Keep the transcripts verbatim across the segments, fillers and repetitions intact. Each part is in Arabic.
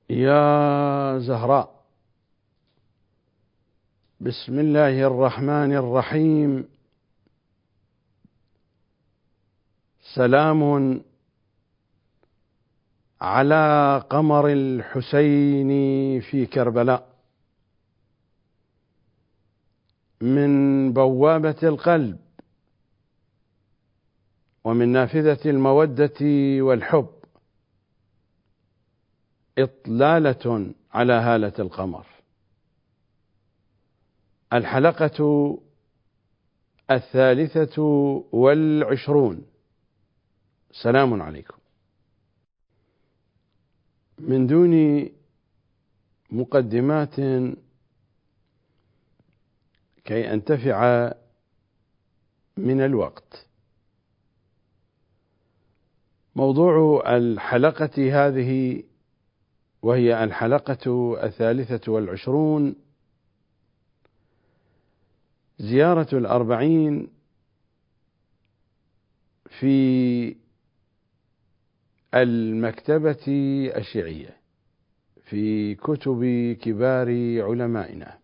يا زهراء، بسم الله الرحمن الرحيم. سلام على قمر الحسين في كربلاء، من بوابة القلب ومن نافذة المودة والحب، إطلالة على هالة القمر. الحلقة الثالثة والعشرون. سلام عليكم. من دون مقدمات كي أنتفع من الوقت، موضوع الحلقة هذه وهي الحلقة الثالثة والعشرون زيارة الأربعين في المكتبة الشيعية في كتب كبار علمائنا.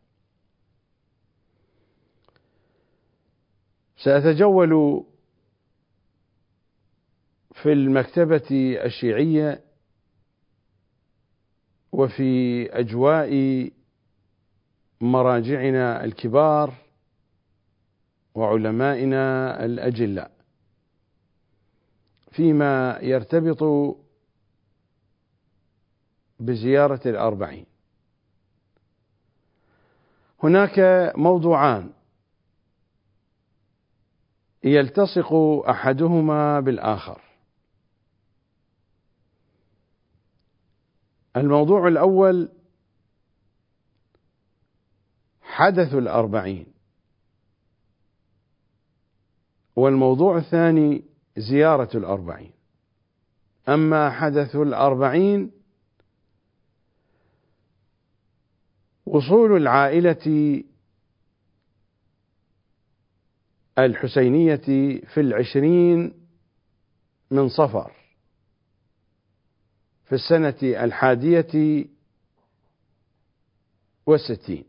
سأتجول في المكتبة الشيعية وفي أجواء مراجعنا الكبار وعلمائنا الأجلاء فيما يرتبط بزيارة الأربعين. هناك موضوعان يلتصق أحدهما بالآخر. الموضوع الأول حدث الأربعين، والموضوع الثاني زيارة الأربعين. أما حدث الأربعين، وصول العائلة الحسينية في العشرين من صفر في السنة الحادية والستين،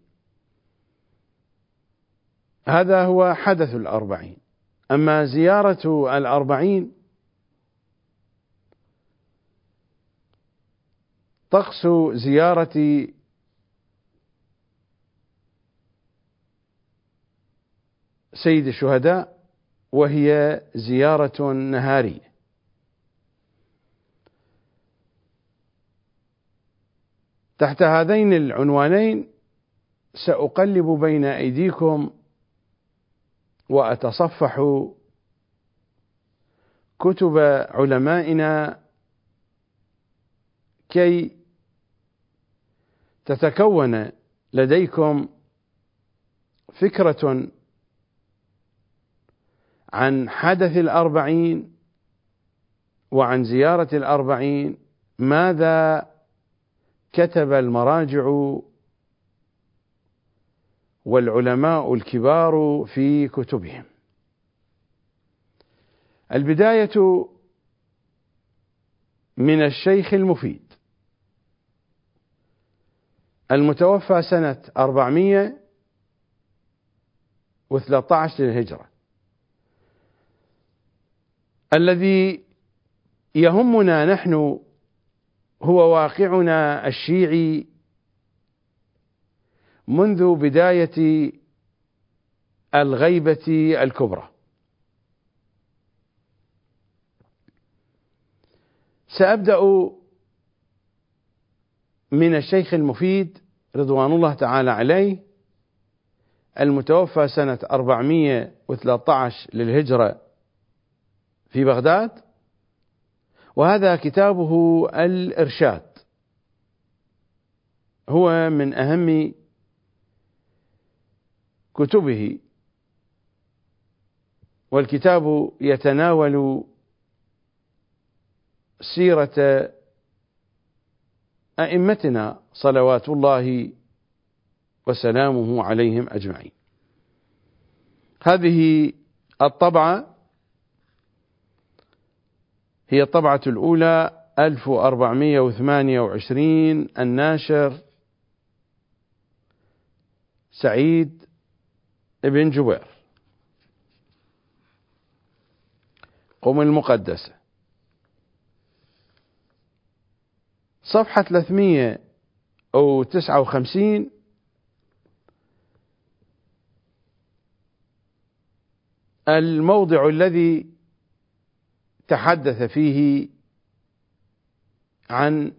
هذا هو حدث الأربعين. أما زيارة الأربعين، طقس زيارة سيد الشهداء، وهي زيارة نهارية. تحت هذين العنوانين سأقلب بين أيديكم وأتصفح كتب علمائنا كي تتكون لديكم فكرة عن حدث الأربعين وعن زيارة الأربعين، ماذا كتب المراجع والعلماء الكبار في كتبهم. البداية من الشيخ المفيد المتوفى سنة أربعمائة وثلاثة عشر للهجرة، الذي يهمنا نحن هو واقعنا الشيعي منذ بداية الغيبة الكبرى. سأبدأ من الشيخ المفيد رضوان الله تعالى عليه، المتوفى سنة أربعمائة وثلاثة عشر للهجرة في بغداد، وهذا كتابه الإرشاد، هو من أهم كتبه، والكتاب يتناول سيرة أئمتنا صلوات الله وسلامه عليهم أجمعين. هذه الطبعة هي الطبعة الأولى ألف وأربعمائة وثمانية وعشرين، الناشر سعيد بن جبير، قم المقدسة. صفحة ثلاثمائة وتسعة وخمسين، الموضع الذي تحدث فيه عن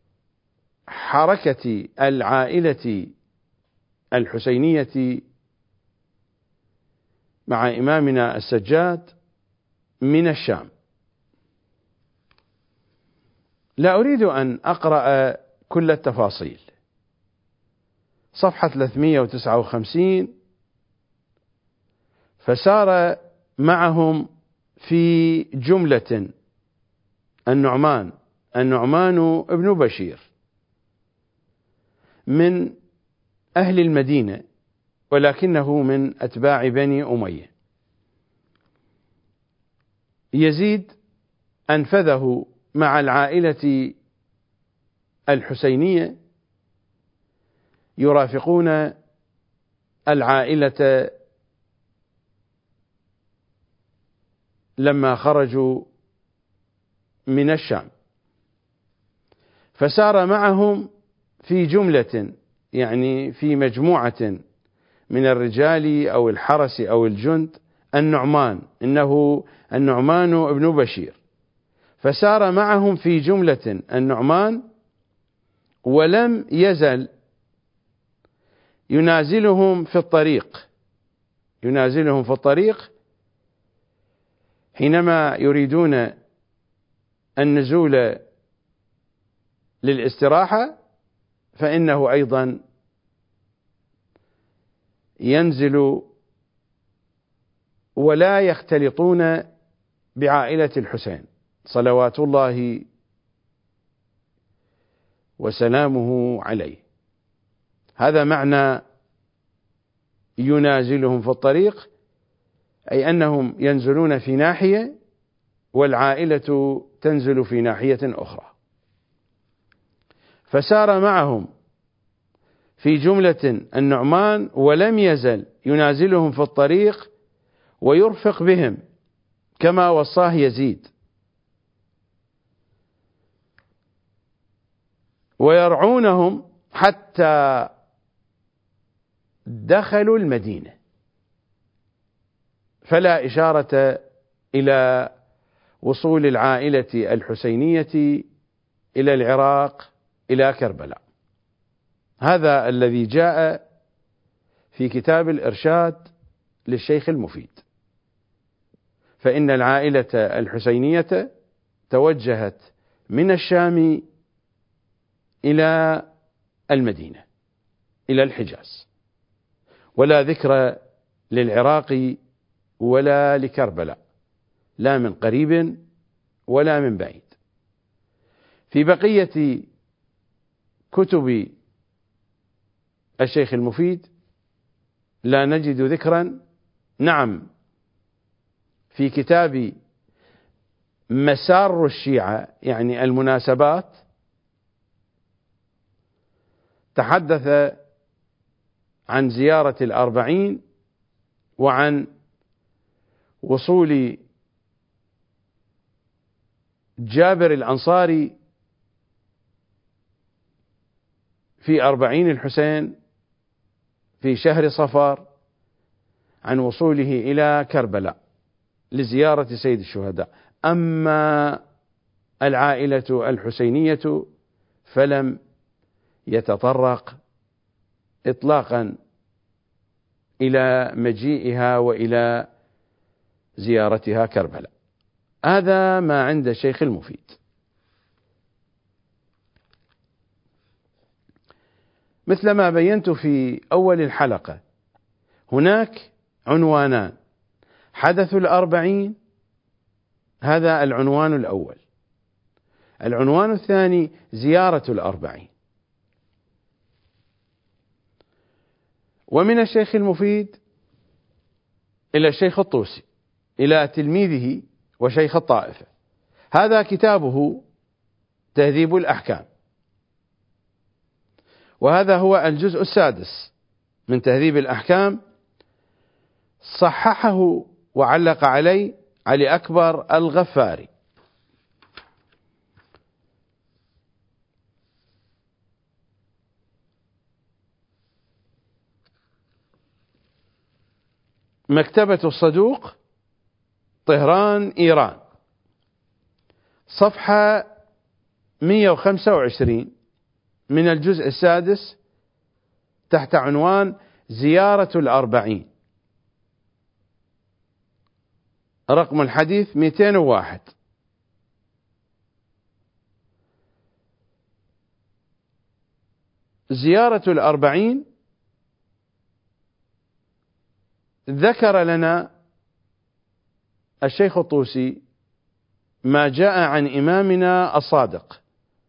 حركة العائلة الحسينية مع إمامنا السجاد من الشام. لا أريد أن أقرأ كل التفاصيل. صفحة ثلاثمائة وتسعة وخمسين: فسار معهم في جملة النعمان النعمان ابن بشير من أهل المدينة، ولكنه من أتباع بني أمية. يزيد أنفذه مع العائلة الحسينية، يرافقون العائلة لما خرجوا من الشام، فسار معهم في جملة، يعني في مجموعة من الرجال أو الحرس أو الجند، النعمان، إنه النعمان ابن بشير، فسار معهم في جملة النعمان، ولم يزل ينازلهم في الطريق ينازلهم في الطريق حينما يريدون النزول للاستراحة، فإنه أيضا ينزل ولا يختلطون بعائلة الحسين صلوات الله وسلامه عليه. هذا معنى ينازلهم في الطريق، أي أنهم ينزلون في ناحية والعائلة تنزل في ناحية أخرى. فسار معهم في جملة النعمان، ولم يزل ينازلهم في الطريق ويرفق بهم كما وصاه يزيد، ويرعونهم حتى دخلوا المدينة، فلا إشارة إلى وصول العائلة الحسينية إلى العراق إلى كربلاء. هذا الذي جاء في كتاب الإرشاد للشيخ المفيد، فإن العائلة الحسينية توجهت من الشام إلى المدينة إلى الحجاز، ولا ذكر للعراق ولا لكربلاء، لا من قريب ولا من بعيد. في بقية كتب الشيخ المفيد لا نجد ذكرا. نعم، في كتاب مسار الشيعة، يعني المناسبات، تحدث عن زيارة الأربعين وعن وصول جابر الأنصاري في أربعين الحسين في شهر صفر، عن وصوله إلى كربلاء لزيارة سيد الشهداء. أما العائلة الحسينية فلم يتطرق إطلاقا إلى مجيئها وإلى زيارتها كربلاء. هذا ما عند الشيخ المفيد. مثل ما بينت في أول الحلقة، هناك عنوانان: حدث الأربعين، هذا العنوان الأول. العنوان الثاني زيارة الأربعين. ومن الشيخ المفيد إلى الشيخ الطوسي إلى تلميذه وشيخ الطائفة، هذا كتابه تهذيب الأحكام، وهذا هو الجزء السادس من تهذيب الأحكام. صححه وعلق عليه علي أكبر الغفاري. مكتبة الصدوق، طهران، إيران، صفحة مئة وخمسة وعشرين من الجزء السادس، تحت عنوان زيارة الأربعين، رقم الحديث مئتين وواحد. زيارة الأربعين ذكر لنا الشيخ الطوسي ما جاء عن إمامنا الصادق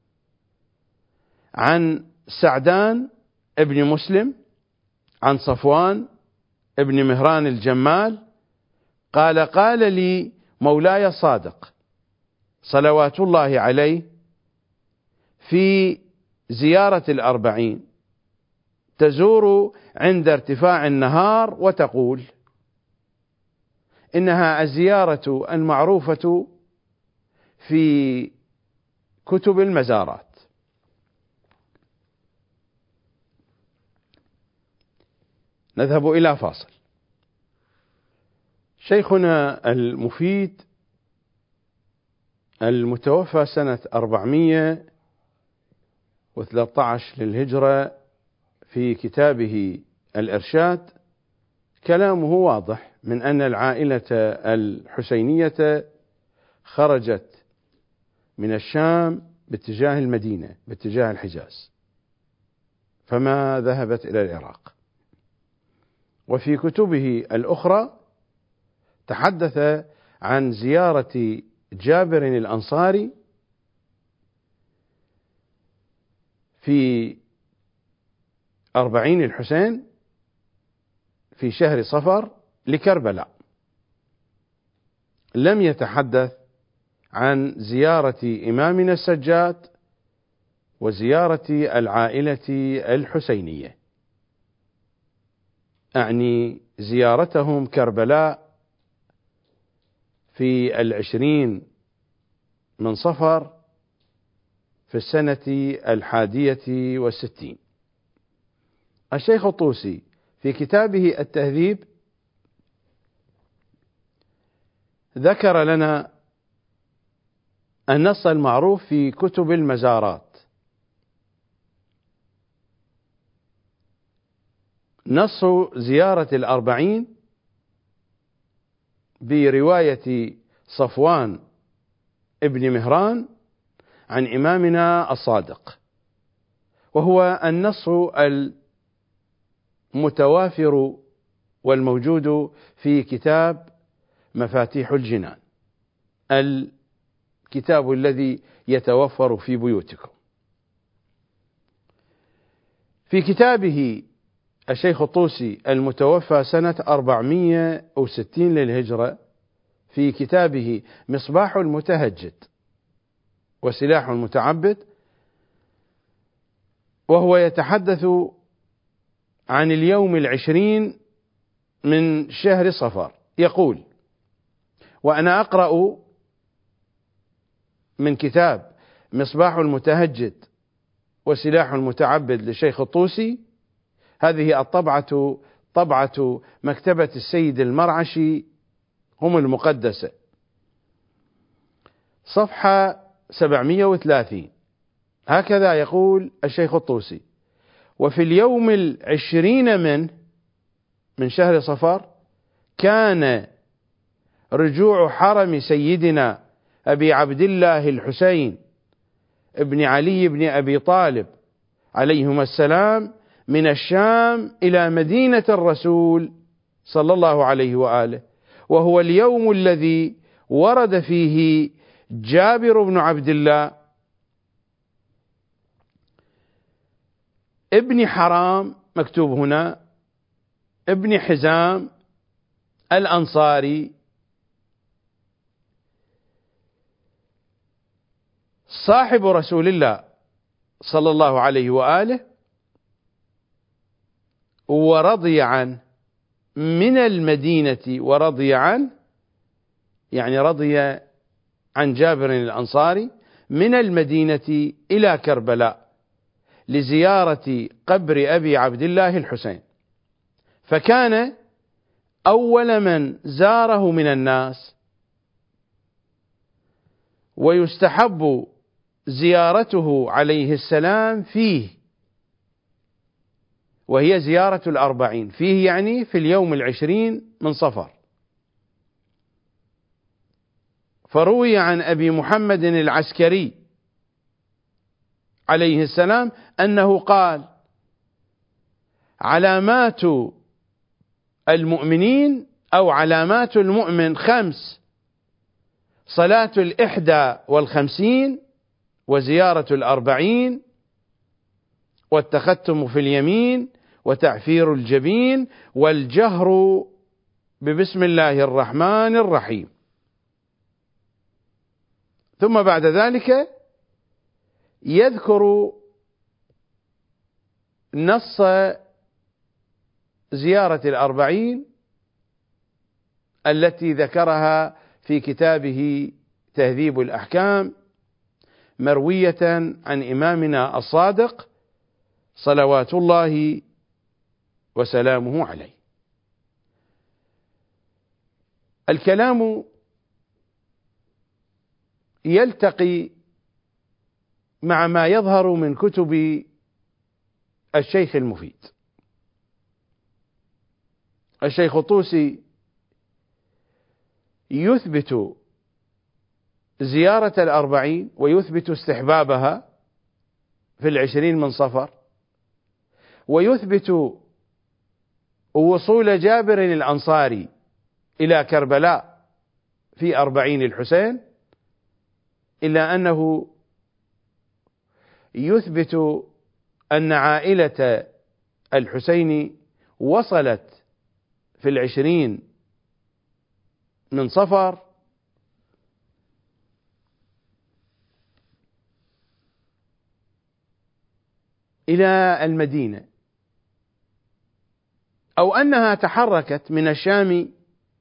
عن سعدان ابن مسلم عن صفوان ابن مهران الجمال قال: قال لي مولاي الصادق صلوات الله عليه في زيارة الأربعين: تزور عند ارتفاع النهار وتقول: إنها الزيارة المعروفة في كتب المزارات. نذهب إلى فاصل. شيخنا المفيد المتوفى سنة أربعمئة وثلاثة عشر للهجرة في كتابه الإرشاد كلامه واضح من أن العائلة الحسينية خرجت من الشام باتجاه المدينة باتجاه الحجاز، فما ذهبت إلى العراق. وفي كتبه الأخرى تحدث عن زيارة جابر الأنصاري في أربعين الحسين في شهر صفر لكربلاء، لم يتحدث عن زيارة إمامنا السجاد وزيارة العائلة الحسينية، أعني زيارتهم كربلاء في العشرين من صفر في السنة الحادية والستين. الشيخ الطوسي في كتابه التهذيب ذكر لنا النص المعروف في كتب المزارات، نص زيارة الأربعين برواية صفوان ابن مهران عن إمامنا الصادق، وهو النص المتوافر والموجود في كتاب مفاتيح الجنان، الكتاب الذي يتوفر في بيوتكم. في كتابه الشيخ الطوسي المتوفى سنة أربعمئة وستين للهجرة في كتابه مصباح المتهجد وسلاح المتعبد، وهو يتحدث عن اليوم العشرين من شهر صفر، يقول: وأنا أقرأ من كتاب مصباح المتهجد وسلاح المتعبد للشيخ الطوسي، هذه الطبعة طبعة مكتبة السيد المرعشي هم المقدسة، صفحة سبعمئة وثلاثين. هكذا يقول الشيخ الطوسي: وفي اليوم العشرين من من شهر صفر كان رجوع حرم سيدنا أبي عبد الله الحسين ابن علي بن أبي طالب عليهما السلام من الشام إلى مدينة الرسول صلى الله عليه وآله، وهو اليوم الذي ورد فيه جابر بن عبد الله ابن حرام، مكتوب هنا ابن حزام الأنصاري، صاحب رسول الله صلى الله عليه وآله ورضي عنه من المدينة، ورضي عنه يعني رضي عن جابر الأنصاري من المدينة إلى كربلاء لزيارة قبر أبي عبد الله الحسين، فكان أول من زاره من الناس، ويستحب زيارته عليه السلام فيه، وهي زيارة الأربعين، فيه يعني في اليوم العشرين من صفر. فروي عن أبي محمد العسكري عليه السلام أنه قال: علامات المؤمنين أو علامات المؤمن خمس: صلاة الإحدى والخمسين، وزيارة الأربعين، والتختم في اليمين، وتعفير الجبين، والجهر ببسم الله الرحمن الرحيم. ثم بعد ذلك يذكر نص زيارة الأربعين التي ذكرها في كتابه تهذيب الأحكام، مروية عن إمامنا الصادق صلوات الله وسلامه عليه. الكلام يلتقي مع ما يظهر من كتب الشيخ المفيد. الشيخ الطوسي يثبت زيارة الأربعين ويثبت استحبابها في العشرين من صفر، ويثبت وصول جابر الأنصاري إلى كربلاء في أربعين الحسين، إلا أنه يثبت أن عائلة الحسين وصلت في العشرين من صفر إلى المدينة، أو أنها تحركت من الشام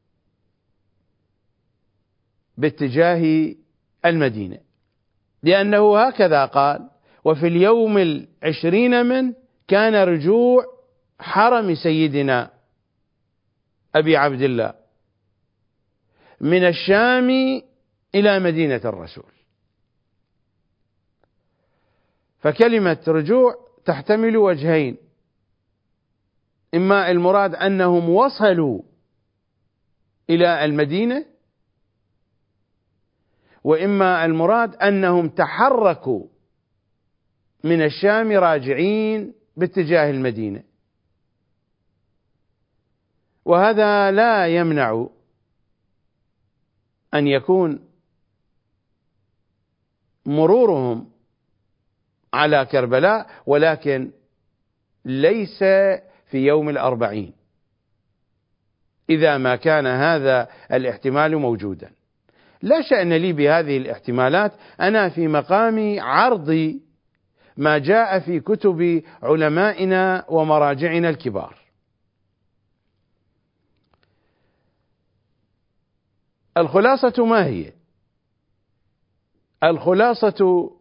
باتجاه المدينة، لأنه هكذا قال: وفي اليوم العشرين من كان رجوع حرم سيدنا أبي عبد الله من الشام إلى مدينة الرسول. فكلمة رجوع تحتمل وجهين: إما المراد أنهم وصلوا إلى المدينة، وإما المراد أنهم تحركوا من الشام راجعين باتجاه المدينة. وهذا لا يمنع أن يكون مرورهم على كربلاء، ولكن ليس في يوم الأربعين، إذا ما كان هذا الاحتمال موجودا. لا شأن لي بهذه الاحتمالات، أنا في مقام عرض ما جاء في كتب علمائنا ومراجعنا الكبار. الخلاصة ما هي؟ الخلاصة: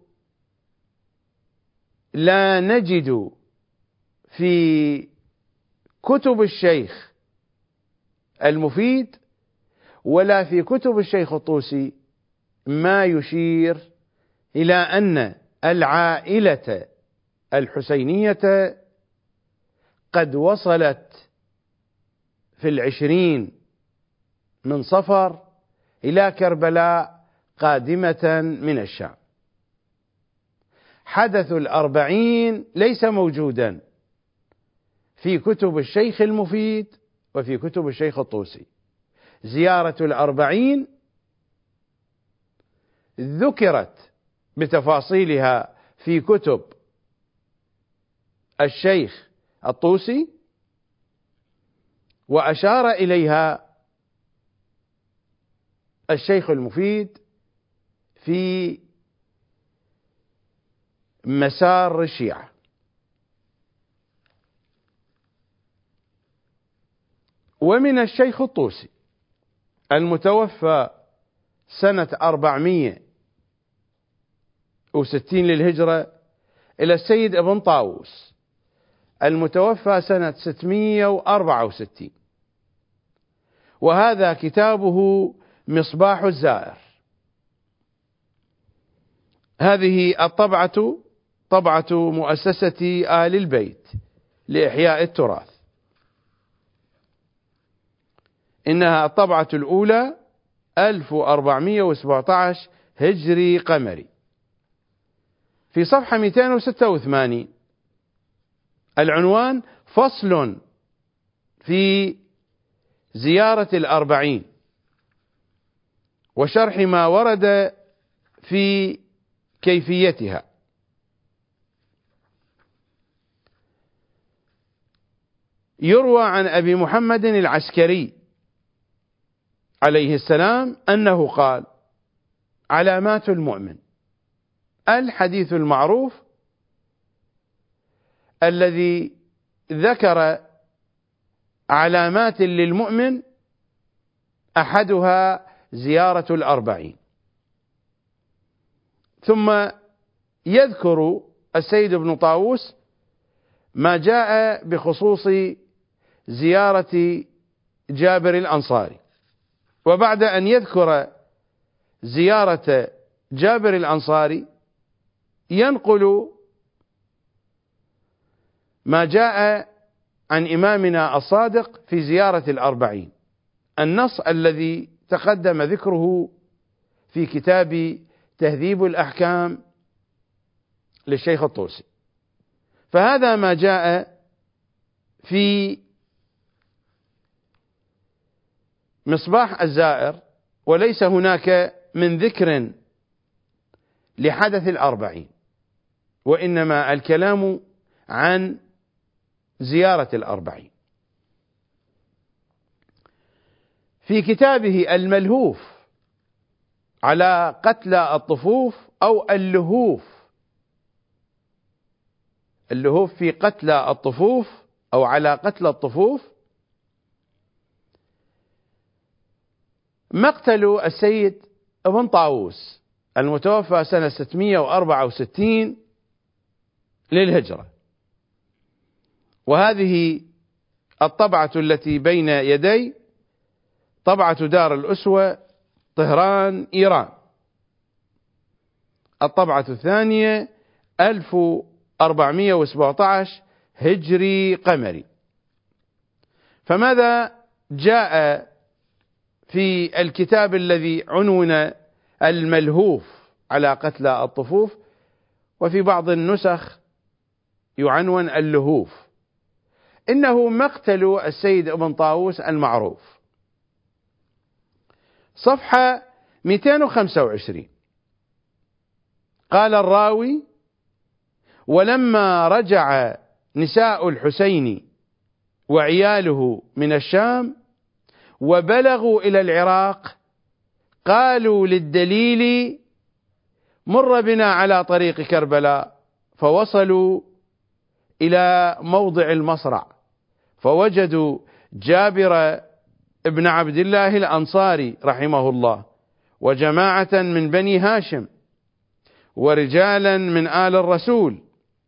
لا نجد في كتب الشيخ المفيد ولا في كتب الشيخ الطوسي ما يشير إلى أن العائلة الحسينية قد وصلت في العشرين من صفر إلى كربلاء قادمة من الشام. حدث الأربعين ليس موجودا في كتب الشيخ المفيد وفي كتب الشيخ الطوسي. زيارة الأربعين ذكرت بتفاصيلها في كتب الشيخ الطوسي، وأشار إليها الشيخ المفيد في مسار الشيعة. ومن الشيخ الطوسي المتوفى سنة أربعمائة وستين للهجرة إلى السيد ابن طاووس المتوفى سنة ستمائة وأربعة وستين، وهذا كتابه مصباح الزائر. هذه الطبعة طبعة مؤسسة آل البيت لإحياء التراث، إنها الطبعة الأولى ألف وأربعمائة وسبعة عشر هجري قمري. في صفحة مئتين وستة وثمانين العنوان فصل في زيارة الأربعين وشرح ما ورد في كيفيتها. يروى عن أبي محمد العسكري عليه السلام أنه قال: علامات المؤمن، الحديث المعروف الذي ذكر علامات للمؤمن أحدها زيارة الأربعين. ثم يذكر السيد ابن طاووس ما جاء بخصوص زيارة جابر الأنصاري، وبعد أن يذكر زيارة جابر الأنصاري ينقل ما جاء عن إمامنا الصادق في زيارة الأربعين، النص الذي تقدم ذكره في كتاب تهذيب الأحكام للشيخ الطوسي. فهذا ما جاء في مصباح الزائر، وليس هناك من ذكر لحدث الأربعين، وإنما الكلام عن زيارة الأربعين. في كتابه الملهوف على قتلى الطفوف أو اللهوف، اللهوف في قتلى الطفوف أو على قتلى الطفوف، مقتل السيد ابن طاووس المتوفى سنة ستمائة وأربعة وستين للهجرة. وهذه الطبعة التي بين يدي طبعة دار الأسوة طهران إيران، الطبعة الثانية ألف وأربعمائة وسبعة عشر هجري قمري. فماذا جاء في الكتاب الذي عنون الملهوف على قتلى الطفوف، وفي بعض النسخ يعنون اللهوف؟ إنه مقتل السيد ابن طاووس المعروف، صفحة مئتين وخمسة وعشرين. قال الراوي: ولما رجع نساء الحسين وعياله من الشام وبلغوا إلى العراق قالوا للدليل: مر بنا على طريق كربلاء. فوصلوا إلى موضع المصرع فوجدوا جابر ابن عبد الله الأنصاري رحمه الله وجماعة من بني هاشم ورجالا من آل الرسول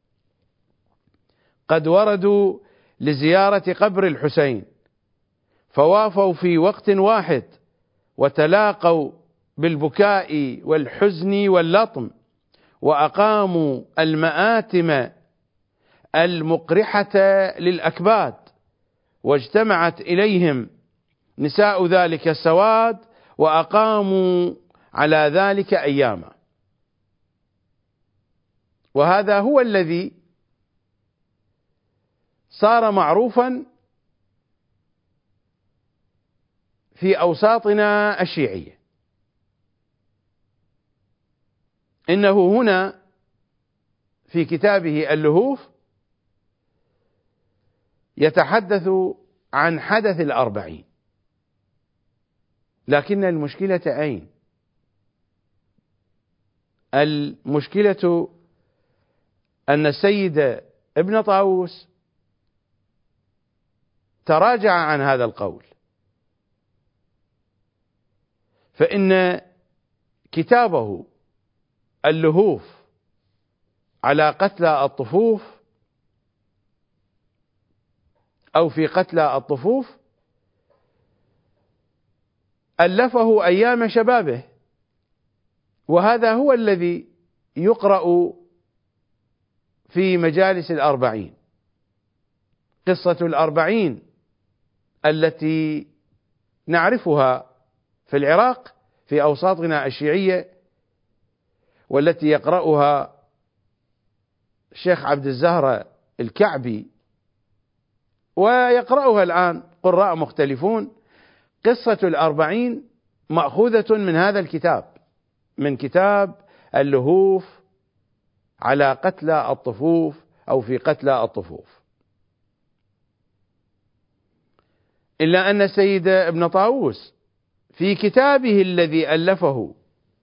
قد وردوا لزيارة قبر الحسين، فوافوا في وقت واحد وتلاقوا بالبكاء والحزن واللطم، وأقاموا المآتم المقرحة للأكباد، واجتمعت إليهم نساء ذلك السواد وأقاموا على ذلك أياما. وهذا هو الذي صار معروفا في أوساطنا الشيعية. إنه هنا في كتابه اللهوف يتحدث عن حدث الأربعين، لكن المشكلة أين؟ المشكلة أن السيد ابن طاووس تراجع عن هذا القول، فإن كتابه اللهوف على قتلى الطفوف أو في قتلى الطفوف ألفه أيام شبابه، وهذا هو الذي يقرأ في مجالس الأربعين، قصة الأربعين التي نعرفها في العراق في أوساطنا الشيعية، والتي يقرأها الشيخ عبد الزهرة الكعبي ويقرأها الآن قراء مختلفون. قصة الأربعين مأخوذة من هذا الكتاب، من كتاب اللهوف على قتلى الطفوف أو في قتلى الطفوف. إلا أن السيد ابن طاووس في كتابه الذي ألفه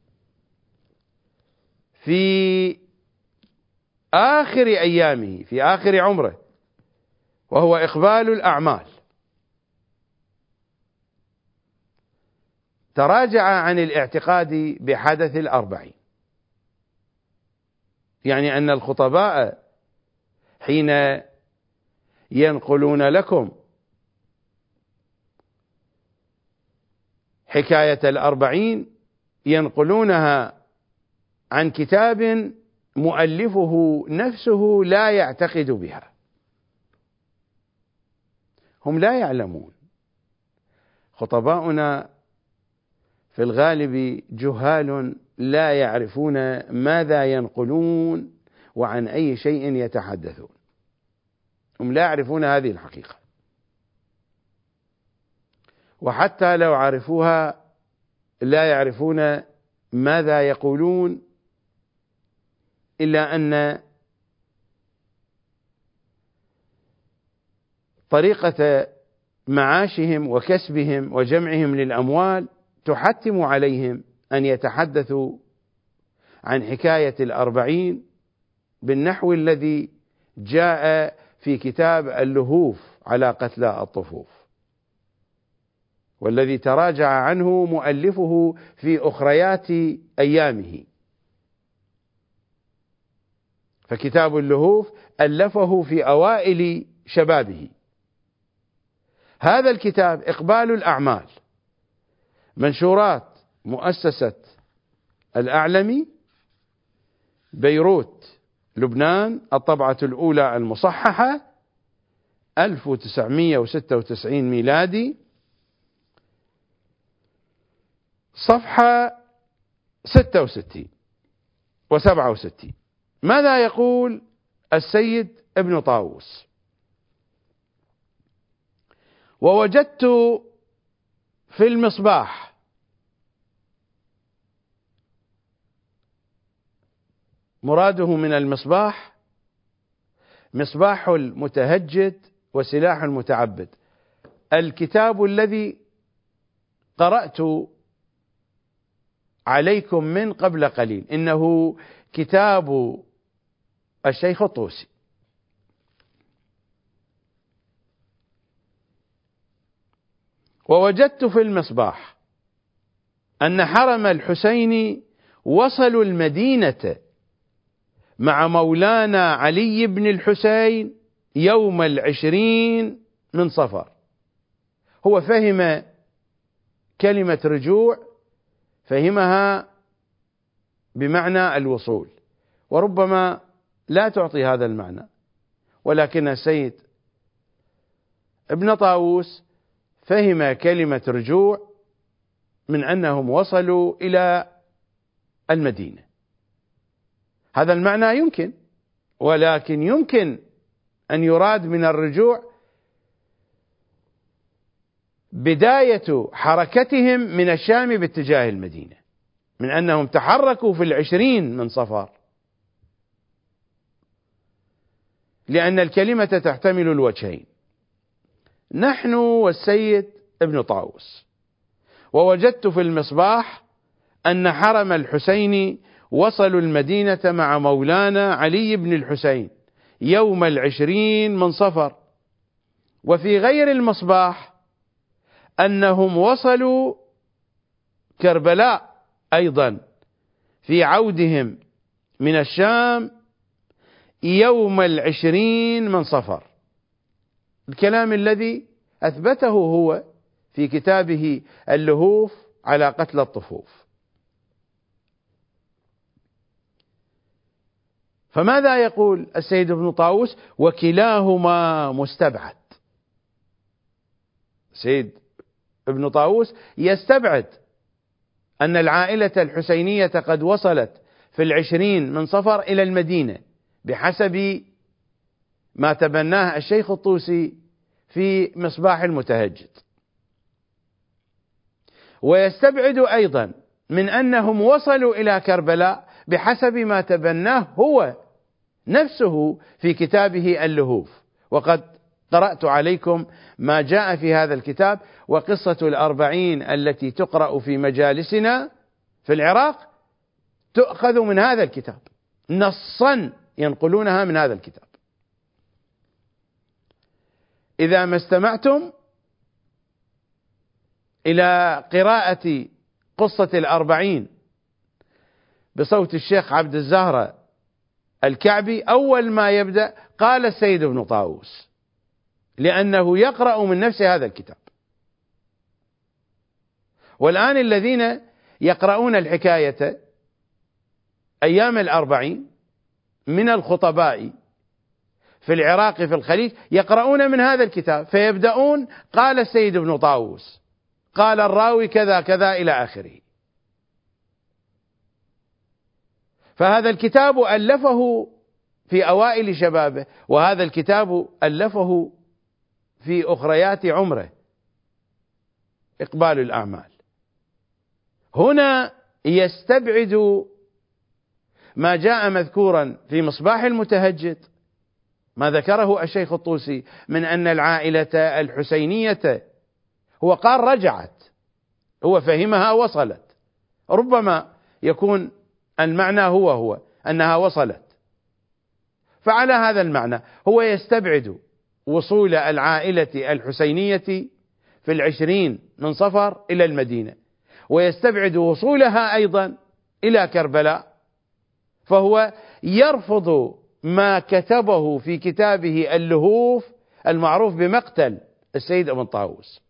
في آخر أيامه، في آخر عمره، وهو إقبال الأعمال، تراجع عن الاعتقاد بحدث الأربعين، يعني أن الخطباء حين ينقلون لكم حكاية الأربعين ينقلونها عن كتاب مؤلفه نفسه لا يعتقد بها. هم لا يعلمون، خطباؤنا في الغالب جهال لا يعرفون ماذا ينقلون وعن أي شيء يتحدثون، هم لا يعرفون هذه الحقيقة، وحتى لو عرفوها لا يعرفون ماذا يقولون، إلا أن طريقة معاشهم وكسبهم وجمعهم للأموال تحتم عليهم أن يتحدثوا عن حكاية الأربعين بالنحو الذي جاء في كتاب اللهوف على قتلى الطفوف، والذي تراجع عنه مؤلفه في أخريات أيامه. فكتاب اللهوف ألفه في أوائل شبابه. هذا الكتاب إقبال الأعمال، منشورات مؤسسة الأعلمي بيروت لبنان، الطبعة الأولى المصححة ألف وتسعمئة وستة وتسعين ميلادي، صفحة ستة وستين وسبعة وستين. ماذا يقول السيد ابن طاووس؟ ووجدت في المصباح مراده من المصباح مصباح المتهجد وسلاح المتعبد، الكتاب الذي قرأت عليكم من قبل قليل، إنه كتاب الشيخ الطوسي. ووجدت في المصباح أن حرم الحسين وصلوا المدينة مع مولانا علي بن الحسين يوم العشرين من صفر. هو فهم كلمة رجوع، فهمها بمعنى الوصول، وربما لا تعطي هذا المعنى، ولكن السيد ابن طاووس فهم كلمة رجوع من أنهم وصلوا إلى المدينة. هذا المعنى يمكن، ولكن يمكن أن يراد من الرجوع بداية حركتهم من الشام باتجاه المدينة، من أنهم تحركوا في العشرين من صفر، لأن الكلمة تحتمل الوجهين. نحن والسيد ابن طاووس. ووجدت في المصباح أن حرم الحسين وصلوا المدينة مع مولانا علي بن الحسين يوم العشرين من صفر. وفي غير المصباح أنهم وصلوا كربلاء أيضا في عودهم من الشام يوم العشرين من صفر. الكلام الذي أثبته هو في كتابه اللهوف على قتل الطفوف. فماذا يقول السيد ابن طاووس؟ وكلاهما مستبعد. سيد ابن طاووس يستبعد أن العائلة الحسينية قد وصلت في العشرين من صفر إلى المدينة بحسب ما تبناه الشيخ الطوسي في مصباح المتهجد، ويستبعد أيضا من أنهم وصلوا إلى كربلاء بحسب ما تبناه هو نفسه في كتابه اللهوف. وقد قرأت عليكم ما جاء في هذا الكتاب، وقصة الأربعين التي تقرأ في مجالسنا في العراق تؤخذ من هذا الكتاب، نصا ينقلونها من هذا الكتاب. إذا ما استمعتم إلى قراءة قصة الأربعين بصوت الشيخ عبد الزهرة الكعبي، أول ما يبدأ قال السيد ابن طاووس، لأنه يقرأ من نفس هذا الكتاب. والآن الذين يقرؤون الحكاية أيام الأربعين من الخطباء في العراق في الخليج يقرؤون من هذا الكتاب، فيبدأون قال السيد ابن طاووس، قال الراوي كذا كذا إلى آخره. فهذا الكتاب ألفه في أوائل شبابه، وهذا الكتاب ألفه في أخريات عمره، إقبال الأعمال. هنا يستبعد ما جاء مذكورا في مصباح المتهجد، ما ذكره الشيخ الطوسي من أن العائلة الحسينية، هو قال رجعت، هو فهمها وصلت، ربما يكون المعنى هو هو أنها وصلت، فعلى هذا المعنى هو يستبعد وصول العائلة الحسينية في العشرين من صفر إلى المدينة، ويستبعد وصولها أيضا إلى كربلاء، فهو يرفض ما كتبه في كتابه اللهوف المعروف بمقتل السيد ابن طاووس.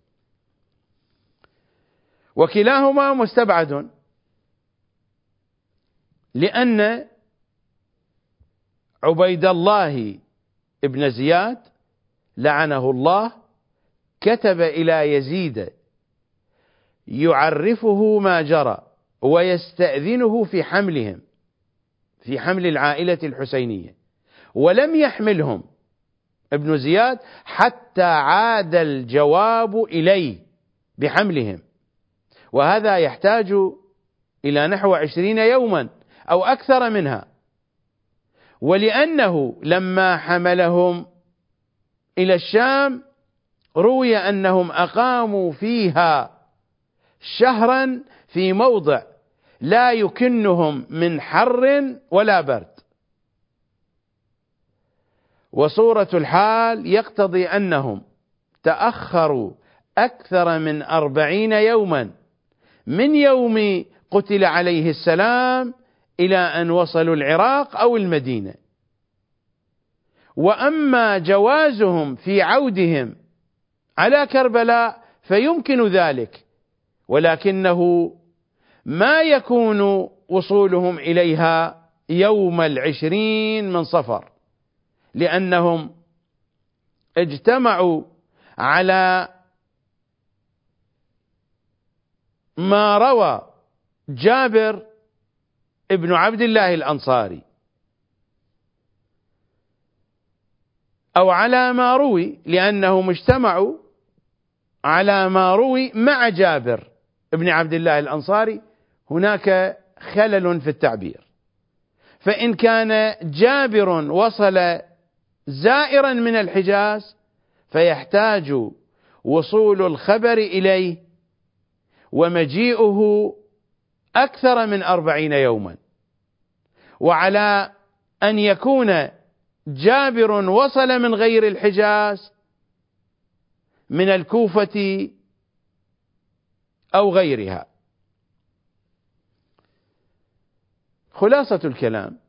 وكلاهما مستبعد، لأن عبيد الله ابن زياد لعنه الله كتب إلى يزيد يعرفه ما جرى ويستأذنه في حملهم، في حمل العائلة الحسينية، ولم يحملهم ابن زياد حتى عاد الجواب إليه بحملهم، وهذا يحتاج إلى نحو عشرين يوما أو أكثر منها. ولأنه لما حملهم إلى الشام روي أنهم أقاموا فيها شهرا في موضع لا يكنهم من حر ولا برد، وصورة الحال يقتضي أنهم تأخروا أكثر من أربعين يوما من يوم قتل عليه السلام إلى أن وصلوا العراق أو المدينة. وأما جوازهم في عودهم على كربلاء فيمكن ذلك، ولكنه ما يكون وصولهم إليها يوم العشرين من صفر، لأنهم اجتمعوا على ما روى جابر ابن عبد الله الأنصاري، أو على ما روي، لأنهم اجتمعوا على ما روي مع جابر ابن عبد الله الأنصاري. هناك خلل في التعبير، فإن كان جابر وصل زائرا من الحجاز فيحتاج وصول الخبر إليه ومجيئه أكثر من أربعين يوما، وعلى أن يكون جابر وصل من غير الحجاز من الكوفة أو غيرها. خلاصة الكلام: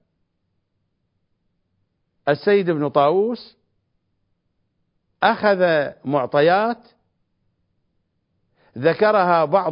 السيد ابن طاووس أخذ معطيات ذكرها بعض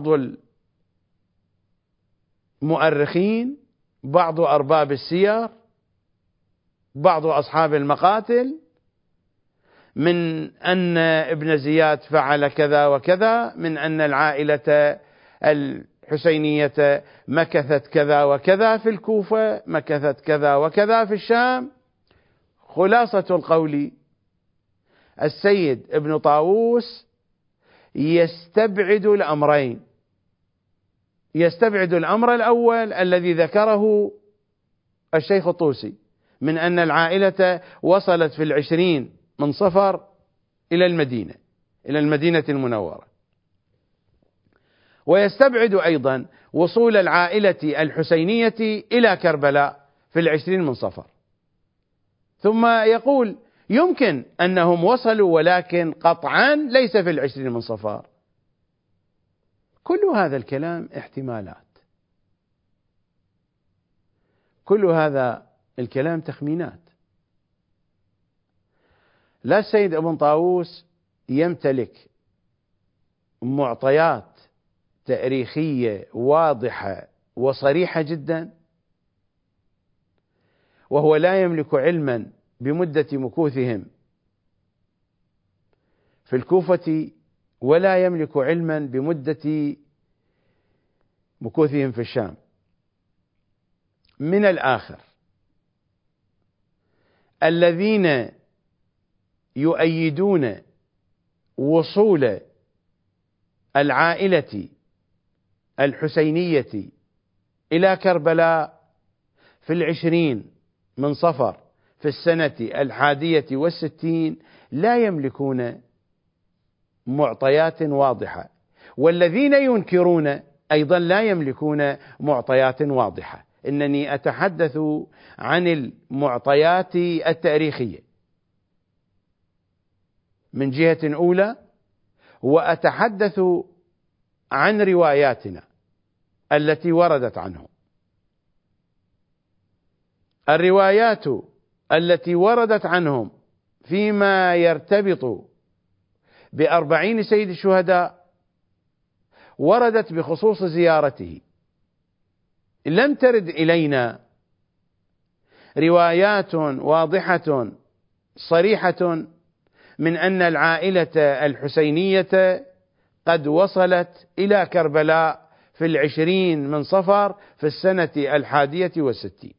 المؤرخين، بعض أرباب السير، بعض أصحاب المقاتل، من أن ابن زياد فعل كذا وكذا، من أن العائلة الحسينية مكثت كذا وكذا في الكوفة، مكثت كذا وكذا في الشام. خلاصة القول: السيد ابن طاووس يستبعد الأمرين، يستبعد الأمر الأول الذي ذكره الشيخ الطوسي من أن العائلة وصلت في العشرين من صفر إلى المدينة إلى المدينة المنورة، ويستبعد أيضا وصول العائلة الحسينية إلى كربلاء في العشرين من صفر، ثم يقول يمكن أنهم وصلوا ولكن قطعا ليس في العشرين من صفر. كل هذا الكلام احتمالات، كل هذا الكلام تخمينات. لا السيد ابن طاووس يمتلك معطيات تاريخية واضحة وصريحة جدا، وهو لا يملك علما بمدة مكوثهم في الكوفة، ولا يملك علما بمدة مكوثهم في الشام. من الآخر، الذين يؤيدون وصول العائلة الحسينية إلى كربلاء في العشرين من صفر في السنة الحادية والستين لا يملكون معطيات واضحة، والذين ينكرون أيضا لا يملكون معطيات واضحة. إنني أتحدث عن المعطيات التاريخية من جهة أولى، وأتحدث عن رواياتنا التي وردت عنهم. الروايات التي وردت عنهم فيما يرتبط بأربعين سيد الشهداء وردت بخصوص زيارته، لم ترد إلينا روايات واضحة صريحة من أن العائلة الحسينية قد وصلت إلى كربلاء في العشرين من صفر في السنة الحادية والستين.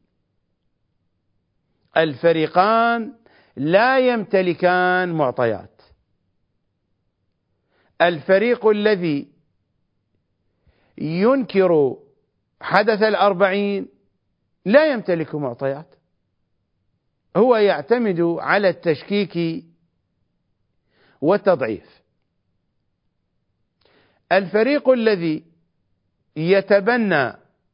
الفريقان لا يمتلكان معطيات. الفريق الذي ينكر حدث الأربعين لا يمتلك معطيات، هو يعتمد على التشكيك والتضعيف. الفريق الذي يتبنى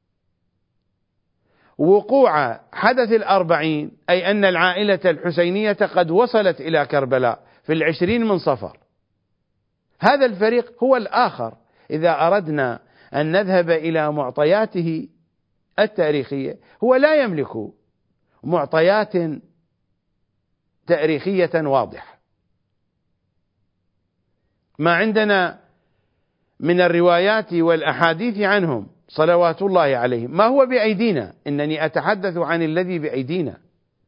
وقوع حدث الأربعين، أي أن العائلة الحسينية قد وصلت إلى كربلاء في العشرين من صفر، هذا الفريق هو الآخر. إذا أردنا أن نذهب إلى معطياته التاريخية، هو لا يملك معطيات تاريخية واضحة. ما عندنا من الروايات والأحاديث عنهم صلوات الله عليهم ما هو بأيدينا، إنني أتحدث عن الذي بأيدينا،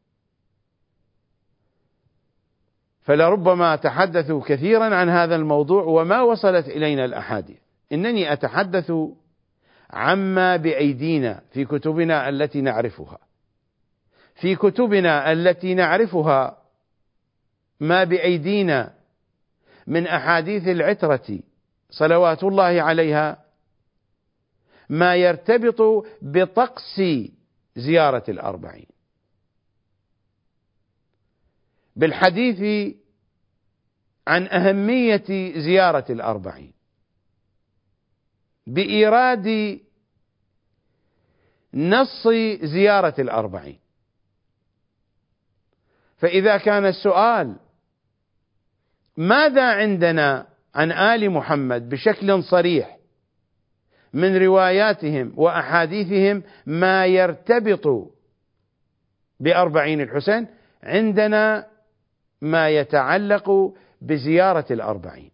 فلربما تحدثوا كثيرا عن هذا الموضوع وما وصلت إلينا الأحاديث. إنني أتحدث عما بأيدينا في كتبنا التي نعرفها. في كتبنا التي نعرفها ما بأيدينا من أحاديث العترة صلوات الله عليها ما يرتبط بطقس زيارة الأربعين، بالحديث عن أهمية زيارة الأربعين، بإيراد نص زيارة الأربعين. فإذا كان السؤال ماذا عندنا عن آل محمد بشكل صريح من رواياتهم وأحاديثهم ما يرتبط بأربعين الحسين، عندنا ما يتعلق بزيارة الأربعين،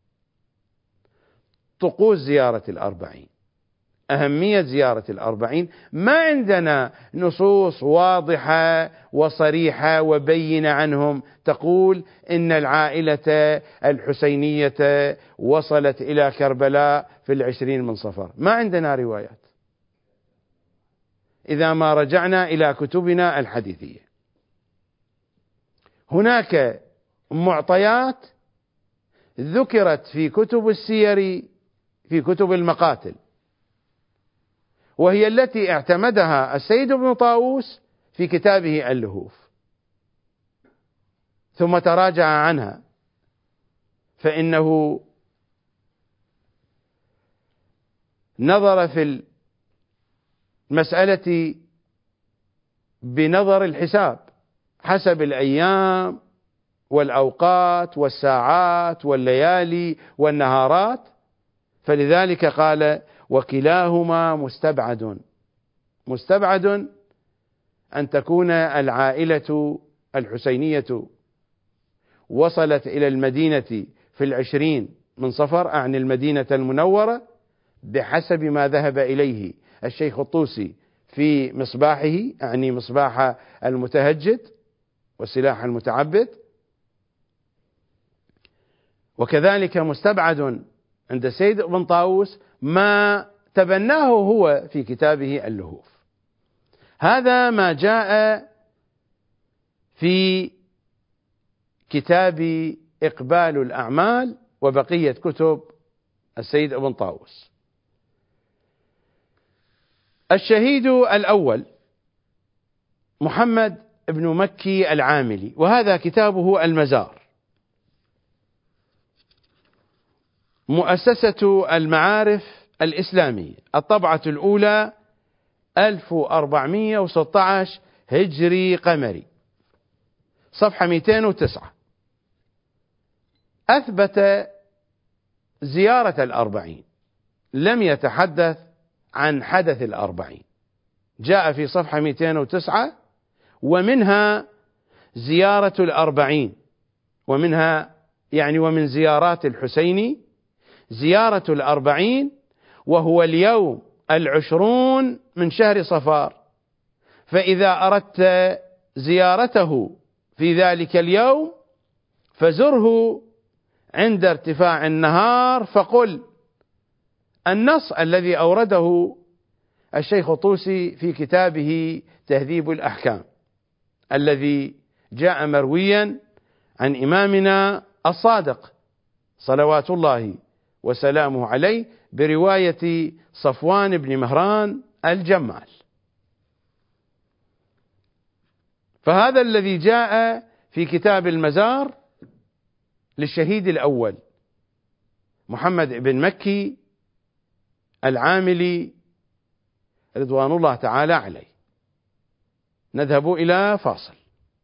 طقوس زيارة الأربعين، أهمية زيارة الأربعين. ما عندنا نصوص واضحة وصريحة وبينة عنهم تقول إن العائلة الحسينية وصلت إلى كربلاء في العشرين من صفر. ما عندنا روايات إذا ما رجعنا إلى كتبنا الحديثية. هناك معطيات ذكرت في كتب السير، في كتب المقاتل، وهي التي اعتمدها السيد ابن طاووس في كتابه اللهوف، ثم تراجع عنها، فإنه نظر في المسألة بنظر الحساب حسب الأيام والأوقات والساعات والليالي والنهارات، فلذلك قال وكلاهما مستبعد. مستبعد أن تكون العائلة الحسينية وصلت إلى المدينة في العشرين من صفر، أعني المدينة المنورة، بحسب ما ذهب إليه الشيخ الطوسي في مصباحه، أعني مصباح المتهجد والسلاح المتعبد. وكذلك مستبعد عند السيد ابن طاووس ما تبناه هو في كتابه اللهوف. هذا ما جاء في كتاب إقبال الأعمال وبقية كتب السيد ابن طاووس. الشهيد الأول محمد بن مكي العاملي، وهذا كتابه المزار، مؤسسة المعارف الإسلامية، الطبعة الأولى ألف وأربعمائة وستة عشر هجري قمري، صفحة مئتين وتسعة. أثبت زيارة الأربعين، لم يتحدث عن حدث الأربعين. جاء في صفحة مئتين وتسعة ومنها زيارة الأربعين، ومنها يعني ومن زيارات الحسيني زيارة الأربعين، وهو اليوم العشرون من شهر صفار، فإذا أردت زيارته في ذلك اليوم فزره عند ارتفاع النهار، فقل النص الذي أورده الشيخ الطوسي في كتابه تهذيب الأحكام، الذي جاء مرويا عن إمامنا الصادق صلوات الله وسلامه عليه برواية صفوان بن مهران الجمال. فهذا الذي جاء في كتاب المزار للشهيد الأول محمد بن مكي العاملي رضوان الله تعالى عليه. نذهب إلى فاصل.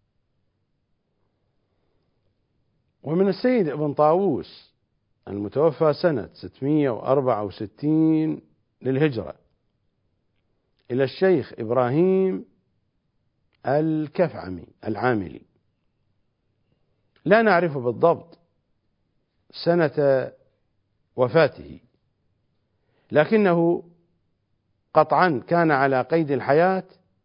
ومن السيد ابن طاووس المتوفى سنة ستمائة وأربعة وستين للهجرة إلى الشيخ إبراهيم الكفعمي العاملي، لا نعرف بالضبط سنة وفاته، لكنه قطعا كان على قيد الحياة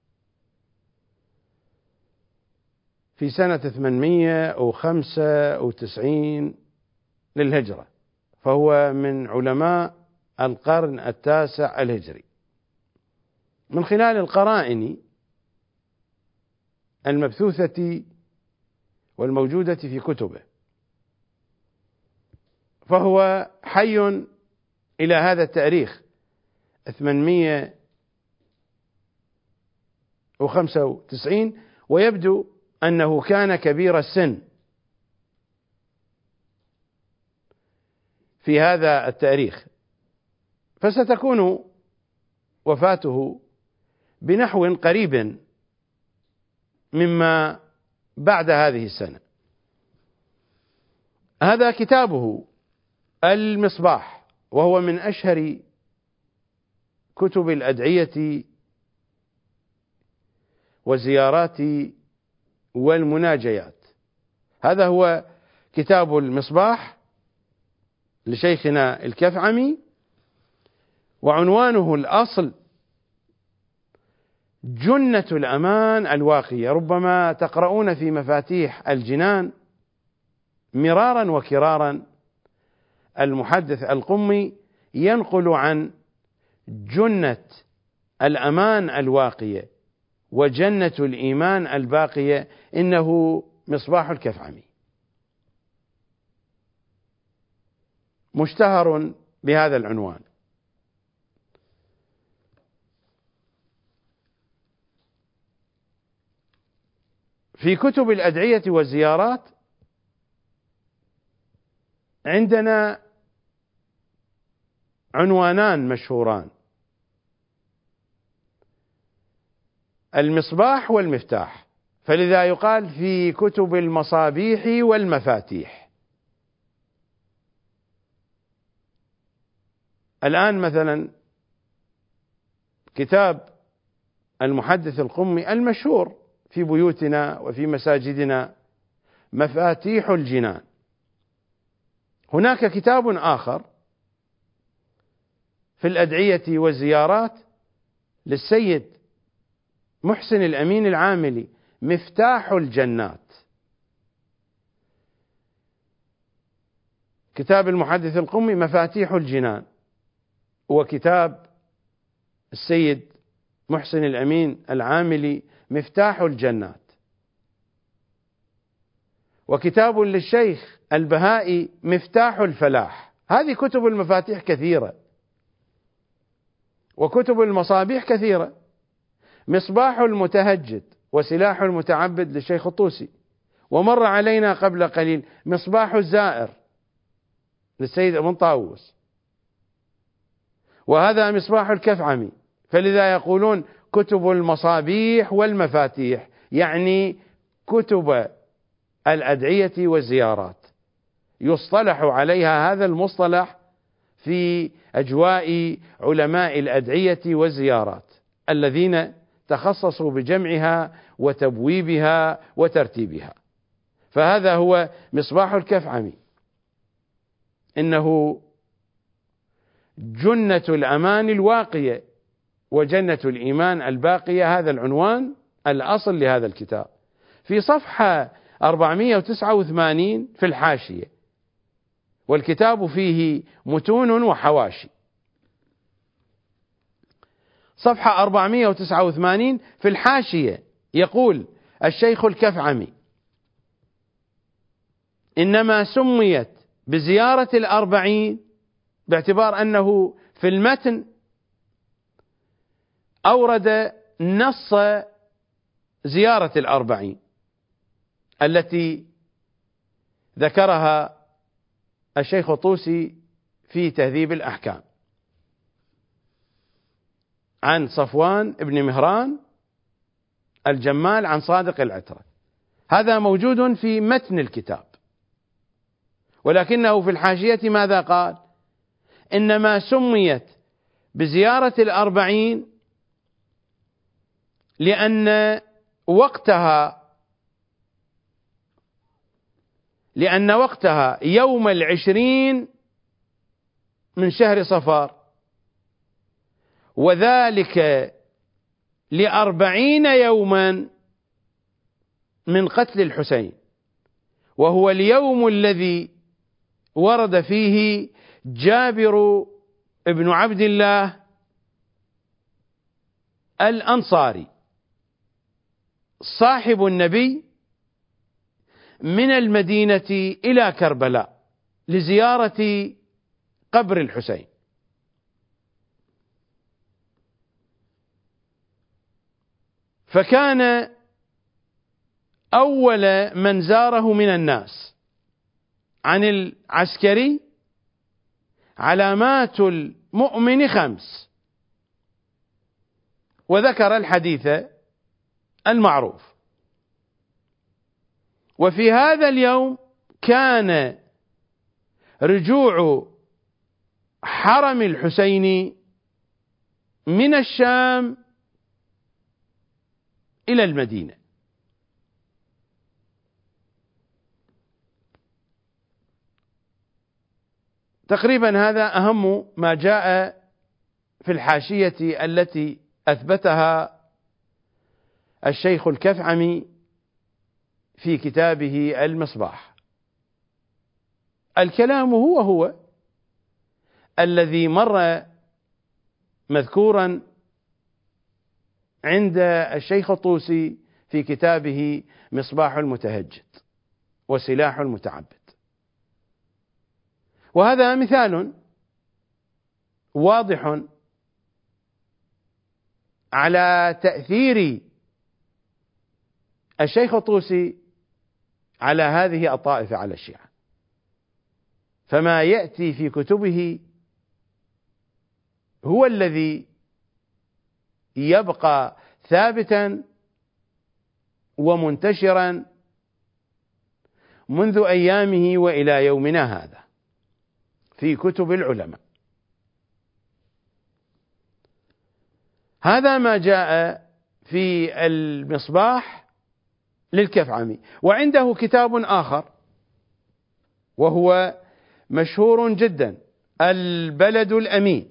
في سنة ثمانمائة وخمسة وتسعين للهجرة، فهو من علماء القرن التاسع الهجري. من خلال القرائن المبثوثة والموجودة في كتبه، فهو حي إلى هذا التاريخ ثمانمائة وخمسة وتسعين، ويبدو أنه كان كبير السن في هذا التاريخ، فستكون وفاته بنحو قريب مما بعد هذه السنة. هذا كتابه المصباح، وهو من أشهر كتب الأدعية والزيارات والمناجيات. هذا هو كتاب المصباح لشيخنا الكفعمي، وعنوانه الأصل جنة الأمان الواقية. ربما تقرؤون في مفاتيح الجنان مرارا وكرارا المحدث القمي ينقل عن جنة الأمان الواقية وجنة الإيمان الباقية، إنه مصباح الكفعمي، مشتهر بهذا العنوان. في كتب الأدعية والزيارات عندنا عنوانان مشهوران: المصباح والمفتاح، فلذا يقال في كتب المصابيح والمفاتيح. الآن مثلا كتاب المحدث القمي المشهور في بيوتنا وفي مساجدنا مفاتيح الجنان. هناك كتاب آخر في الأدعية والزيارات للسيد محسن الأمين العاملي، مفتاح الجنات. كتاب المحدث القمي مفاتيح الجنان، وكتاب السيد محسن الأمين العاملي مفتاح الجنات، وكتاب للشيخ البهائي مفتاح الفلاح. هذه كتب المفاتيح كثيرة، وكتب المصابيح كثيرة. مصباح المتهجد وسلاح المتعبد للشيخ الطوسي، ومر علينا قبل قليل مصباح الزائر للسيد ابن طاووس، وهذا مصباح الكفعمي. فلذا يقولون كتب المصابيح والمفاتيح، يعني كتب الأدعية والزيارات، يصطلح عليها هذا المصطلح في أجواء علماء الأدعية والزيارات الذين تخصصوا بجمعها وتبويبها وترتيبها. فهذا هو مصباح الكفعمي، إنه جنة الأمان الواقية وجنة الإيمان الباقية. هذا العنوان الأصل لهذا الكتاب. في صفحة أربعمائة وتسعة وثمانين في الحاشية، والكتاب فيه متون وحواشي. صفحة أربعمائة وتسعة وثمانين في الحاشية يقول الشيخ الكفعمي: إنما سميت بزيارة الأربعين باعتبار أنه في المتن أورد نص زيارة الأربعين التي ذكرها الشيخ الطوسي في تهذيب الأحكام عن صفوان بن مهران الجمال عن صادق العترة. هذا موجود في متن الكتاب، ولكنه في الحاشية ماذا قال؟ إنما سميت بزيارة الأربعين لأن وقتها لأن وقتها يوم العشرين من شهر صفر، وذلك لأربعين يوما من قتل الحسين، وهو اليوم الذي ورد فيه جابر بن عبد الله الأنصاري صاحب النبي من المدينة إلى كربلاء لزيارة قبر الحسين. فكان أول من زاره من الناس عن العسكري علامات المؤمن خمس: وذكر الحديث المعروف. وفي هذا اليوم كان رجوع حرم الحسين من الشام إلى المدينة. تقريبا هذا أهم ما جاء في الحاشية التي أثبتها الشيخ الكفعمي في كتابه المصباح. الكلام هو هو الذي مر مذكورا عند الشيخ الطوسي في كتابه مصباح المتهجد وسلاح المتعبد. وهذا مثال واضح على تأثير الشيخ الطوسي على هذه الطائفة، على الشيعة. فما يأتي في كتبه هو الذي يبقى ثابتا ومنتشرا منذ أيامه وإلى يومنا هذا في كتب العلماء. هذا ما جاء في المصباح للكفعمي. وعنده كتاب آخر وهو مشهور جدا، البلد الأمين،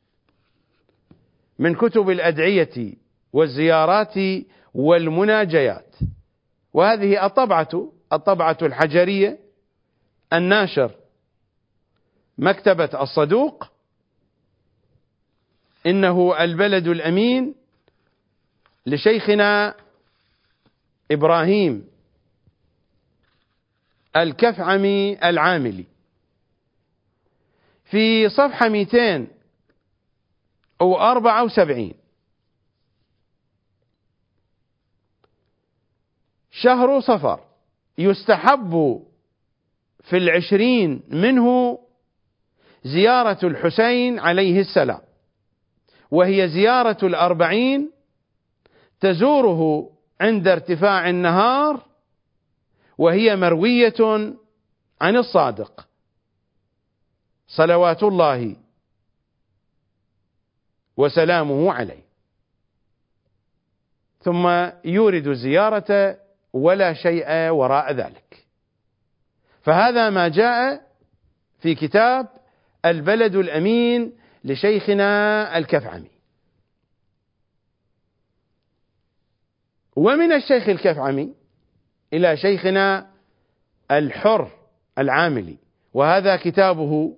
من كتب الأدعية والزيارات والمناجيات. وهذه الطبعة الطبعة الحجرية، الناشر مكتبة الصدوق، إنه البلد الأمين لشيخنا إبراهيم الكفعمي العاملي، في صفحة مئتين وأربعة وسبعين: شهر صفر يستحب في العشرين منه زيارة الحسين عليه السلام، وهي زيارة الأربعين تزوره عند ارتفاع النهار، وهي مروية عن الصادق صلوات الله وسلامه عليه. ثم يورد الزيارة ولا شيء وراء ذلك. فهذا ما جاء في كتاب البلد الأمين لشيخنا الكفعمي. ومن الشيخ الكفعمي إلى شيخنا الحر العاملي، وهذا كتابه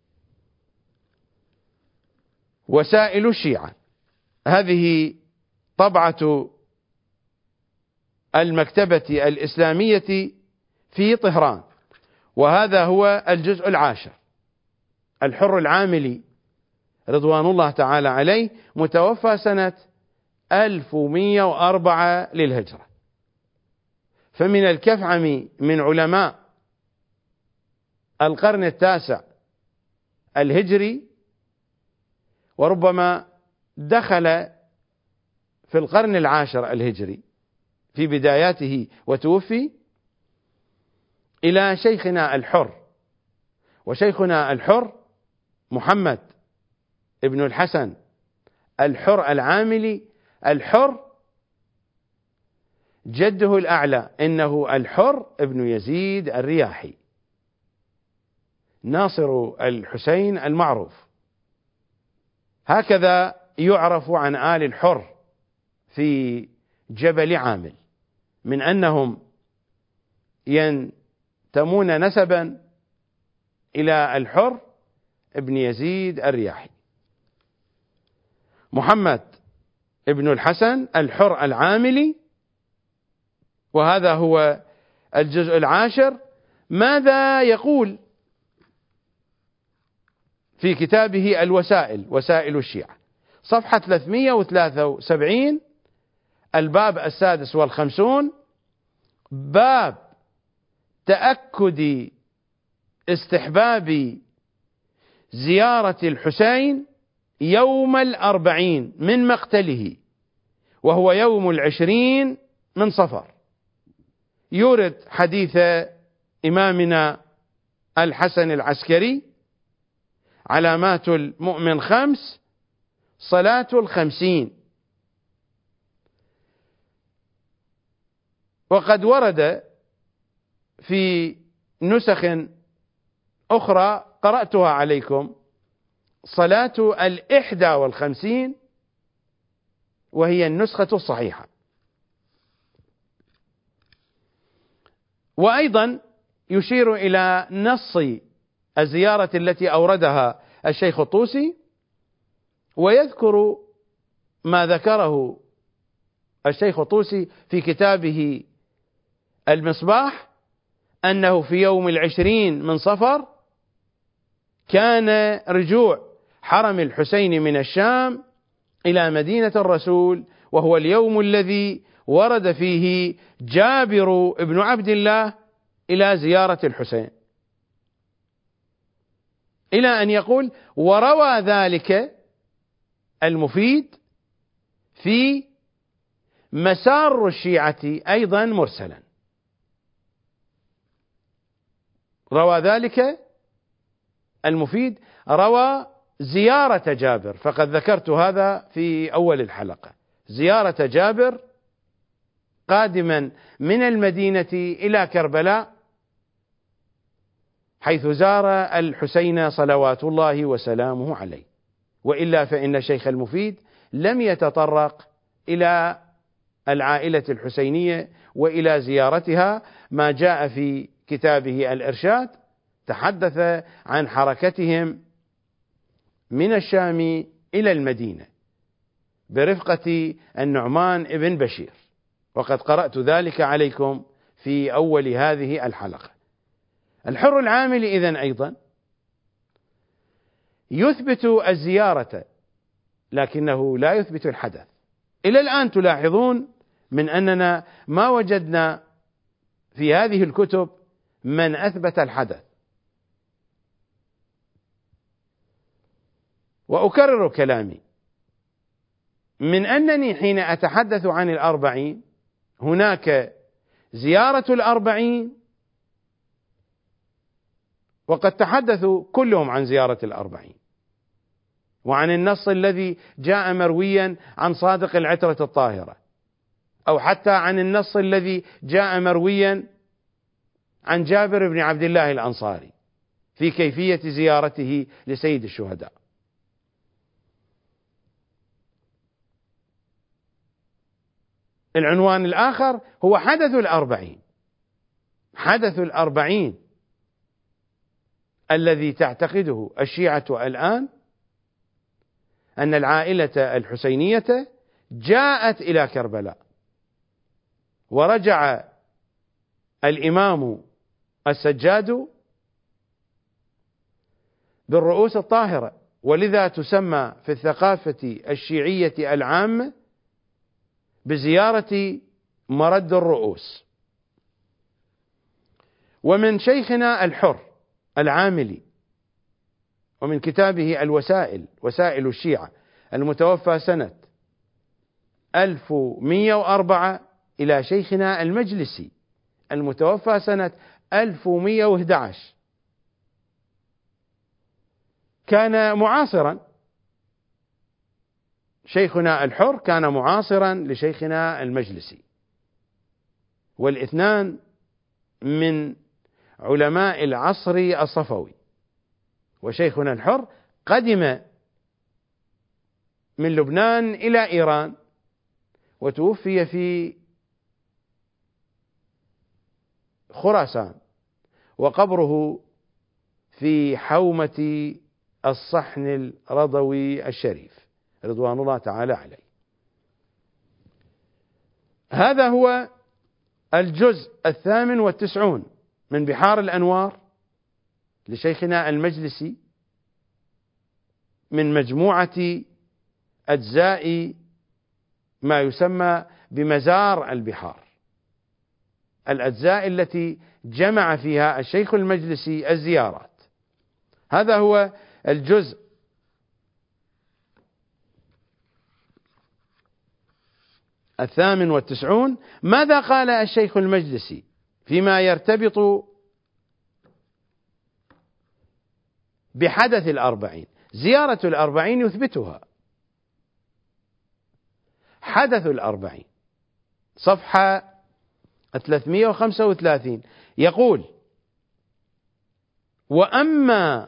وسائل الشيعة. هذه طبعة المكتبة الإسلامية في طهران، وهذا هو الجزء العاشر. الحر العاملي رضوان الله تعالى عليه متوفى سنة ألف ومئة وأربعة للهجرة. فمن الكفعمي من علماء القرن التاسع الهجري، وربما دخل في القرن العاشر الهجري في بداياته وتوفي، إلى شيخنا الحر. وشيخنا الحر محمد ابن الحسن الحر العاملي. الحر جده الأعلى إنه الحر ابن يزيد الرياحي، ناصر الحسين المعروف. هكذا يعرف عن آل الحر في جبل عامل، من أنهم ينتمون نسبا إلى الحر ابن يزيد الرياحي. محمد ابن الحسن الحر العاملي، وهذا هو الجزء العاشر. ماذا يقول في كتابه الوسائل، وسائل الشيعة، صفحة ثلاثمئة وثلاثة وسبعين، الباب السادس والخمسون، باب تأكد استحباب زيارة الحسين يوم الأربعين من مقتله وهو يوم العشرين من صفر. يورد حديث إمامنا الحسن العسكري: علامات المؤمن خمس، صلاة الخمسين. وقد ورد في نسخ أخرى قرأتها عليكم صلاة الإحدى والخمسين، وهي النسخة الصحيحة. وأيضا يشير إلى نص الزيارة التي أوردها الشيخ الطوسي، ويذكر ما ذكره الشيخ الطوسي في كتابه المصباح، أنه في يوم العشرين من صفر كان رجوع حرم الحسين من الشام إلى مدينة الرسول، وهو اليوم الذي ورد فيه جابر بن عبد الله إلى زيارة الحسين، إلى أن يقول: وروى ذلك المفيد في مسار الشيعة أيضا مرسلا. روى ذلك المفيد، روى زيارة جابر، فقد ذكرت هذا في أول الحلقة، زيارة جابر قادما من المدينة إلى كربلاء، حيث زار الحسين صلوات الله وسلامه عليه. وإلا فإن الشيخ المفيد لم يتطرق إلى العائلة الحسينية وإلى زيارتها. ما جاء في كتابه الإرشاد تحدث عن حركتهم من الشام إلى المدينة برفقة النعمان بن بشير، وقد قرأت ذلك عليكم في أول هذه الحلقة. الحر العاملي إذن أيضا يثبت الزيارة، لكنه لا يثبت الحدث. إلى الآن تلاحظون من أننا ما وجدنا في هذه الكتب من أثبت الحدث. وأكرر كلامي من أنني حين أتحدث عن الأربعين هناك زيارة الأربعين، وقد تحدثوا كلهم عن زيارة الأربعين، وعن النص الذي جاء مرويا عن صادق العترة الطاهرة، أو حتى عن النص الذي جاء مرويا عن جابر بن عبد الله الأنصاري في كيفية زيارته لسيد الشهداء. العنوان الآخر هو حدث الأربعين، حدث الأربعين الذي تعتقده الشيعة الآن أن العائلة الحسينية جاءت إلى كربلاء، ورجع الإمام السجاد بالرؤوس الطاهرة، ولذا تسمى في الثقافة الشيعية العامة بزيارة مرد الرؤوس. ومن شيخنا الحر العاملي ومن كتابه الوسائل، وسائل الشيعة، المتوفى سنة ألف ومئة وأربعة، إلى شيخنا المجلسي المتوفى سنة ألف ومئة وأحد عشر، كان معاصرا. شيخنا الحر كان معاصرا لشيخنا المجلسي، والاثنان من علماء العصر الصفوي. وشيخنا الحر قدم من لبنان إلى إيران، وتوفي في خراسان، وقبره في حومة الصحن الرضوي الشريف رضوان الله تعالى عليه. هذا هو الجزء الثامن والتسعون من بحار الأنوار لشيخنا المجلسي من مجموعة أجزاء ما يسمى بمزار البحار، الأجزاء التي جمع فيها الشيخ المجلسي الزيارات. هذا هو الجزء الثامن والتسعون: ماذا قال الشيخ المجلسي فيما يرتبط بحدث الأربعين؟ زيارة الأربعين يثبتها. حدث الأربعين صفحة ثلاثمائة وخمسة وثلاثين يقول: وأما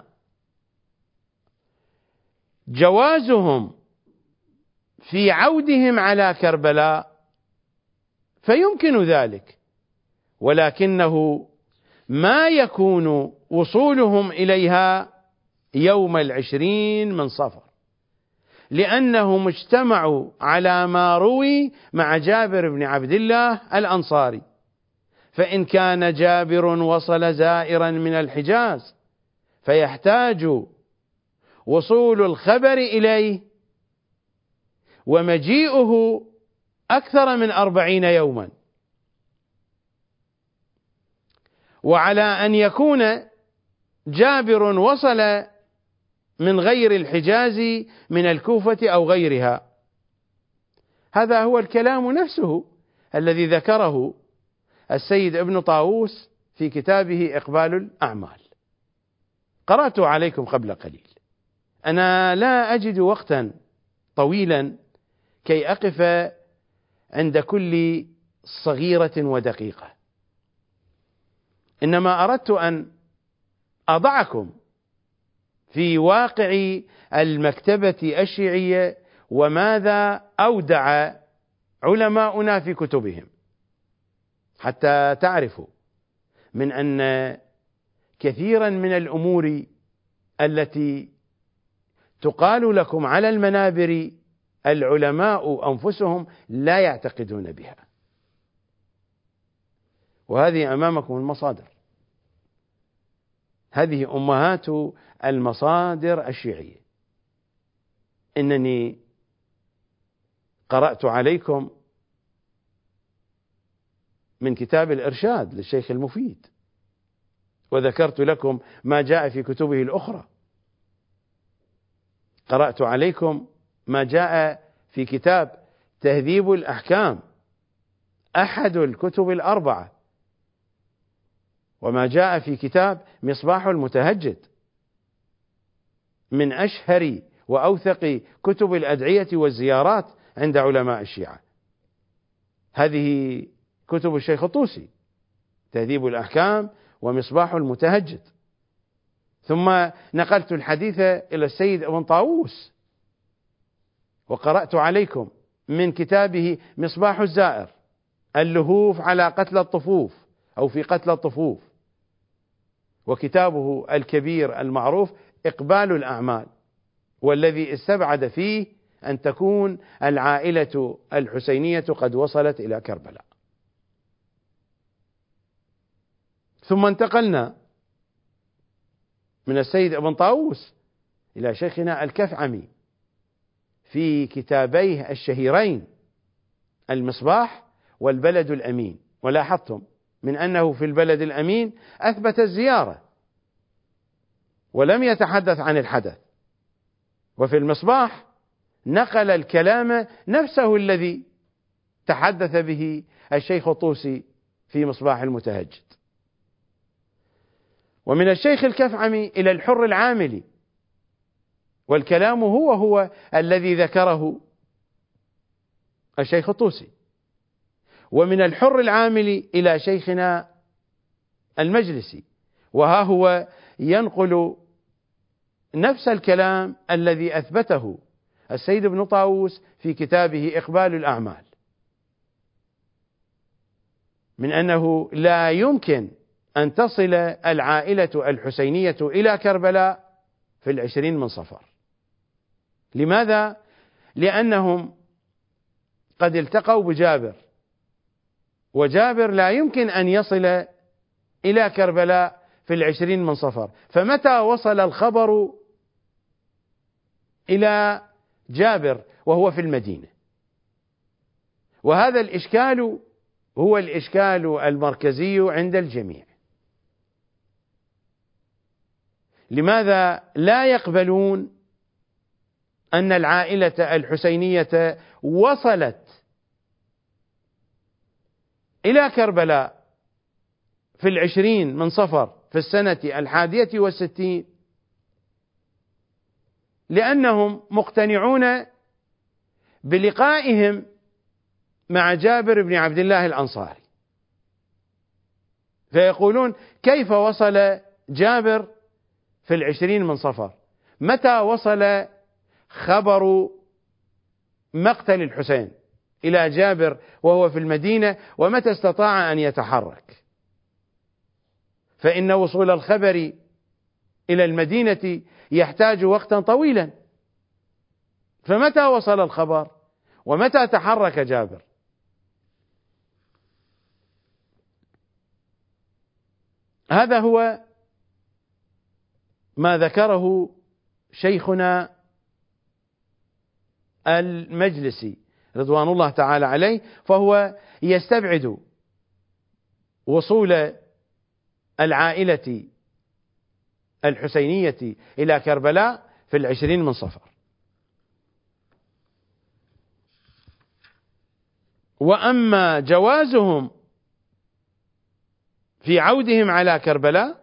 جوازهم في عودهم على كربلاء فيمكن ذلك، ولكنه ما يكون وصولهم إليها يوم العشرين من صفر، لأنهم اجتمعوا على ما روي مع جابر بن عبد الله الأنصاري، فإن كان جابر وصل زائرا من الحجاز فيحتاج وصول الخبر إليه ومجيئه أكثر من أربعين يوما، وعلى أن يكون جابر وصل من غير الحجاز من الكوفة أو غيرها. هذا هو الكلام نفسه الذي ذكره السيد ابن طاووس في كتابه إقبال الأعمال. قرأت عليكم قبل قليل. أنا لا أجد وقتا طويلا كي أقف عند كل صغيرة ودقيقة، إنما أردت أن أضعكم في واقع المكتبة الشيعية وماذا أودع علماؤنا في كتبهم، حتى تعرفوا من أن كثيرا من الأمور التي تقال لكم على المنابر العلماء أنفسهم لا يعتقدون بها. وهذه أمامكم المصادر، هذه أمهات المصادر الشيعية. إنني قرأت عليكم من كتاب الإرشاد للشيخ المفيد، وذكرت لكم ما جاء في كتبه الأخرى. قرأت عليكم ما جاء في كتاب تهذيب الأحكام، أحد الكتب الأربعة، وما جاء في كتاب مصباح المتهجد، من أشهر وأوثق كتب الأدعية والزيارات عند علماء الشيعة. هذه كتب الشيخ الطوسي، تهذيب الأحكام ومصباح المتهجد. ثم نقلت الحديث إلى السيد ابن طاووس، وقرأت عليكم من كتابه مصباح الزائر اللهوف على قتل الطفوف أو في قتل الطفوف، وكتابه الكبير المعروف إقبال الأعمال، والذي استبعد فيه أن تكون العائلة الحسينية قد وصلت إلى كربلاء. ثم انتقلنا من السيد ابن طاووس إلى شيخنا الكفعمي في كتابيه الشهيرين المصباح والبلد الأمين. ولاحظتم من أنه في البلد الأمين أثبت الزيارة ولم يتحدث عن الحدث، وفي المصباح نقل الكلام نفسه الذي تحدث به الشيخ الطوسي في مصباح المتهجد. ومن الشيخ الكفعمي إلى الحر العاملي، والكلام هو هو الذي ذكره الشيخ الطوسي. ومن الحر العاملي إلى شيخنا المجلسي، وها هو ينقل نفس الكلام الذي أثبته السيد ابن طاووس في كتابه إقبال الأعمال، من أنه لا يمكن أن تصل العائلة الحسينية إلى كربلاء في العشرين من صفر. لماذا؟ لأنهم قد التقوا بجابر، وجابر لا يمكن أن يصل إلى كربلاء في العشرين من صفر، فمتى وصل الخبر إلى جابر وهو في المدينة؟ وهذا الإشكال هو الإشكال المركزي عند الجميع. لماذا لا يقبلون أن العائلة الحسينية وصلت إلى كربلاء في العشرين من صفر في السنة الحادية والستين، لأنهم مقتنعون بلقائهم مع جابر بن عبد الله الأنصاري، فيقولون: كيف وصل جابر في العشرين من صفر؟ متى وصل خبر مقتل الحسين إلى جابر وهو في المدينة، ومتى استطاع أن يتحرك؟ فإن وصول الخبر إلى المدينة يحتاج وقتا طويلا، فمتى وصل الخبر ومتى تحرك جابر؟ هذا هو ما ذكره شيخنا المجلسي رضوان الله تعالى عليه، فهو يستبعد وصول العائلة الحسينية إلى كربلاء في العشرين من صفر. وأما جوازهم في عودهم على كربلاء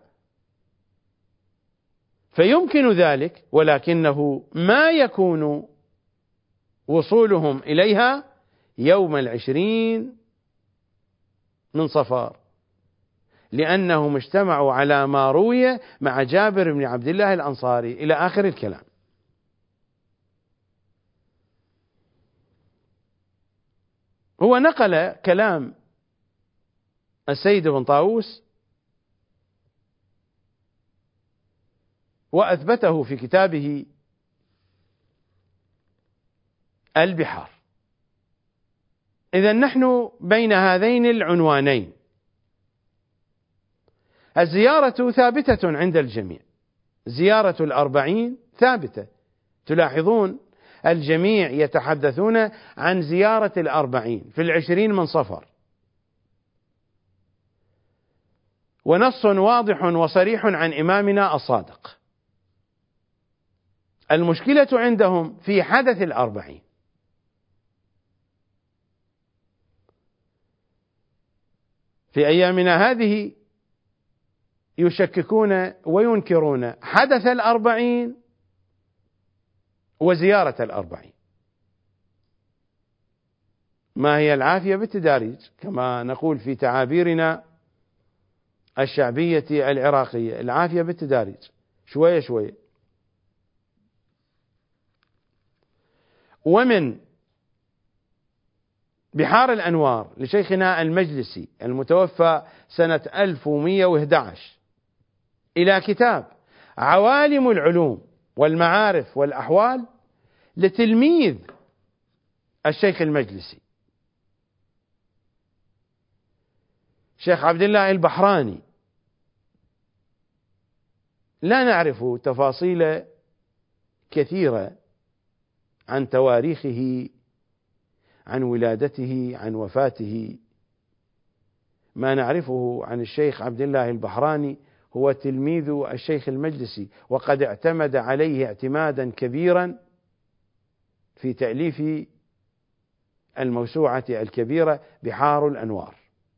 فيمكن ذلك، ولكنه ما يكون وصولهم إليها يوم العشرين من صفر، لأنهم اجتمعوا على ما روي مع جابر بن عبد الله الأنصاري إلى آخر الكلام. هو نقل كلام السيد بن طاووس وأثبته في كتابه البحار. إذن نحن بين هذين العنوانين. الزيارة ثابتة عند الجميع، زيارة الأربعين ثابتة، تلاحظون الجميع يتحدثون عن زيارة الأربعين في العشرين من صفر، ونص واضح وصريح عن إمامنا الصادق. المشكلة عندهم في حدث الأربعين. في أيامنا هذه يشككون وينكرون حدث الأربعين وزيارة الأربعين. ما هي العافية بالتداريج كما نقول في تعابيرنا الشعبية العراقية، العافية بالتداريج، شوية شوية. ومن بحار الأنوار لشيخنا المجلسي المتوفى سنة ألف ومئة وأحد عشر إلى كتاب عوالم العلوم والمعارف والأحوال لتلميذ الشيخ المجلسي شيخ عبد الله البحراني. لا نعرف تفاصيل كثيرة عن تواريخه، عن ولادته، عن وفاته. ما نعرفه عن الشيخ عبد الله البحراني هو تلميذ الشيخ المجلسي، وقد اعتمد عليه اعتمادا كبيرا في تأليف الموسوعة الكبيرة بحار الأنوار.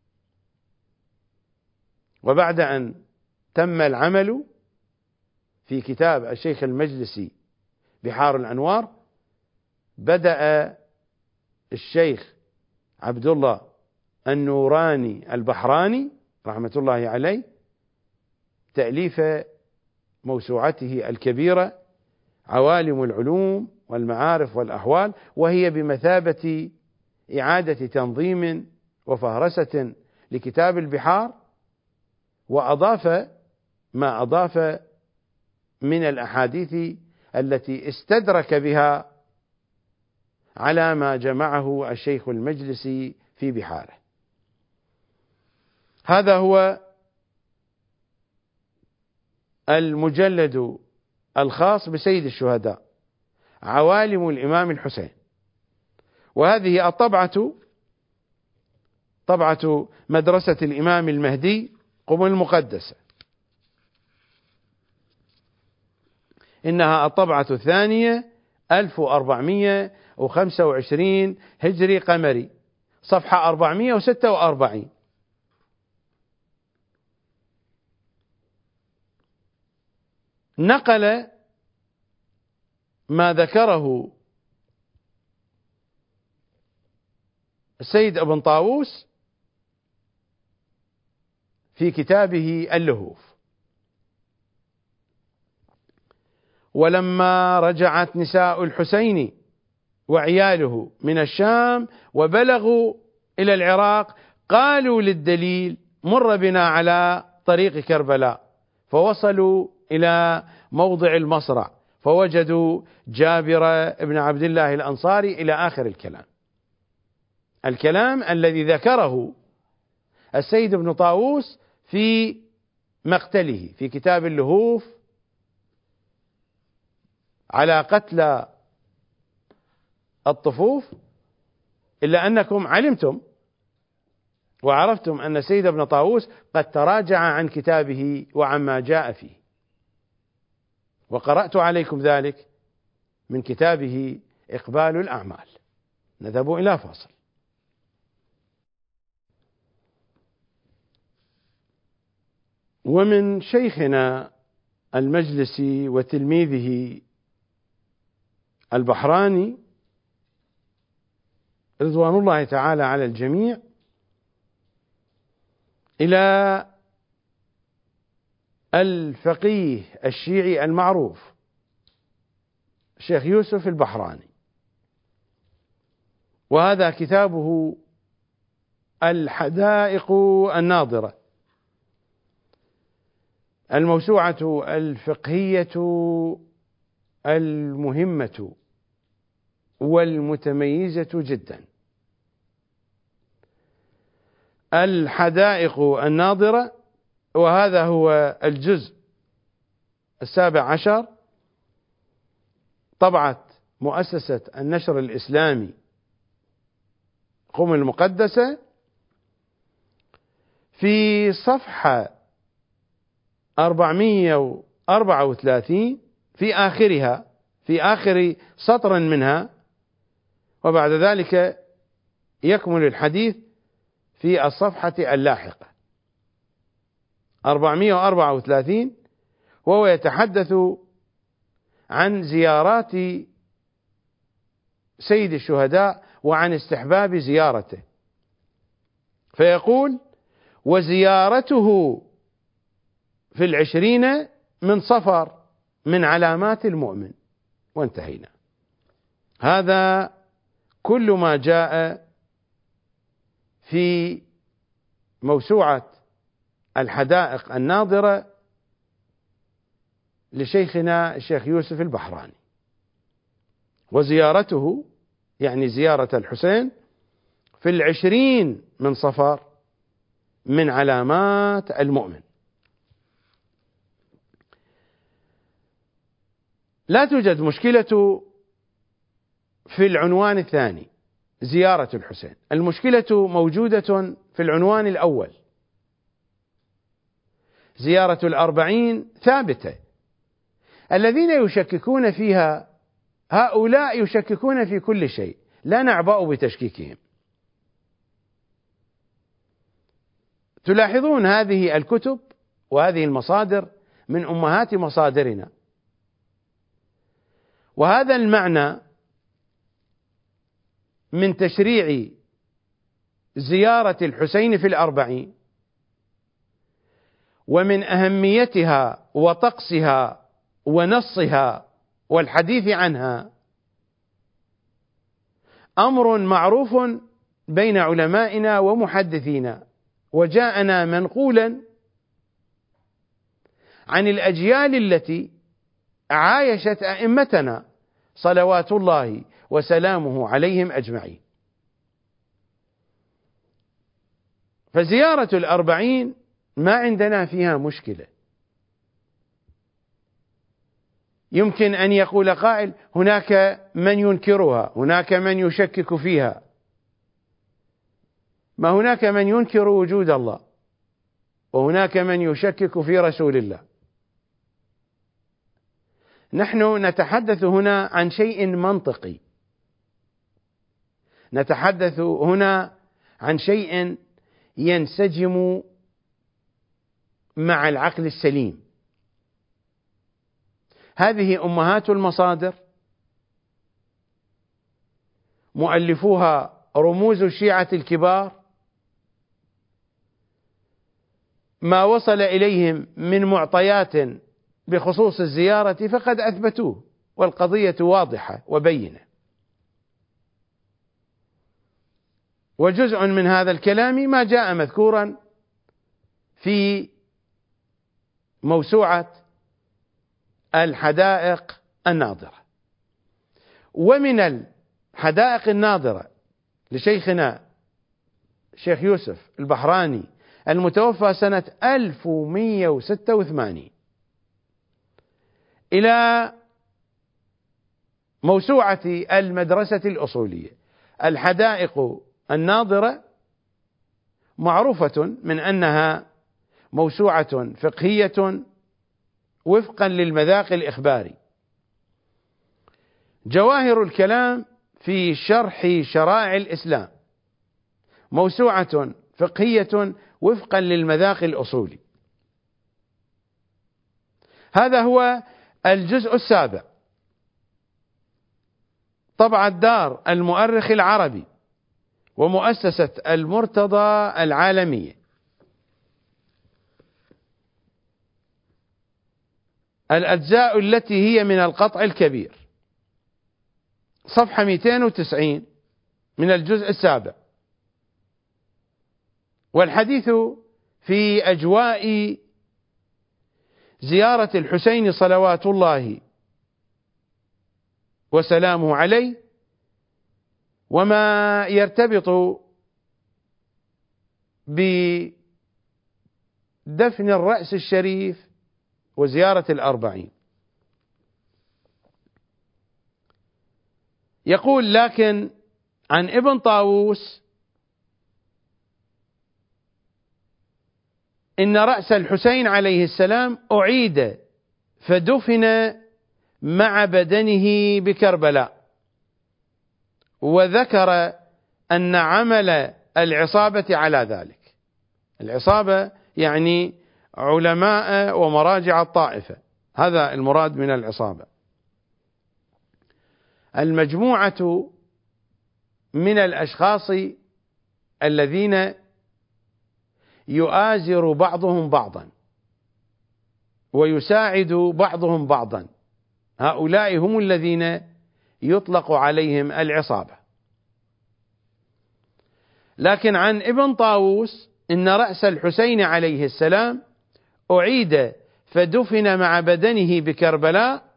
وبعد أن تم العمل في كتاب الشيخ المجلسي بحار الأنوار، بدأ الشيخ عبد الله النوراني البحراني رحمة الله عليه تأليف موسوعته الكبيرة عوالم العلوم والمعارف والأحوال، وهي بمثابة إعادة تنظيم وفهرسة لكتاب البحار، وأضاف ما أضاف من الأحاديث التي استدرك بها على ما جمعه الشيخ المجلسي في بحاره. هذا هو المجلد الخاص بسيد الشهداء عوالم الإمام الحسين، وهذه الطبعة طبعة مدرسة الإمام المهدي قم المقدسة، إنها الطبعة الثانية ألف وأربعمئة وخمسة وعشرين هجري قمري، صفحة أربعمئة وستة وأربعين. نقل ما ذكره السيد ابن طاووس في كتابه اللهوف: ولما رجعت نساء الحسين وعياله من الشام وبلغوا إلى العراق قالوا للدليل: مر بنا على طريق كربلاء، فوصلوا إلى موضع المصرع فوجدوا جابر بن عبد الله الأنصاري إلى آخر الكلام. الكلام الذي ذكره السيد ابن طاووس في مقتله في كتاب اللهوف على قتل الطفوف، إلا أنكم علمتم وعرفتم أن السيد ابن طاووس قد تراجع عن كتابه وعما جاء فيه، وقرأت عليكم ذلك من كتابه إقبال الأعمال. نذهب إلى فاصل. ومن شيخنا المجلسي وتلميذه البحراني رضوان الله تعالى على الجميع إلى الفقيه الشيعي المعروف الشيخ يوسف البحراني، وهذا كتابه الحدائق الناظرة، الموسوعة الفقهية المهمة والمتميزة جدا. الحدائق الناظرة، وهذا هو الجزء السابع عشر، طبعة مؤسسة النشر الإسلامي قم المقدسة، في صفحة أربعمائة وأربعة وثلاثين في آخرها، في آخر سطر منها، وبعد ذلك يكمل الحديث في الصفحة اللاحقة أربعمائة وأربعة وثلاثين، وهو يتحدث عن زيارات سيد الشهداء وعن استحباب زيارته، فيقول: وزيارته في العشرين من صفر من علامات المؤمن، وانتهينا. هذا كل ما جاء في موسوعة الحدائق الناظرة لشيخنا الشيخ يوسف البحراني. وزيارته يعني زيارة الحسين في العشرين من صفر من علامات المؤمن. لا توجد مشكلة في العنوان الثاني زيارة الحسين، المشكلة موجودة في العنوان الأول. زيارة الأربعين ثابتة، الذين يشككون فيها هؤلاء يشككون في كل شيء، لا نعبأ بتشكيكهم. تلاحظون هذه الكتب وهذه المصادر من أمهات مصادرنا، وهذا المعنى من تشريع زيارة الحسين في الأربعين ومن أهميتها وطقسها ونصها والحديث عنها أمر معروف بين علمائنا ومحدثينا، وجاءنا منقولا عن الأجيال التي عايشت أئمتنا صلوات الله وسلامه عليهم أجمعين. فزيارة الأربعين ما عندنا فيها مشكلة. يمكن أن يقول قائل: هناك من ينكرها، هناك من يشكك فيها. ما هناك من ينكر وجود الله، وهناك من يشكك في رسول الله. نحن نتحدث هنا عن شيء منطقي، نتحدث هنا عن شيء ينسجم مع العقل السليم. هذه أمهات المصادر، مؤلفوها رموز الشيعة الكبار، ما وصل إليهم من معطيات بخصوص الزيارة فقد أثبتوه، والقضية واضحة وبينة. وجزء من هذا الكلام ما جاء مذكورا في موسوعة الحدائق الناظرة. ومن الحدائق الناظرة لشيخنا شيخ يوسف البحراني المتوفى سنة ألف ومئة وستة وثمانين إلى موسوعة المدرسة الأصولية. الحدائق الناظرة معروفة من أنها موسوعة فقهية وفقا للمذاق الإخباري. جواهر الكلام في شرح شرائع الإسلام موسوعة فقهية وفقا للمذاق الأصولي. هذا هو الجزء السابع. طبعة دار المؤرخ العربي ومؤسسة المرتضى العالمية، الأجزاء التي هي من القطع الكبير، صفحة مئتين وتسعين من الجزء السابع. والحديث في أجواء زيارة الحسين صلوات الله وسلامه عليه، وما يرتبط بدفن الرأس الشريف وزيارة الأربعين. يقول: لكن عن ابن طاووس إن رأس الحسين عليه السلام أعيد فدفن مع بدنه بكربلاء، وذكر أن عمل العصابة على ذلك. العصابة يعني علماء ومراجع الطائفة، هذا المراد من العصابة. المجموعة من الأشخاص الذين يؤازر بعضهم بعضا ويساعد بعضهم بعضا، هؤلاء هم الذين يطلق عليهم العصابة. لكن عن ابن طاووس إن رأس الحسين عليه السلام أعيد فدفن مع بدنه بكربلاء،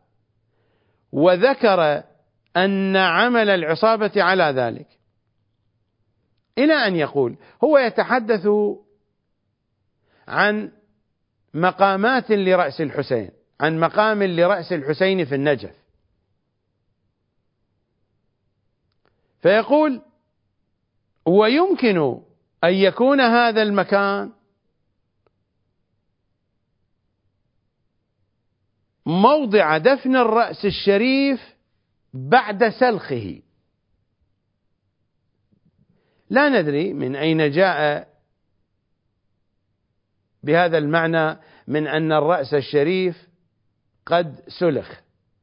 وذكر أن عمل العصابة على ذلك، إلى أن يقول هو يتحدث عن مقامات لرأس الحسين، عن مقام لرأس الحسين في النجف، فيقول: ويمكن أن يكون هذا المكان موضع دفن الرأس الشريف بعد سلخه. لا ندري من أين جاء بهذا المعنى من أن الرأس الشريف قد سلخ.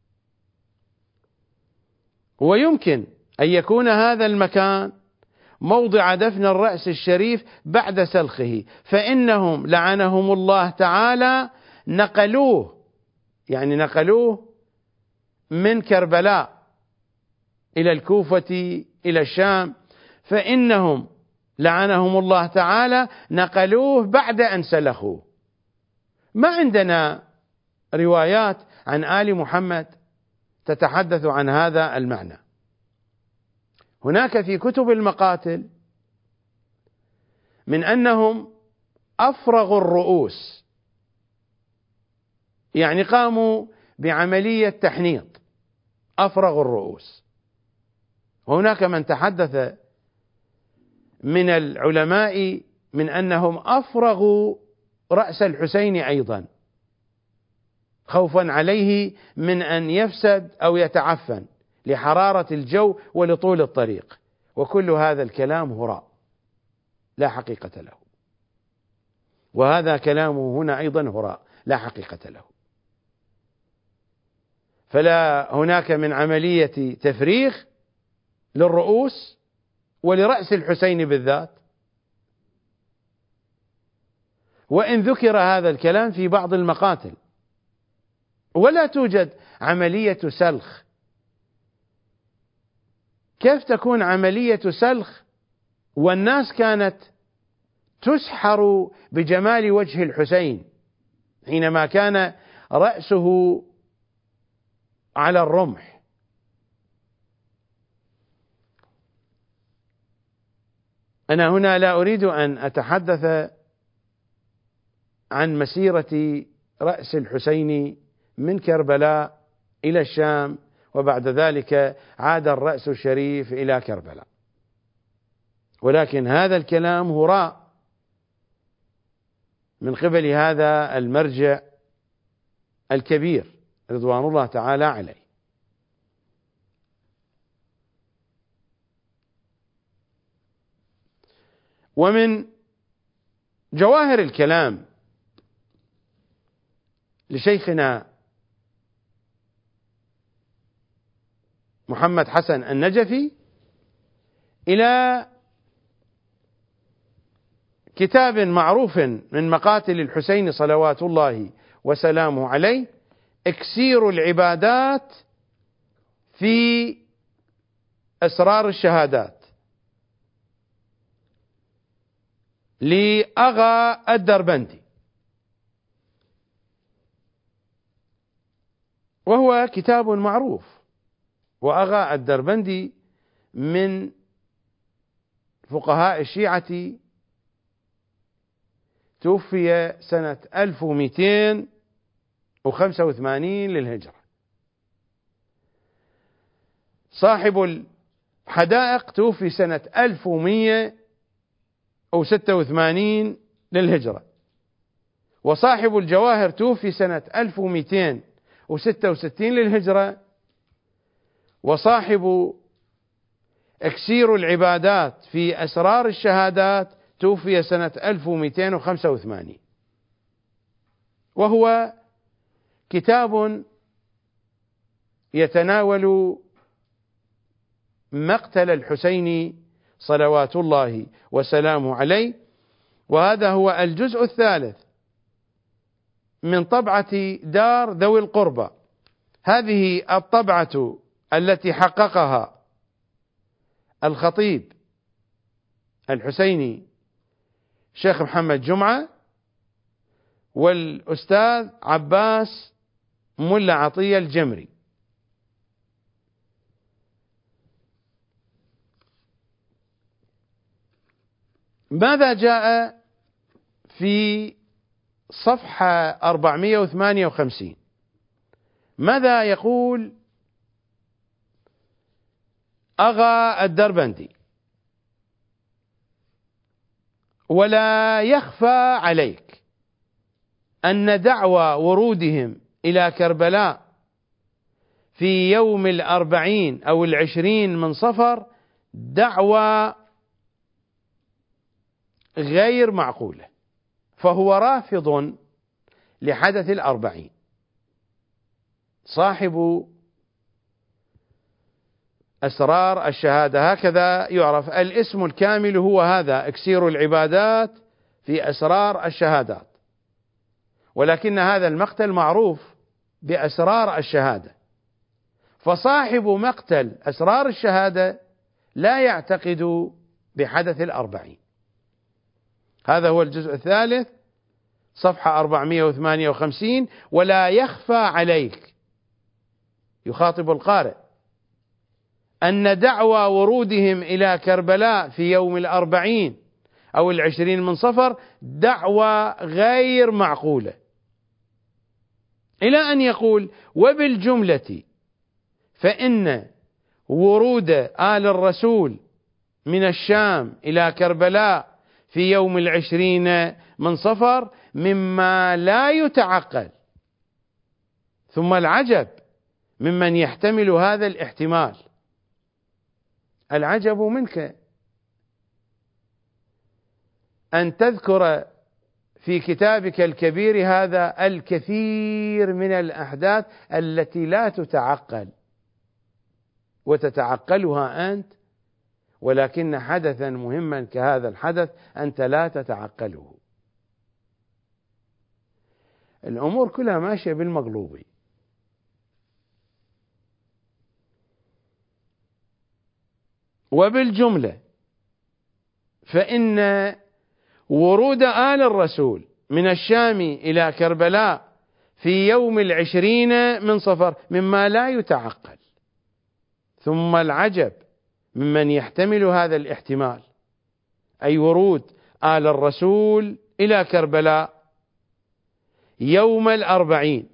ويمكن أن يكون هذا المكان موضع دفن الرأس الشريف بعد سلخه، فإنهم لعنهم الله تعالى نقلوه، يعني نقلوه من كربلاء إلى الكوفة إلى الشام، فإنهم لعنهم الله تعالى نقلوه بعد أن سلخوه. ما عندنا روايات عن آل محمد تتحدث عن هذا المعنى. هناك في كتب المقاتل من أنهم أفرغوا الرؤوس، يعني قاموا بعملية تحنيط، أفرغوا الرؤوس. وهناك من تحدث من العلماء من أنهم أفرغوا رأس الحسين أيضا، خوفا عليه من أن يفسد أو يتعفن لحرارة الجو ولطول الطريق. وكل هذا الكلام هراء لا حقيقة له، وهذا كلامه هنا أيضا هراء لا حقيقة له. فلا هناك من عملية تفريغ للرؤوس ولرأس الحسين بالذات. وإن ذكر هذا الكلام في بعض المقاتل ولا توجد عملية سلخ، كيف تكون عملية سلخ والناس كانت تسحر بجمال وجه الحسين حينما كان رأسه على الرمح؟ أنا هنا لا أريد أن أتحدث عن مسيرة رأس الحسين من كربلاء إلى الشام، وبعد ذلك عاد الرأس الشريف إلى كربلاء، ولكن هذا الكلام هراء من قبل هذا المرجع الكبير رضوان الله تعالى عليه. ومن جواهر الكلام لشيخنا محمد حسن النجفي إلى كتاب معروف من مقاتل الحسين صلوات الله وسلامه عليه، إكسير العبادات في أسرار الشهادات لأغا الدربندي، وهو كتاب معروف. وأغا الدربندي من فقهاء الشيعة، توفي سنة ألف ومئتين وخمسة وثمانين للهجرة. صاحب الحدائق توفي سنة ألف ومئة وستة وثمانين للهجرة. وصاحب الجواهر توفي سنة ألف ومئتين وستة وستين للهجرة. وصاحب إكسير العبادات في أسرار الشهادات توفي سنة ألف ومئتين وخمسة وثمانين، وهو كتاب يتناول مقتل الحسين صلوات الله وسلامه عليه. وهذا هو الجزء الثالث من طبعة دار ذوي القربى. هذه الطبعة التي حققها الخطيب الحسيني شيخ محمد جمعة والأستاذ عباس ملا عطية الجمري. ماذا جاء في صفحة أربعمئة وثمانية وخمسين؟ ماذا يقول أغا الدربندي؟ ولا يخفى عليك أن دعوى ورودهم إلى كربلاء في يوم الأربعين أو العشرين من صفر دعوى غير معقولة، فهو رافض لحدث الأربعين. صاحب أسرار الشهادة هكذا يعرف، الاسم الكامل هو هذا: إكسير العبادات في أسرار الشهادات، ولكن هذا المقتل معروف بأسرار الشهادة. فصاحب مقتل أسرار الشهادة لا يعتقد بحدث الأربعين. هذا هو الجزء الثالث صفحة أربعمئة وثمانية وخمسين. ولا يخفى عليك، يخاطب القارئ، أن دعوى ورودهم إلى كربلاء في يوم الأربعين أو العشرين من صفر دعوى غير معقولة، إلى أن يقول: وبالجملة فإن ورود آل الرسول من الشام إلى كربلاء في يوم العشرين من صفر مما لا يتعقل. ثم العجب ممن يحتمل هذا الاحتمال. العجب منك أن تذكر في كتابك الكبير هذا الكثير من الأحداث التي لا تتعقل وتتعقلها أنت، ولكن حدثا مهما كهذا الحدث أنت لا تتعقله. الأمور كلها ماشية بالمقلوب. وبالجملة فإن ورود آل الرسول من الشام إلى كربلاء في يوم العشرين من صفر مما لا يتعقل. ثم العجب ممن يحتمل هذا الاحتمال، أي ورود آل الرسول إلى كربلاء يوم الأربعين،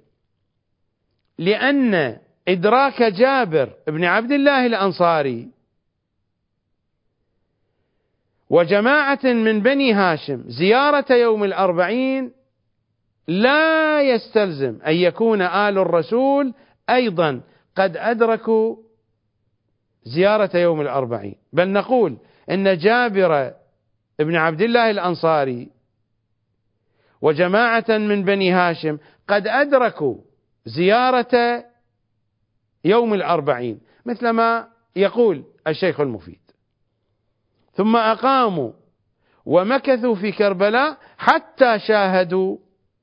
لأن إدراك جابر بن عبد الله الأنصاري وجماعة من بني هاشم زيارة يوم الأربعين لا يستلزم أن يكون آل الرسول أيضا قد أدركوا زيارة يوم الأربعين، بل نقول إن جابر بن عبد الله الأنصاري وجماعة من بني هاشم قد أدركوا زيارة يوم الأربعين، مثل ما يقول الشيخ المفيد: ثم أقاموا ومكثوا في كربلاء حتى شاهدوا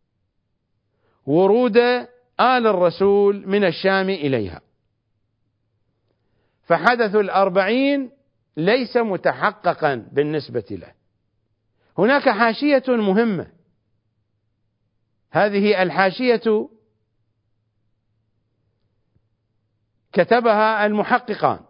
ورود آل الرسول من الشام إليها. فحدث الأربعين ليس متحققا بالنسبة له. هناك حاشية مهمة، هذه الحاشية كتبها المحققان،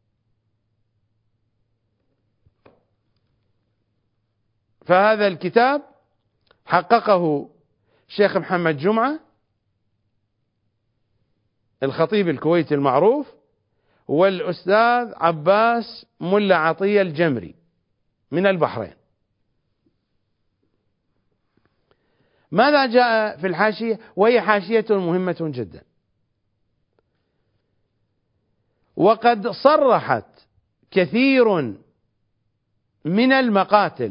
فهذا الكتاب حققه الشيخ محمد جمعة الخطيب الكويتي المعروف، والأستاذ عباس ملا عطية الجمري من البحرين. ماذا جاء في الحاشية؟ وهي حاشية مهمة جدا. وقد صرحت كثير من المقاتل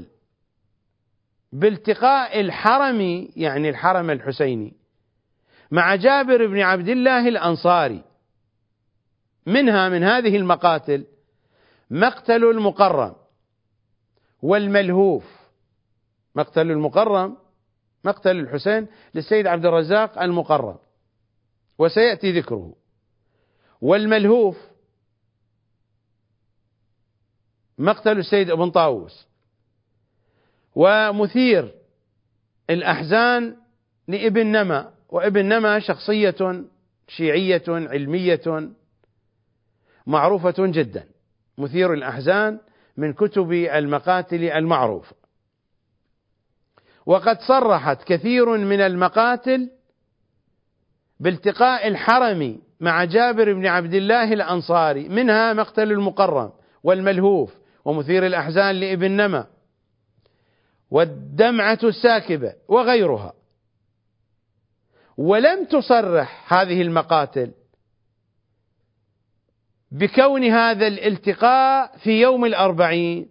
بالتقاء الحرم، يعني الحرم الحسيني، مع جابر بن عبد الله الأنصاري. منها من هذه المقاتل مقتل المقرم والملهوف. مقتل المقرم مقتل الحسين للسيد عبد الرزاق المقرم، وسيأتي ذكره. والملهوف مقتل السيد ابن طاووس. ومثير الأحزان لابن نما، وابن نما شخصية شيعية علمية معروفة جدا، مثير الأحزان من كتب المقاتل المعروفة. وقد صرحت كثير من المقاتل بالتقاء الحرم مع جابر بن عبد الله الأنصاري، منها مقتل المقرم والملهوف ومثير الأحزان لابن نما والدمعة الساكبة وغيرها. ولم تصرح هذه المقاتل بكون هذا الالتقاء في يوم الأربعين.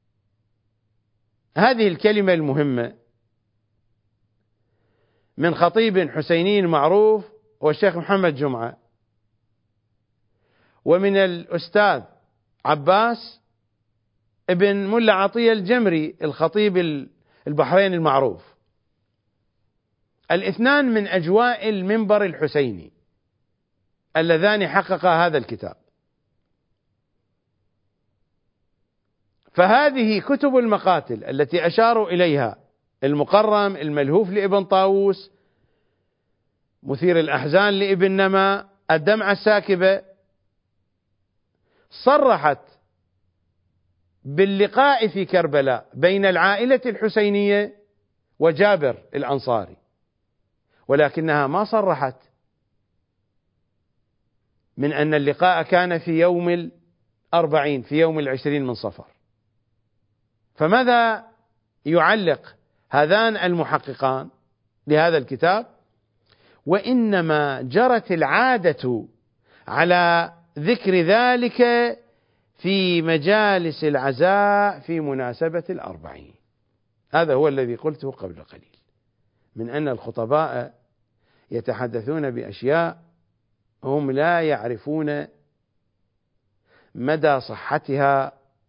هذه الكلمة المهمة من خطيب حسيني معروف والشيخ محمد جمعة، ومن الأستاذ عباس ابن ملا عطية الجمري الخطيب البحرين المعروف، الاثنان من أجواء المنبر الحسيني اللذان حققا هذا الكتاب. فهذه كتب المقاتل التي أشاروا إليها: المقرم، الملهوف لابن طاووس، مثير الأحزان لابن نما، الدمعة الساكبة، صرحت باللقاء في كربلاء بين العائلة الحسينية وجابر الأنصاري، ولكنها ما صرحت من أن اللقاء كان في يوم الأربعين، في يوم العشرين من صفر. فماذا يعلق هذان المحققان لهذا الكتاب؟ وإنما جرت العادة على ذكر ذلك في مجالس العزاء في مناسبة الأربعين. هذا هو الذي قلته قبل قليل. من أن الخطباء يتحدثون بأشياء هم لا يعرفون مدى صحتها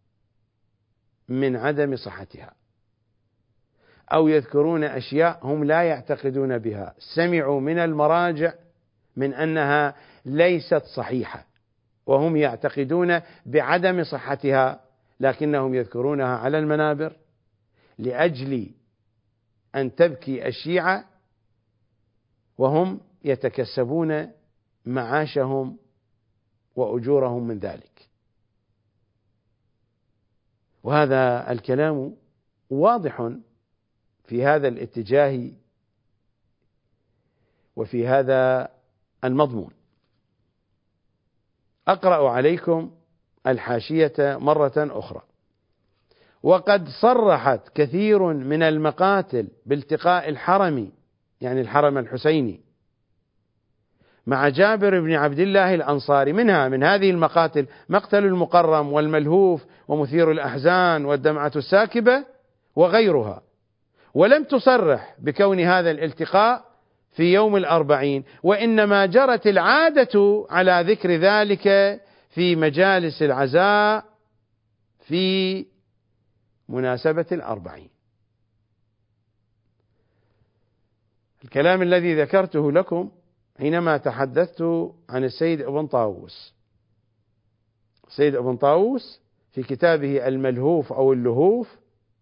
من عدم صحتها، أو يذكرون أشياء هم لا يعتقدون بها، سمعوا من المراجع من أنها ليست صحيحة وهم يعتقدون بعدم صحتها، لكنهم يذكرونها على المنابر لأجل أن تبكي الشيعة، وهم يتكسبون معاشهم وأجورهم من ذلك. وهذا الكلام واضح في هذا الاتجاه وفي هذا المضمون. أقرأ عليكم الحاشية مرة أخرى. وقد صرحت كثير من المقاتل بالتقاء الحرم، يعني الحرم الحسيني، مع جابر بن عبد الله الأنصاري، منها من هذه المقاتل مقتل المقرم والملهوف ومثير الأحزان والدمعة الساكبة وغيرها، ولم تصرح بكون هذا الالتقاء في يوم الأربعين، وإنما جرت العادة على ذكر ذلك في مجالس العزاء في مناسبة الأربعين. الكلام الذي ذكرته لكم حينما تحدثت عن السيد ابن طاووس. السيد ابن طاووس في كتابه الملهوف أو اللهوف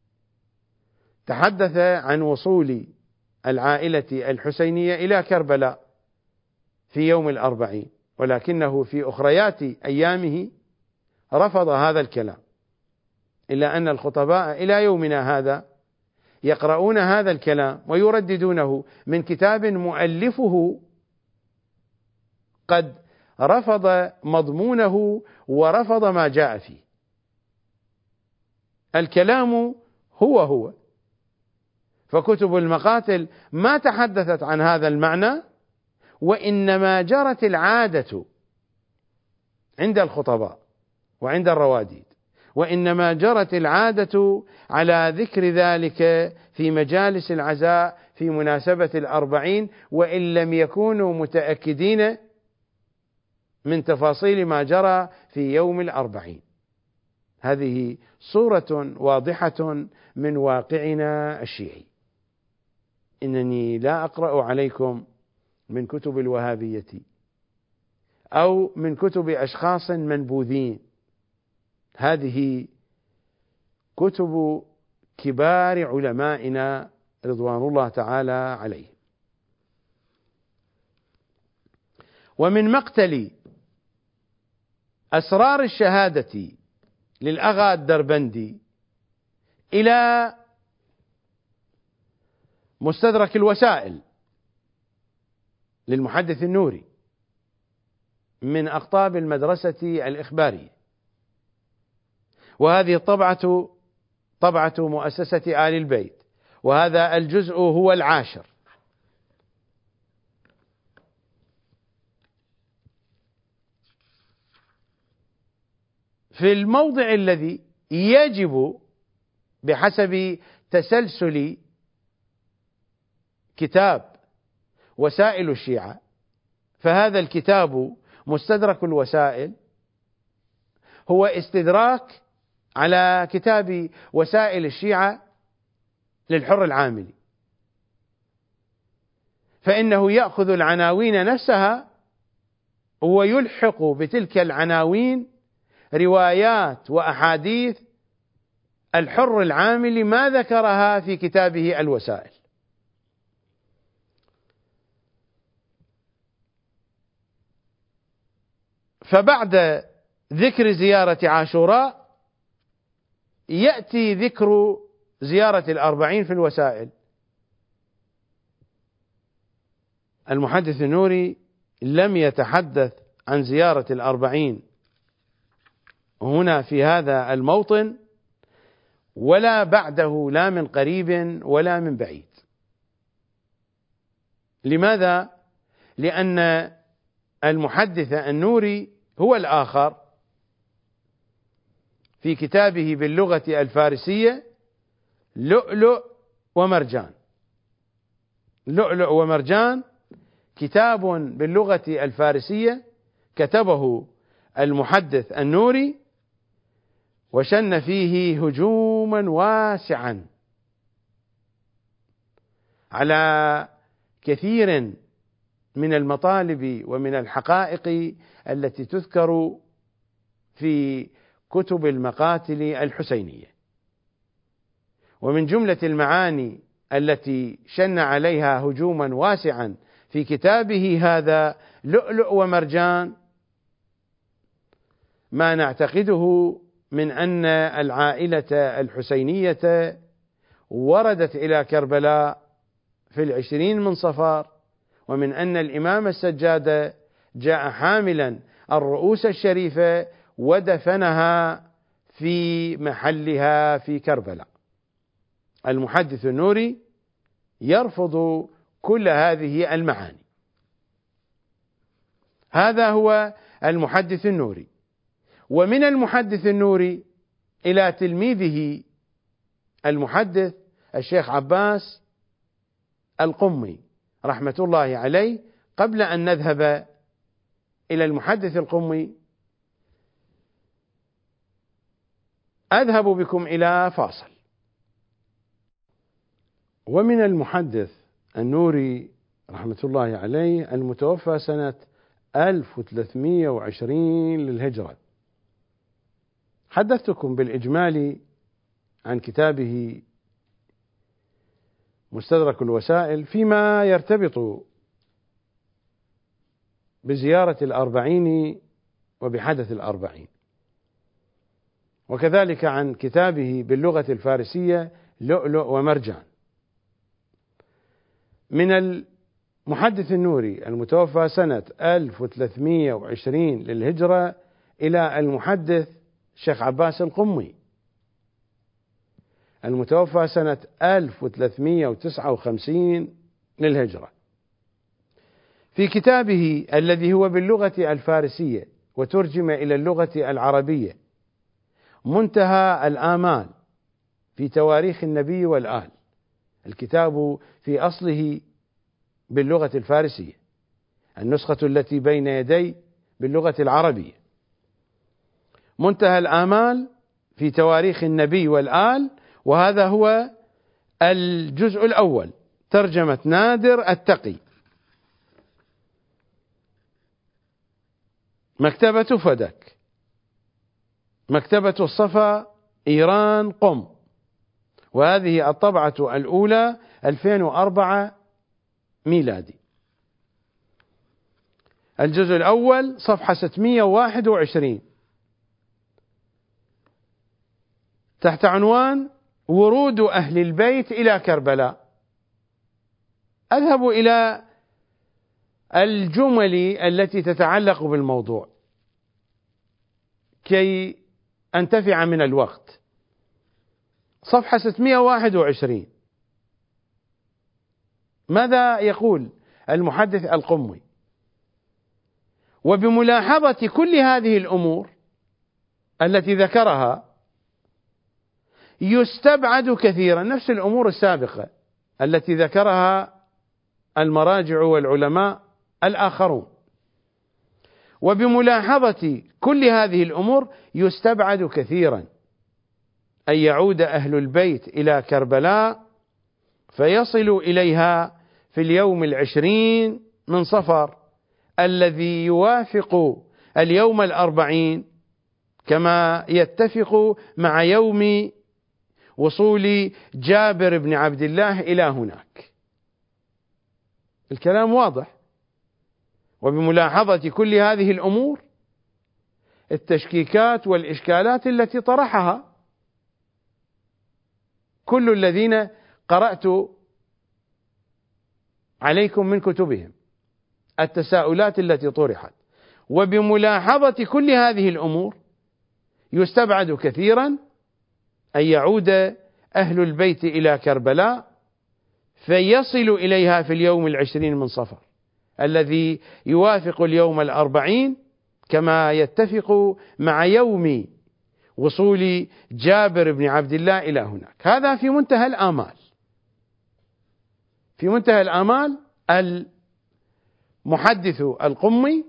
تحدث عن وصول العائلة الحسينية إلى كربلاء في يوم الأربعين، ولكنه في أخريات أيامه رفض هذا الكلام، إلا أن الخطباء إلى يومنا هذا يقرؤون هذا الكلام ويرددونه من كتاب مؤلفه قد رفض مضمونه ورفض ما جاء فيه. الكلام هو هو، فكتب المقاتل ما تحدثت عن هذا المعنى، وإنما جرت العادة عند الخطباء وعند الرواديد، وإنما جرت العادة على ذكر ذلك في مجالس العزاء في مناسبة الأربعين، وإن لم يكونوا متأكدين من تفاصيل ما جرى في يوم الأربعين. هذه صورة واضحة من واقعنا الشيعي. إنني لا أقرأ عليكم من كتب الوهابية أو من كتب أشخاص منبوذين، هذه كتب كبار علمائنا رضوان الله تعالى عليهم. ومن مقتل أسرار الشهادة للأغا الدربندي إلى مستدرك الوسائل للمحدث النوري من أقطاب المدرسة الإخبارية، وهذه الطبعة طبعة مؤسسة آل البيت، وهذا الجزء هو العاشر. في الموضع الذي يجب بحسب تسلسل كتاب وسائل الشيعة، فهذا الكتاب مستدرك الوسائل هو استدراك على كتاب وسائل الشيعة للحر العاملي، فإنه يأخذ العناوين نفسها ويلحق بتلك العناوين روايات وأحاديث الحر العاملي ما ذكرها في كتابه الوسائل. فبعد ذكر زيارة عاشوراء يأتي ذكر زيارة الأربعين في الوسائل. المحدث النوري لم يتحدث عن زيارة الأربعين هنا في هذا الموطن ولا بعده، لا من قريب ولا من بعيد. لماذا؟ لأن المحدث النوري هو الآخر في كتابه باللغة الفارسية لؤلؤ ومرجان، لؤلؤ ومرجان كتاب باللغة الفارسية كتبه المحدث النوري، وشن فيه هجوما واسعا على كثير من المطالب ومن الحقائق التي تذكر في كتب المقاتل الحسينية. ومن جملة المعاني التي شن عليها هجوما واسعا في كتابه هذا لؤلؤ ومرجان ما نعتقده من أن العائلة الحسينية وردت إلى كربلاء في العشرين من صفر، ومن أن الإمام السجاد جاء حاملا الرؤوس الشريفة ودفنها في محلها في كربلاء. المحدث النوري يرفض كل هذه المعاني. هذا هو المحدث النوري. ومن المحدث النوري إلى تلميذه المحدث الشيخ عباس القمي رحمة الله عليه. قبل أن نذهب إلى المحدث القمي أذهب بكم إلى فاصل. ومن المحدث النوري رحمة الله عليه المتوفى سنة ألف وثلاثمئة وعشرين للهجرة، حدثتكم بالإجمال عن كتابه مستدرك الوسائل فيما يرتبط بزيارة الأربعين وبحدث الأربعين، وكذلك عن كتابه باللغة الفارسية لؤلؤ ومرجان. من المحدث النوري المتوفى سنة ألف وثلاثمئة وعشرين للهجرة إلى المحدث الشيخ عباس القمي المتوفى سنة ألف وثلاثمئة وتسعة وخمسين للهجرة، في كتابه الذي هو باللغة الفارسية وترجم إلى اللغة العربية منتهى الآمال في تواريخ النبي والآل. الكتاب في أصله باللغة الفارسية، النسخة التي بين يدي باللغة العربية. منتهى الآمال في تواريخ النبي والآل، وهذا هو الجزء الأول، ترجمة نادر التقي، مكتبة فدك، مكتبة الصفا، إيران، قم، وهذه الطبعة الأولى ألفين وأربعة ميلادي. الجزء الأول صفحة ستمئة وواحد وعشرين تحت عنوان ورود أهل البيت إلى كربلاء. أذهب إلى الجمل التي تتعلق بالموضوع كي أنتفع من الوقت. صفحة ستمئة وواحد وعشرين ماذا يقول المحدث القمي؟ وبملاحظة كل هذه الأمور التي ذكرها يستبعد كثيرا، نفس الأمور السابقة التي ذكرها المراجع والعلماء الآخرون، وبملاحظة كل هذه الأمور يستبعد كثيرا أن يعود أهل البيت إلى كربلاء فيصلوا إليها في اليوم العشرين من صفر الذي يوافق اليوم الأربعين، كما يتفق مع يوم وصول جابر بن عبد الله إلى هناك. الكلام واضح. وبملاحظة كل هذه الأمور التشكيكات والإشكالات التي طرحها كل الذين قرأت عليكم من كتبهم، التساؤلات التي طرحت، وبملاحظة كل هذه الأمور يستبعد كثيرا أن يعود أهل البيت إلى كربلاء فيصل إليها في اليوم العشرين من صفر الذي يوافق اليوم الأربعين، كما يتفق مع يوم وصول جابر بن عبد الله إلى هناك. هذا في منتهى الآمال، في منتهى الآمال المحدث القمي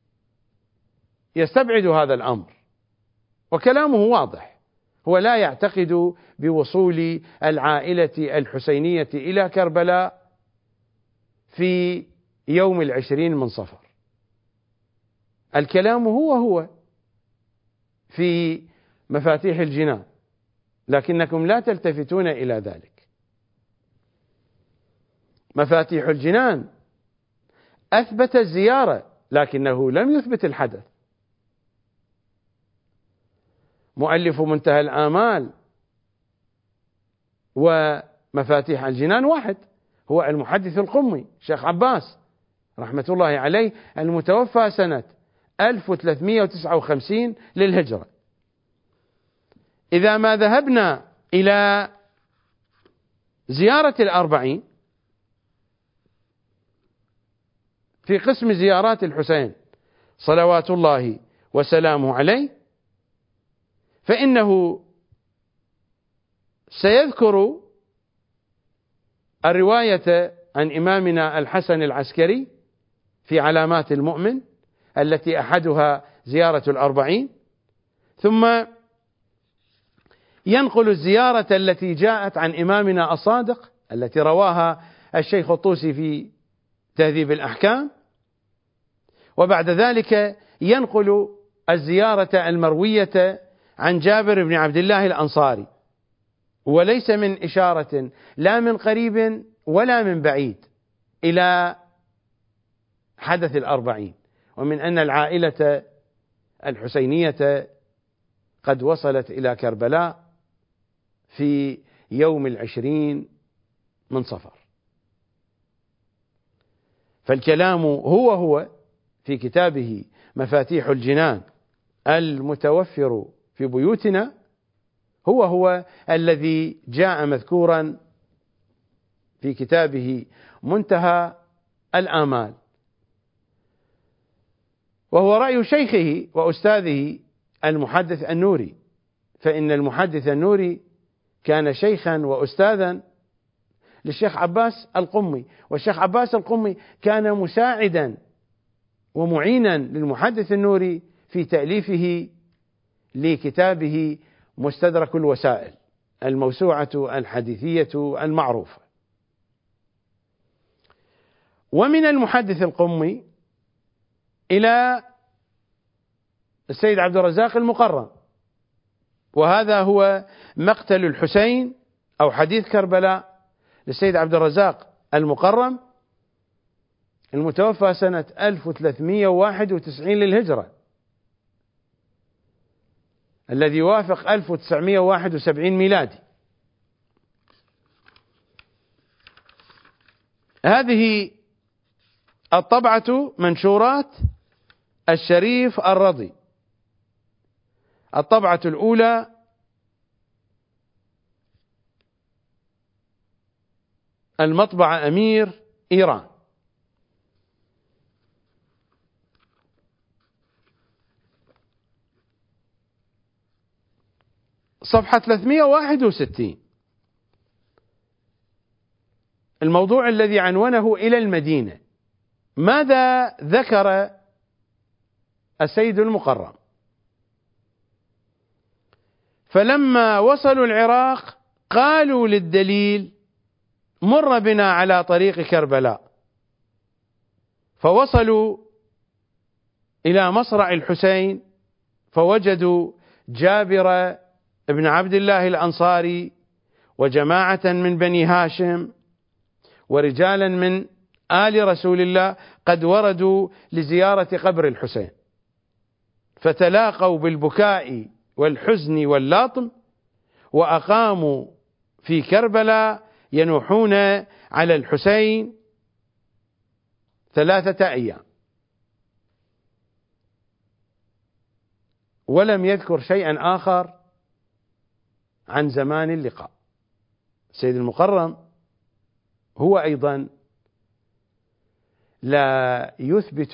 يستبعد هذا الأمر، وكلامه واضح، هو لا يعتقد بوصول العائلة الحسينية إلى كربلاء في يوم العشرين من صفر. الكلام هو هو في مفاتيح الجنان، لكنكم لا تلتفتون إلى ذلك. مفاتيح الجنان أثبت الزيارة لكنه لم يثبت الحدث. مؤلف منتهى الآمال ومفاتيح الجنان واحد، هو المحدث القمي شيخ عباس رحمة الله عليه، المتوفى سنة ألف وثلاثمئة وتسعة وخمسين للهجرة. إذا ما ذهبنا إلى زيارة الأربعين في قسم زيارات الحسين صلوات الله وسلامه عليه، فإنه سيذكر الرواية عن إمامنا الحسن العسكري في علامات المؤمن التي أحدها زيارة الأربعين، ثم ينقل الزيارة التي جاءت عن إمامنا الصادق التي رواها الشيخ الطوسي في تهذيب الأحكام، وبعد ذلك ينقل الزيارة المروية عن جابر بن عبد الله الأنصاري، وليس من إشارة لا من قريب ولا من بعيد إلى حدث الأربعين، ومن أن العائلة الحسينية قد وصلت إلى كربلاء في يوم العشرين من صفر. فالكلام هو هو في كتابه مفاتيح الجنان المتوفر في بيوتنا، هو هو الذي جاء مذكورا في كتابه منتهى الآمال، وهو رأي شيخه وأستاذه المحدث النوري، فإن المحدث النوري كان شيخا وأستاذا للشيخ عباس القمي، والشيخ عباس القمي كان مساعدا ومعينا للمحدث النوري في تأليفه لكتابه مستدرك الوسائل الموسوعة الحديثية المعروفة. ومن المحدث القمي إلى السيد عبد الرزاق المقرم، وهذا هو مقتل الحسين أو حديث كربلاء للسيد عبد الرزاق المقرم المتوفى سنة ألف وثلاثمئة وواحد وتسعين للهجرة، الذي يوافق ألف وتسعمئة وواحد وسبعين ميلادي. هذه الطبعة منشورات الشريف الرضي، الطبعة الأولى المطبعة أمير إيران، صفحة ثلاثمئة وواحد وستين، الموضوع الذي عنونه إلى المدينة. ماذا ذكر السيد المقرم؟ فلما وصلوا العراق قالوا للدليل مر بنا على طريق كربلاء، فوصلوا إلى مصرع الحسين فوجدوا جابر بن عبد الله الأنصاري وجماعة من بني هاشم ورجالا من آل رسول الله قد وردوا لزيارة قبر الحسين، فتلاقوا بالبكاء والحزن واللاطم، وأقاموا في كربلاء ينوحون على الحسين ثلاثة أيام، ولم يذكر شيئا آخر عن زمان اللقاء. سيد المقرم هو أيضا لا يثبت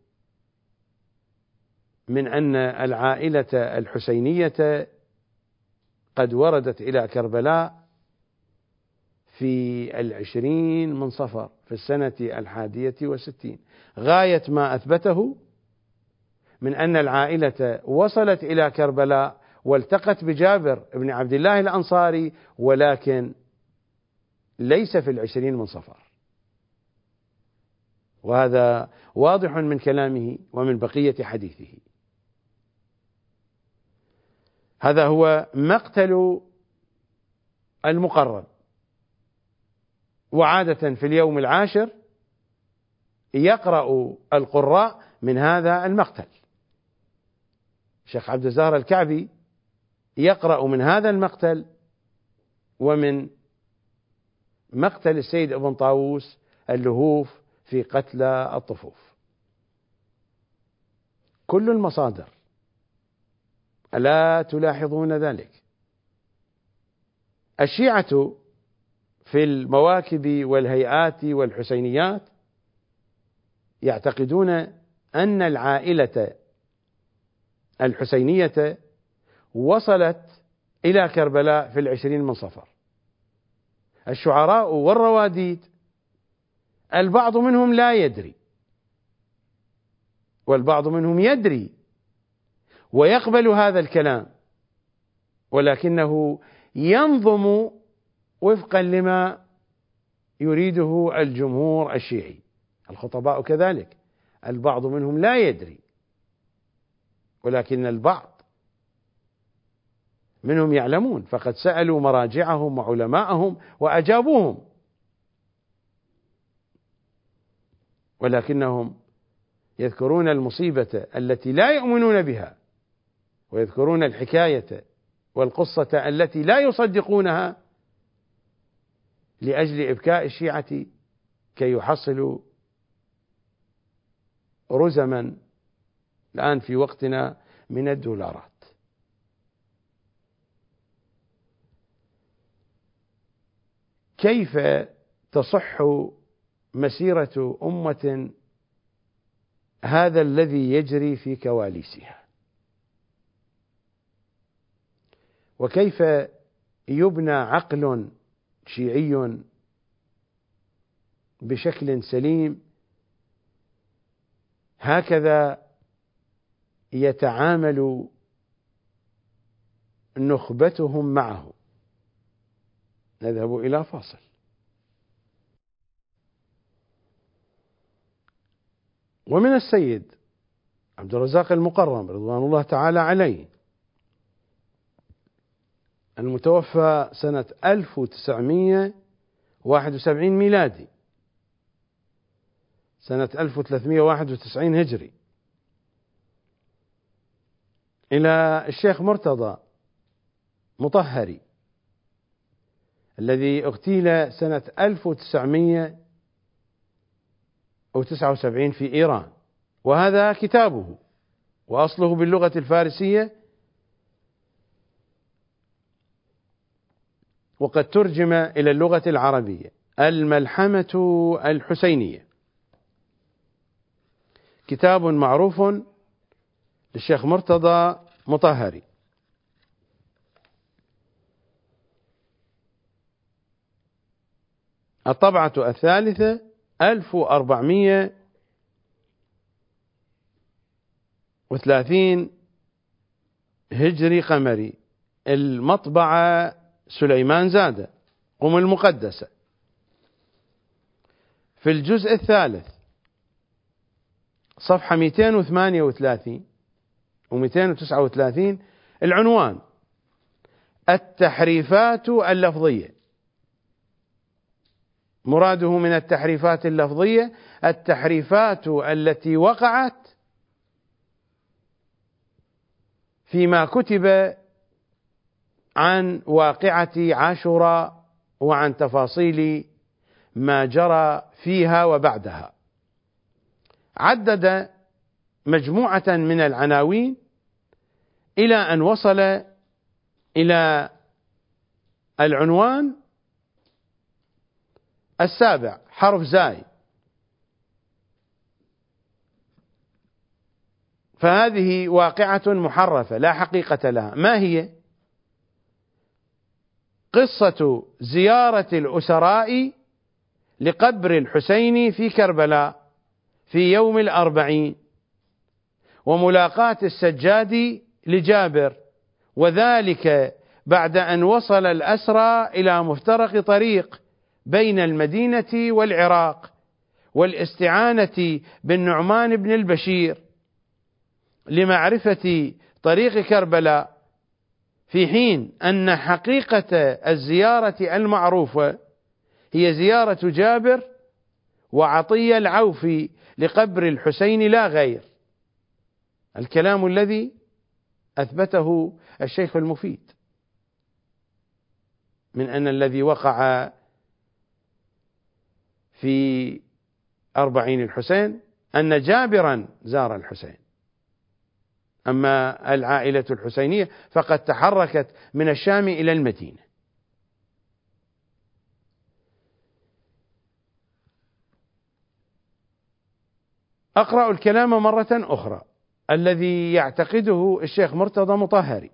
من أن العائلة الحسينية قد وردت إلى كربلاء في العشرين من صفر في السنة الحادية والستين. غاية ما أثبته من أن العائلة وصلت إلى كربلاء والتقت بجابر بن عبد الله الأنصاري، ولكن ليس في العشرين من صفر، وهذا واضح من كلامه ومن بقية حديثه. هذا هو مقتل المقرب، وعادة في اليوم العاشر يقرأ القراء من هذا المقتل. الشيخ عبد الزهر الكعبي يقرأ من هذا المقتل ومن مقتل السيد ابن طاووس اللهوف في قتلى الطفوف. كل المصادر، ألا تلاحظون ذلك؟ الشيعة في المواكب والهيئات والحسينيات يعتقدون أن العائلة الحسينية وصلت إلى كربلاء في العشرين من صفر. الشعراء والرواديد البعض منهم لا يدري، والبعض منهم يدري ويقبل هذا الكلام، ولكنه ينظم وفقا لما يريده الجمهور الشيعي. الخطباء كذلك البعض منهم لا يدري، ولكن البعض منهم يعلمون، فقد سألوا مراجعهم وعلماءهم وأجابوهم، ولكنهم يذكرون المصيبة التي لا يؤمنون بها، ويذكرون الحكاية والقصة التي لا يصدقونها لأجل إبكاء الشيعة كي يحصلوا رزما الآن في وقتنا من الدولارات. كيف تصح مسيرة أمة هذا الذي يجري في كواليسها؟ وكيف يبنى عقل شيعي بشكل سليم هكذا يتعامل نخبتهم معه؟ نذهب إلى فاصل. ومن السيد عبد الرزاق المقرم رضوان الله تعالى عليه، المتوفى سنة ألف وتسعمائة وواحد وسبعين ميلادي، سنة ألف وثلاثمائة وواحد وتسعين هجري، إلى الشيخ مرتضى مطهري الذي اغتيل سنة ألف وتسعمائة وتسعة وسبعين في إيران، وهذا كتابه وأصله باللغة الفارسية، وقد ترجم إلى اللغة العربية، الملحمة الحسينية، كتاب معروف للشيخ مرتضى مطهري. الطبعة الثالثة ألف وأربعمائة وثلاثين هجري قمري، المطبعة سليمان زادة قم المقدسة، في الجزء الثالث صفحة مئتين وثمانية وثلاثين ومئتين وتسعة وثلاثين، العنوان التحريفات اللفظية. مراده من التحريفات اللفظية التحريفات التي وقعت فيما كتب عن واقعة عاشوراء وعن تفاصيل ما جرى فيها وبعدها. عدد مجموعة من العناوين إلى أن وصل إلى العنوان السابع حرف زاي. فهذه واقعة محرفة لا حقيقة لها. ما هي؟ قصة زيارة الأسراء لقبر الحسين في كربلاء في يوم الأربعين، وملاقاة السجاد لجابر، وذلك بعد أن وصل الأسرى إلى مفترق طريق بين المدينة والعراق، والاستعانة بالنعمان بن البشير لمعرفة طريق كربلاء، في حين أن حقيقة الزيارة المعروفة هي زيارة جابر وعطية العوفي لقبر الحسين لا غير. الكلام الذي أثبته الشيخ المفيد من أن الذي وقع في أربعين الحسين أن جابرا زار الحسين، أما العائلة الحسينية فقد تحركت من الشام إلى المدينة. أقرأ الكلام مرة أخرى الذي يعتقده الشيخ مرتضى مطهري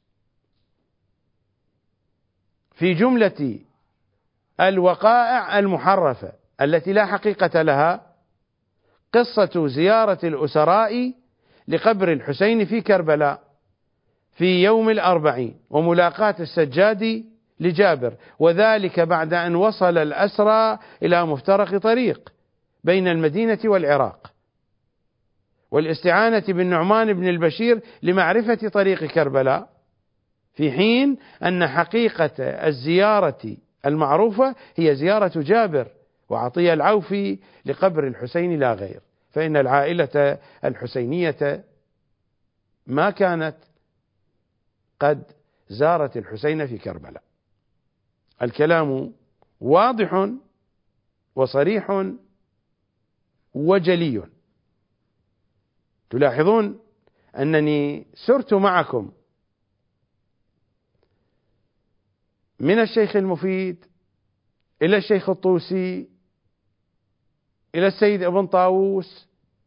في جملة الوقائع المحرفة التي لا حقيقة لها: قصة زيارة الأسراء لقبر الحسين في كربلاء في يوم الأربعين، وملاقاة السجاد لجابر، وذلك بعد أن وصل الأسرى إلى مفترق طريق بين المدينة والعراق، والاستعانة بالنعمان بن البشير لمعرفة طريق كربلاء، في حين أن حقيقة الزيارة المعروفة هي زيارة جابر وعطية العوفي لقبر الحسين لا غير، فإن العائلة الحسينية ما كانت قد زارت الحسين في كربلاء. الكلام واضح وصريح وجلي. تلاحظون أنني سرت معكم من الشيخ المفيد إلى الشيخ الطوسي إلى السيد ابن طاووس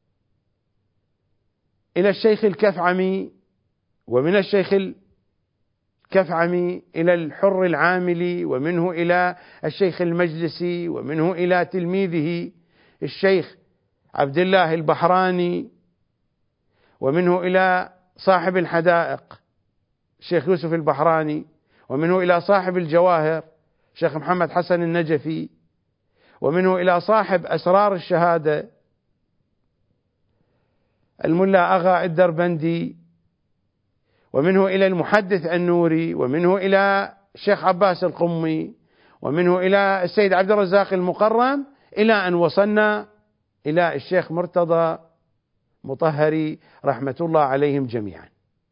إلى الشيخ الكفعمي، ومن الشيخ الكفعمي إلى الحر العاملي، ومنه إلى الشيخ المجلسي، ومنه إلى تلميذه الشيخ عبد الله البحراني، ومنه إلى صاحب الحدائق الشيخ يوسف البحراني، ومنه إلى صاحب الجواهر الشيخ محمد حسن النجفي، ومنه إلى صاحب أسرار الشهادة الملا أغا الدربندي، ومنه إلى المحدث النوري، ومنه إلى الشيخ عباس القمي، ومنه إلى السيد عبد الرزاق المقرن، إلى أن وصلنا إلى الشيخ مرتضى مطهري رحمة الله عليهم جميعا.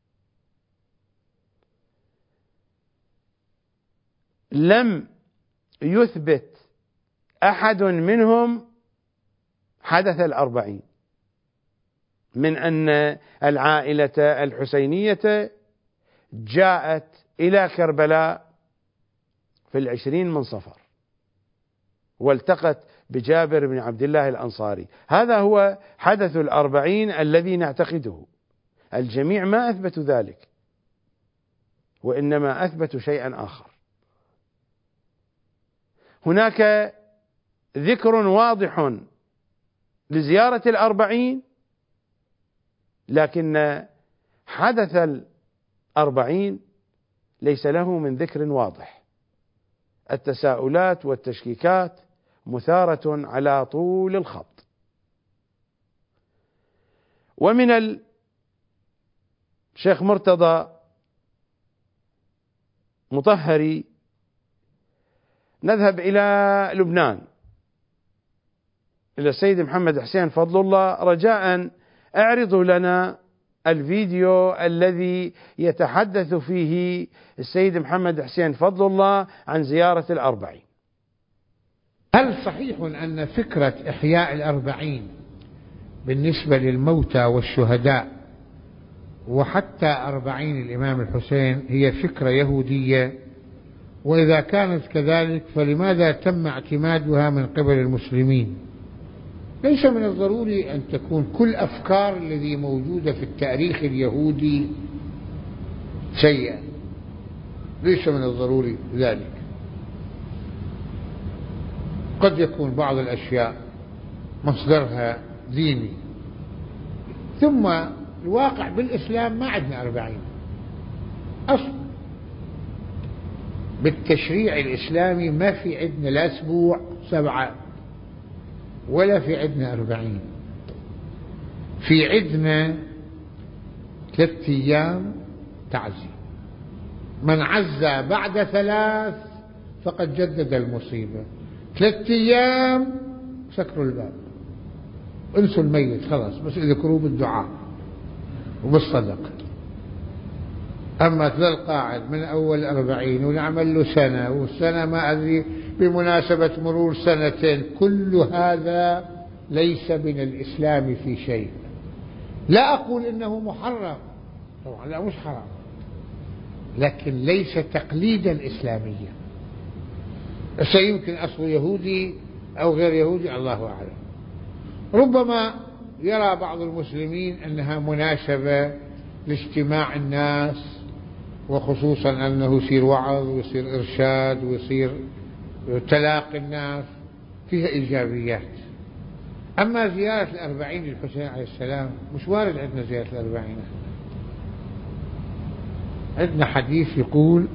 لم يثبت أحد منهم حدث الأربعين، من أن العائلة الحسينية جاءت إلى كربلاء في العشرين من صفر والتقت بجابر بن عبد الله الأنصاري. هذا هو حدث الأربعين الذي نعتقده. الجميع ما أثبتوا ذلك، وإنما أثبتوا شيئا آخر. هناك ذكر واضح لزيارة الأربعين، لكن حدث الأربعين ليس له من ذكر واضح. التساؤلات والتشكيكات مثارة على طول الخط. ومن الشيخ مرتضى مطهري نذهب إلى لبنان، إلى السيد محمد حسين فضل الله، رجاء اعرضوا لنا الفيديو الذي يتحدث فيه السيد محمد حسين فضل الله عن زيارة الأربعين. هل صحيح أن فكرة إحياء الأربعين بالنسبة للموتى والشهداء وحتى أربعين الإمام الحسين هي فكرة يهودية؟ وإذا كانت كذلك فلماذا تم اعتمادها من قبل المسلمين؟ ليس من الضروري أن تكون كل أفكار الذي موجودة في التاريخ اليهودي سيئة، ليس من الضروري ذلك. قد يكون بعض الأشياء مصدرها ديني، ثم الواقع بالإسلام ما عندنا أربعين أصلا. بالتشريع الإسلامي ما في عندنا لا أسبوع سبعة ولا في عندنا أربعين، في عندنا ثلاثة أيام تعزي. من عزى بعد ثلاث فقد جدد المصيبة. ثلاثة أيام سكروا الباب، انسوا الميت خلاص، بس اذكروه بالدعاء وبالصدقة. أما تظل قاعد من أول أربعين ونعمل له سنة، والسنة ما أدري بمناسبة مرور سنتين، كل هذا ليس من الإسلام في شيء. لا أقول إنه محرم طبعا، لا مش حرام، لكن ليس تقليدا إسلاميا. سيمكن أصله يهودي أو غير يهودي، الله أعلم. ربما يرى بعض المسلمين أنها مناسبة لاجتماع الناس، وخصوصا أنه يصير وعظ ويصير إرشاد ويصير تلاقي الناس، فيها إيجابيات. أما زيارة الأربعين للحسين عليه السلام مش وارد عندنا زيارة الأربعين. عندنا حديث يقول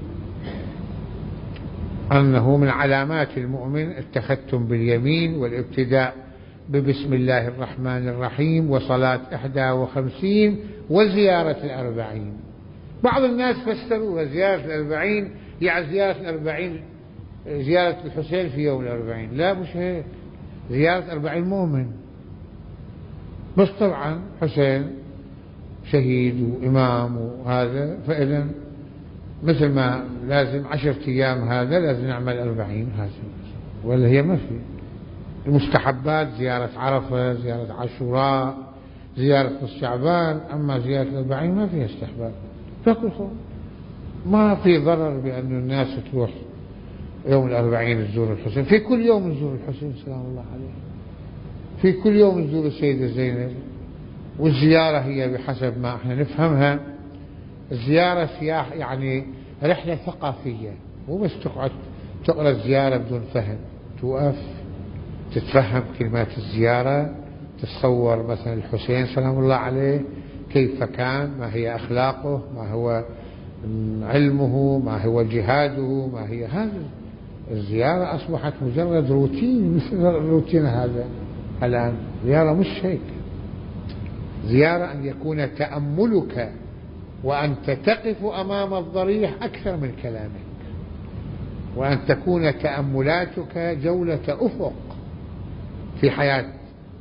أنه من علامات المؤمن التختم باليمين والابتداء ببسم الله الرحمن الرحيم وصلاة إحدى وخمسين وزيارة الأربعين. بعض الناس فسروا زيارة الأربعين يعني زيارة الأربعين زيارة الحسين في يوم الأربعين. لا مش هيك، زيارة أربعين مؤمن. بس طبعا حسين شهيد وإمام وهذا، فإذا مثل ما لازم عشرة أيام هذا لازم نعمل أربعين هذا، ولا هي ما في. المستحبات زيارة عرفة، زيارة عاشوراء، زيارة الشعبان. أما زيارة الأربعين ما فيها استحباب، فكل خير. ما في ضرر بأن الناس تروح يوم الأربعين تزور الحسين. في كل يوم نزور الحسين سلام الله عليه، في كل يوم نزور السيدة زينب. والزيارة هي بحسب ما احنا نفهمها الزيارة سياح، يعني رحلة ثقافية، مو بس تقعد تقرأ الزيارة بدون فهم. توقف تتفهم كلمات الزيارة، تتصور مثلا الحسين سلام الله عليه كيف كان، ما هي أخلاقه، ما هو علمه، ما هو جهاده، ما هي هذا. الزيارة أصبحت مجرد روتين، مثل الروتين هذا الآن. زيارة مش هيك. زيارة أن يكون تأملك وأنت تقف أمام الضريح أكثر من كلامك، وأن تكون تأملاتك جولة أفق في حياة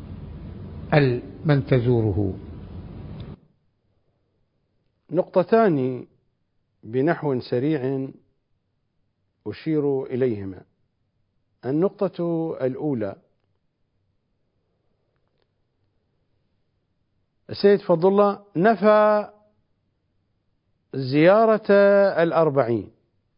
من تزوره. نقطتان بنحو سريع أشير إليهما. النقطة الأولى: السيد فضل الله نفى زيارة الأربعين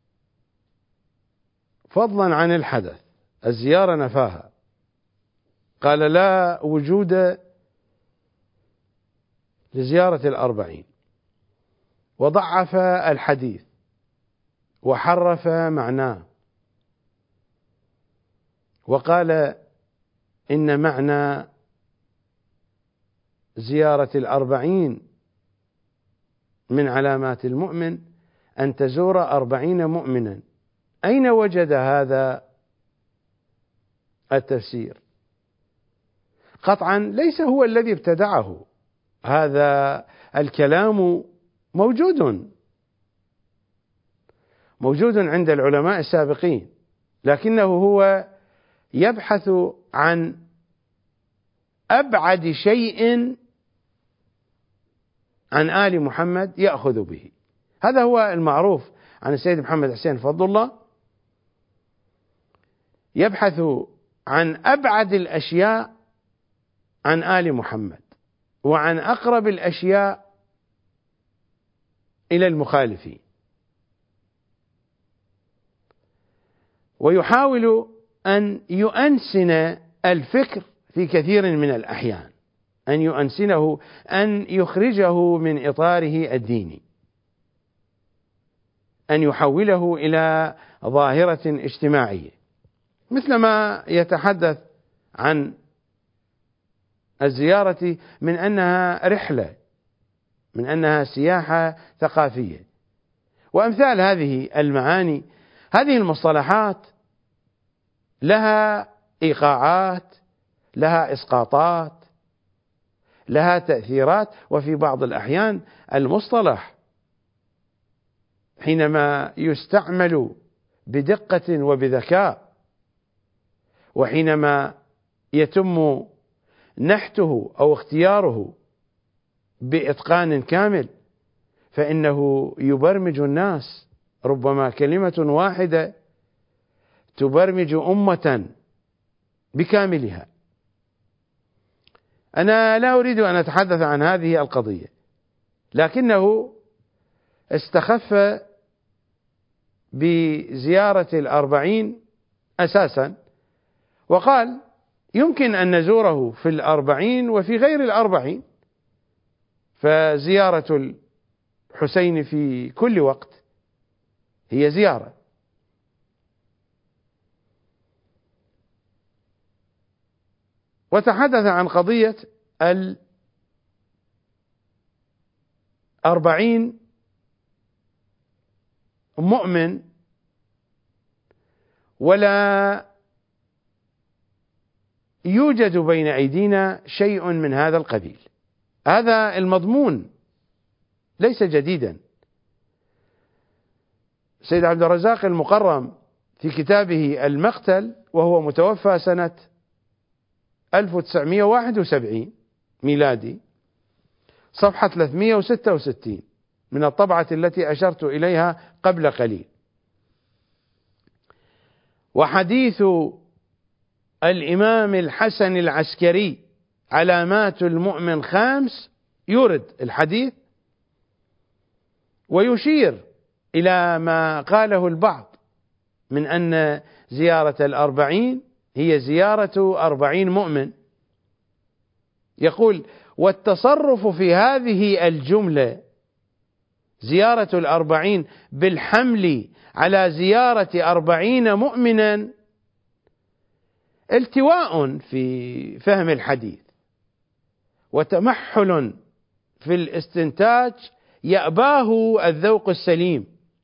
فضلا عن الحدث. الزيارة نفاها، قال لا وجود لزيارة الأربعين، وضعف الحديث وحرف معناه، وقال إن معنى زيارة الأربعين من علامات المؤمن أن تزور أربعين مؤمنا. أين وجد هذا التفسير؟ قطعا ليس هو الذي ابتدعه، هذا الكلام موجود موجود عند العلماء السابقين، لكنه هو يبحث عن أبعد شيء عن آل محمد يأخذ به. هذا هو المعروف عن السيد محمد حسين فضل الله، يبحث عن أبعد الأشياء عن آل محمد وعن أقرب الأشياء إلى المخالفين، ويحاول أن يؤنسن الفكر في كثير من الأحيان، أن يؤنسنه، أن يخرجه من إطاره الديني. أن يحوله إلى ظاهرة اجتماعية، مثلما يتحدث عن الزيارة من أنها رحلة، من أنها سياحة ثقافية، وأمثال هذه المعاني. هذه المصطلحات لها إيقاعات، لها إسقاطات، لها تأثيرات، وفي بعض الأحيان المصطلح حينما يستعمل بدقة وبذكاء، وحينما يتم نحته أو اختياره بإتقان كامل، فإنه يبرمج الناس. ربما كلمة واحدة تبرمج أمة بكاملها. أنا لا أريد أن أتحدث عن هذه القضية، لكنه استخف بزيارة الأربعين أساسا، وقال يمكن أن نزوره في الأربعين وفي غير الأربعين، فزيارة الحسين في كل وقت هي زيارة. وتحدث عن قضية الأربعين مؤمن ولا يوجد بين أيدينا شيء من هذا القبيل. هذا المضمون ليس جديدا. سيد عبد الرزاق المقرم في كتابه المقتل، وهو متوفى سنة ألف وتسعمائة وواحد وسبعين ميلادي، صفحة ثلاثمائة وستة وستين من الطبعة التي أشرت إليها قبل قليل: وحديث الإمام الحسن العسكري علامات المؤمن خامس، يورد الحديث ويشير إلى ما قاله البعض من أن زيارة الأربعين هي زيارة أربعين مؤمن. يقول: والتصرف في هذه الجملة زيارة الأربعين بالحمل على زيارة أربعين مؤمنا التواء في فهم الحديث، وتمحل في الاستنتاج يأباه الذوق السليم،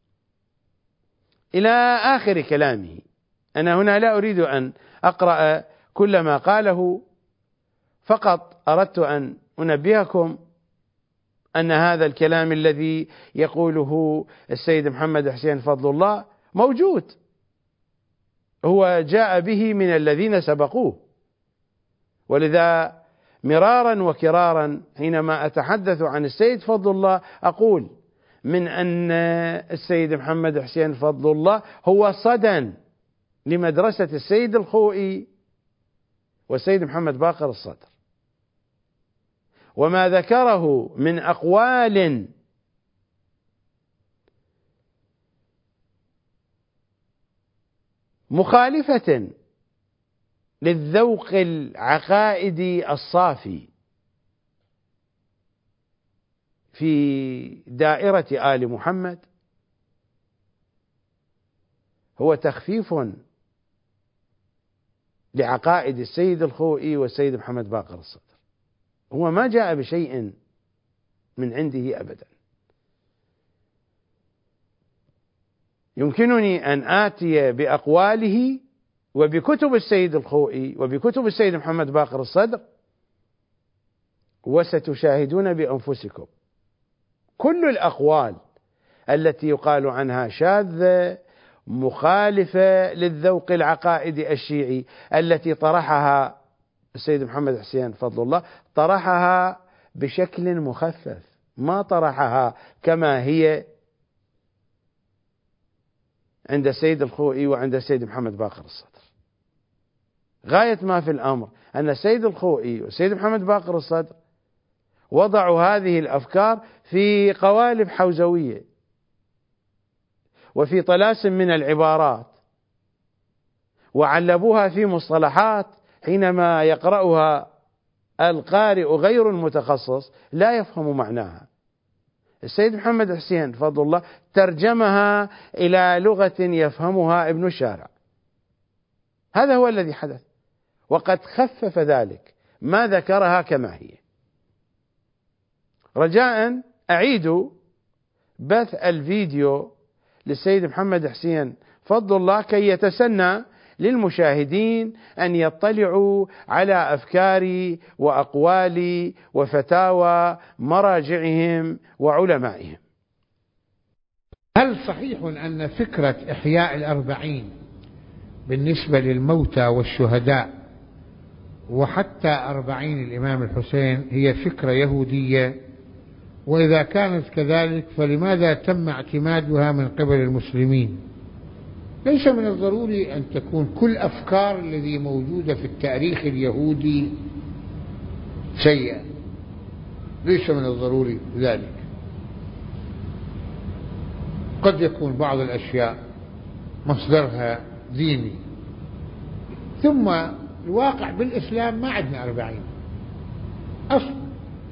إلى آخر كلامه. أنا هنا لا أريد أن أقرأ كل ما قاله، فقط أردت أن أنبهكم أن هذا الكلام الذي يقوله السيد محمد حسين فضل الله موجود، هو جاء به من الذين سبقوه. ولذا مرارا وكرارا حينما أتحدث عن السيد فضل الله أقول من أن السيد محمد حسين فضل الله هو صدى لمدرسة السيد الخوئي والسيد محمد باقر الصدر، وما ذكره من أقوال مخالفة للذوق العقائدي الصافي في دائرة آل محمد هو تخفيف لعقائد السيد الخوئي والسيد محمد باقر الصدر. هو ما جاء بشيء من عنده أبدا. يمكنني أن آتي بأقواله وبكتب السيد الخوئي وبكتب السيد محمد باقر الصدر، وستشاهدون بأنفسكم كل الأقوال التي يقال عنها شاذة مخالفة للذوق العقائدي الشيعي التي طرحها السيد محمد حسين فضل الله، طرحها بشكل مخفف، ما طرحها كما هي عند السيد الخوئي وعند السيد محمد باقر الصدر. غاية ما في الأمر أن السيد الخوئي والسيد محمد باقر الصدر وضعوا هذه الأفكار في قوالب حوزوية وفي طلاسم من العبارات، وعلبوها في مصطلحات حينما يقرأها القارئ غير المتخصص لا يفهم معناها. السيد محمد حسين فضل الله ترجمها إلى لغة يفهمها ابن الشارع. هذا هو الذي حدث، وقد خفف ذلك ما ذكرها كما هي. رجاء أعيدوا بث الفيديو للسيد محمد حسين فضل الله كي يتسنى للمشاهدين أن يطلعوا على أفكار وأقوال وفتاوى مراجعهم وعلمائهم. هل صحيح أن فكرة إحياء الأربعين بالنسبة للموتى والشهداء وحتى أربعين الإمام الحسين هي فكرة يهودية؟ وإذا كانت كذلك فلماذا تم اعتمادها من قبل المسلمين؟ ليس من الضروري أن تكون كل أفكار الذي موجودة في التاريخ اليهودي سيئة، ليس من الضروري ذلك. قد يكون بعض الأشياء مصدرها ديني. ثم الواقع بالإسلام ما عندنا أربعين أصلا،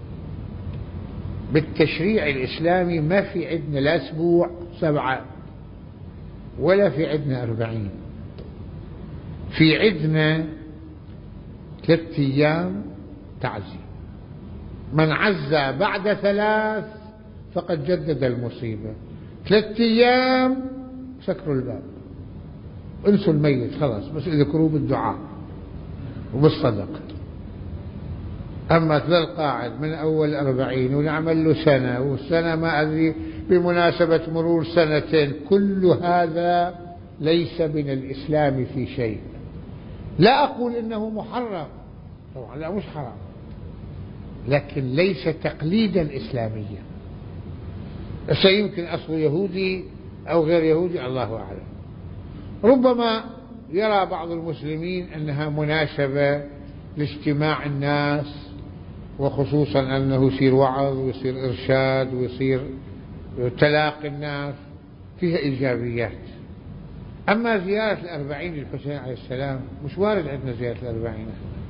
بالتشريع الإسلامي ما في عندنا لا أسبوع سبعة ولا في عندنا أربعين، في عندنا ثلاثة أيام تعزي. من عزى بعد ثلاث فقد جدد المصيبة. ثلاثة أيام سكروا الباب، انسوا الميت خلاص، بس اذكروه بالدعاء وبالصدقة. أما تظل قاعد من أول أربعين ونعمل له سنة والسنة ما أدري بمناسبة مرور سنتين، كل هذا ليس من الإسلام في شيء. لا أقول إنه محرم طبعا، لا مش حرام، لكن ليس تقليدا إسلاميا. سيمكن أصله يهودي أو غير يهودي، الله أعلم. ربما يرى بعض المسلمين أنها مناسبة لاجتماع الناس، وخصوصا أنه يصير وعظ ويصير إرشاد ويصير تلاقي الناس، فيها إيجابيات. أما زيارة الأربعين للحسين عليه السلام مش وارد عندنا زيارة الأربعين.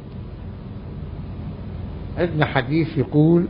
عندنا حديث يقول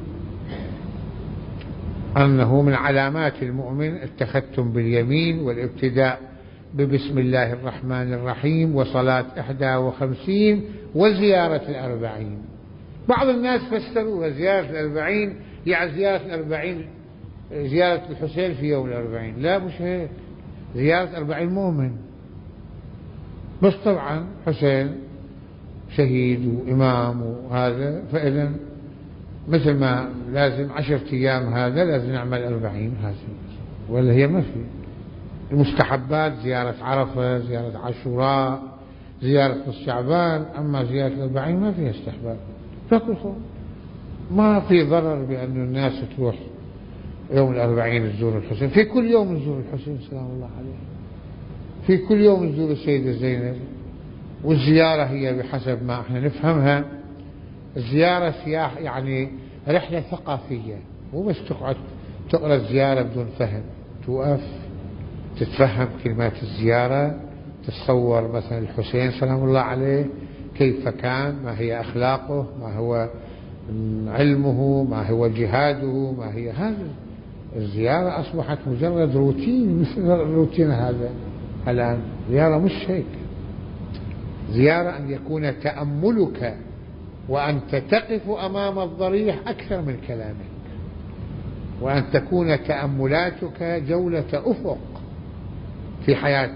أنه من علامات المؤمن التختم باليمين والابتداء ببسم الله الرحمن الرحيم وصلاة إحدى وخمسين وزيارة الأربعين. بعض الناس فسروها زيارة الأربعين يعني زيارة الأربعين زيارة الحسين في يوم الأربعين. لا مش هيك، زيارة أربعين مؤمن. بس طبعا حسين شهيد وإمام وهذا، فإذا مثل ما لازم عشرة أيام هذا لازم نعمل أربعين هذا، ولا هي ما في. المستحبات زيارة عرفة، زيارة عاشوراء، زيارة الشعبان. أما زيارة الأربعين ما فيها استحباب، فكل ما في ضرر بأن الناس تروح يوم الأربعين تزور الحسين. في كل يوم نزور الحسين سلام الله عليه، في كل يوم نزور السيدة زينب. والزيارة هي بحسب ما احنا نفهمها الزيارة سياح، يعني رحلة ثقافية، مو بس تقعد تقرأ الزيارة بدون فهم. توقف تتفهم كلمات الزيارة، تتصور مثلا الحسين سلام الله عليه كيف كان، ما هي أخلاقه، ما هو علمه، ما هو جهاده، ما هي هذا. الزيارة أصبحت مجرد روتين، مثل الروتين هذا الآن. زيارة مش هيك. زيارة أن يكون تأملك وأنت تقف أمام الضريح أكثر من كلامك، وأن تكون تأملاتك جولة أفق في حياة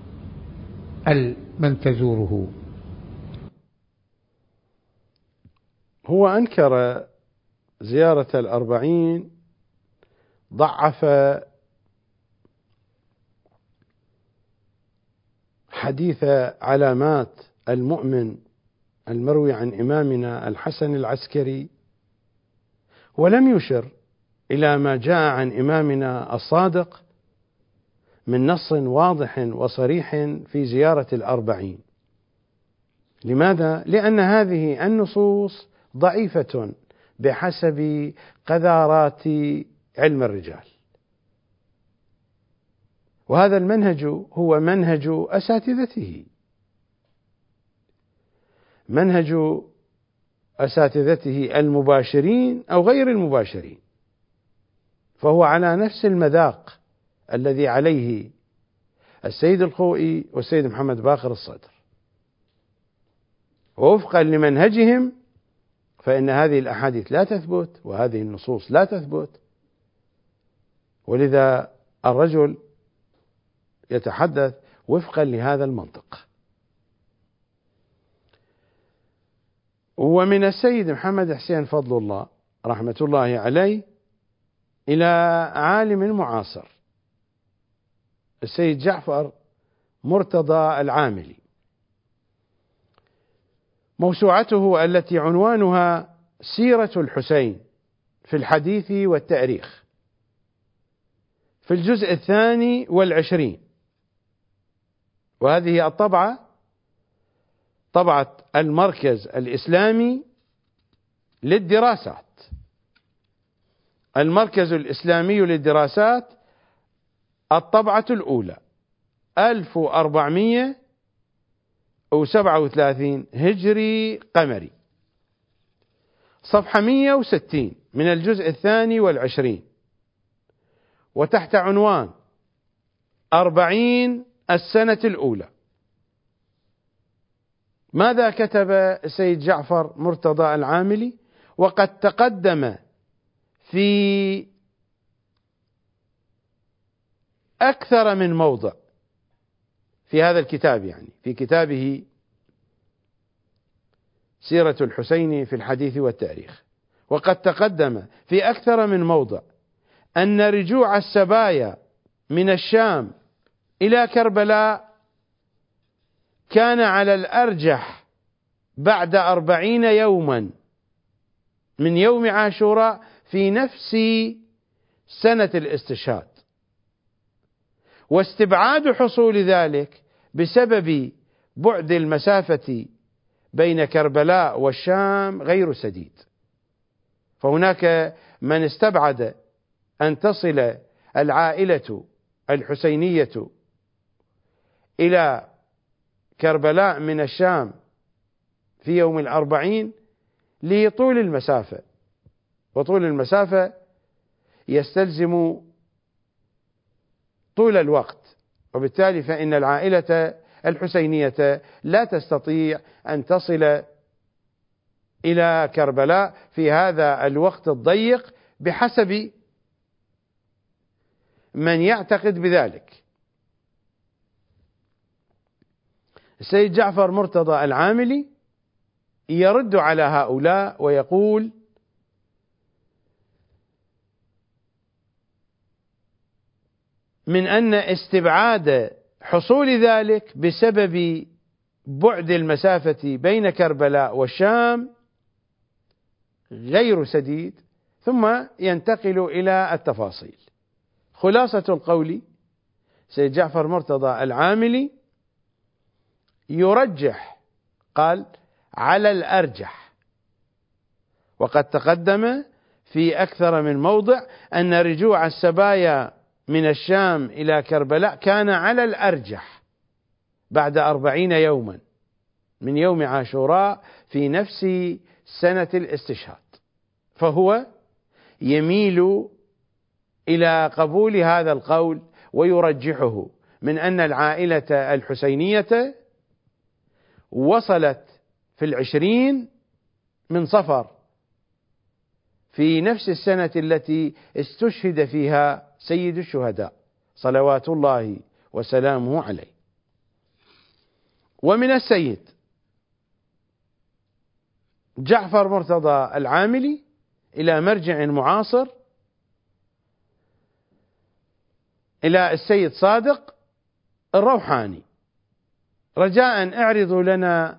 من تزوره. هو أنكر زيارة الأربعين، ضعف حديث علامات المؤمن المروي عن إمامنا الحسن العسكري، ولم يشر إلى ما جاء عن إمامنا الصادق من نص واضح وصريح في زيارة الأربعين. لماذا؟ لأن هذه النصوص ضعيفة بحسب قذارات علم الرجال، وهذا المنهج هو منهج أساتذته، منهج أساتذته المباشرين أو غير المباشرين. فهو على نفس المذاق الذي عليه السيد الخوئي والسيد محمد باقر الصدر، ووفقا لمنهجهم فإن هذه الأحاديث لا تثبت وهذه النصوص لا تثبت، ولذا الرجل يتحدث وفقا لهذا المنطق. ومن السيد محمد حسين فضل الله رحمة الله عليه إلى عالم معاصر السيد جعفر مرتضى العاملي، موسوعته التي عنوانها سيرة الحسين في الحديث والتاريخ في الجزء الثاني والعشرين، وهذه الطبعة طبعة المركز الإسلامي للدراسات، المركز الإسلامي للدراسات الطبعة الأولى ألف وأربعمائة وسبعة وثلاثين هجري قمري، صفحة مئة وستين من الجزء الثاني والعشرين، وتحت عنوان أربعين السنة الأولى. ماذا كتب السيد جعفر مرتضى العاملي؟ وقد تقدم في أكثر من موضع في هذا الكتاب، يعني في كتابه سيرة الحسين في الحديث والتاريخ، وقد تقدم في أكثر من موضع أن رجوع السبايا من الشام إلى كربلاء كان على الأرجح بعد أربعين يوما من يوم عاشوراء في نفس سنة الاستشهاد، واستبعاد حصول ذلك بسبب بعد المسافة بين كربلاء والشام غير سديد. فهناك من استبعد أن تصل العائلة الحسينية إلى كربلاء من الشام في يوم الأربعين لطول المسافة، وطول المسافة يستلزم طول الوقت، وبالتالي فإن العائلة الحسينية لا تستطيع أن تصل إلى كربلاء في هذا الوقت الضيق بحسب من يعتقد بذلك. السيد جعفر مرتضى العاملي يرد على هؤلاء ويقول: من أن استبعاد حصول ذلك بسبب بعد المسافة بين كربلاء والشام غير سديد، ثم ينتقل إلى التفاصيل. خلاصة القول: سيد جعفر مرتضى العاملي يرجح، قال على الأرجح، وقد تقدم في أكثر من موضع أن رجوع السبايا من الشام إلى كربلاء كان على الأرجح بعد أربعين يوما من يوم عاشوراء في نفس سنة الاستشهاد، فهو يميل إلى قبول هذا القول ويرجحه من أن العائلة الحسينية وصلت في العشرين من صفر في نفس السنة التي استشهد فيها سيد الشهداء صلوات الله وسلامه عليه. ومن السيد جعفر مرتضى العاملي إلى مرجع معاصر إلى السيد صادق الروحاني، رجاء اعرضوا لنا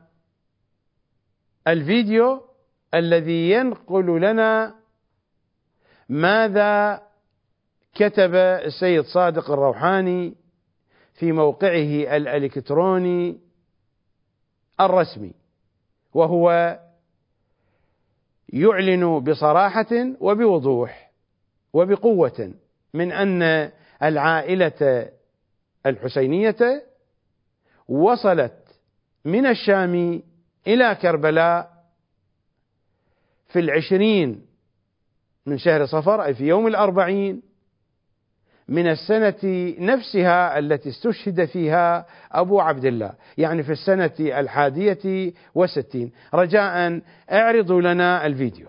الفيديو الذي ينقل لنا ماذا كتب السيد صادق الروحاني في موقعه الإلكتروني الرسمي، وهو يعلن بصراحة وبوضوح وبقوة من أن العائلة الحسينية وصلت من الشام إلى كربلاء في العشرين من شهر صفر، أي في يوم الأربعين من السنة نفسها التي استشهد فيها أبو عبد الله، يعني في السنة الحادية والستين. رجاء اعرضوا لنا الفيديو.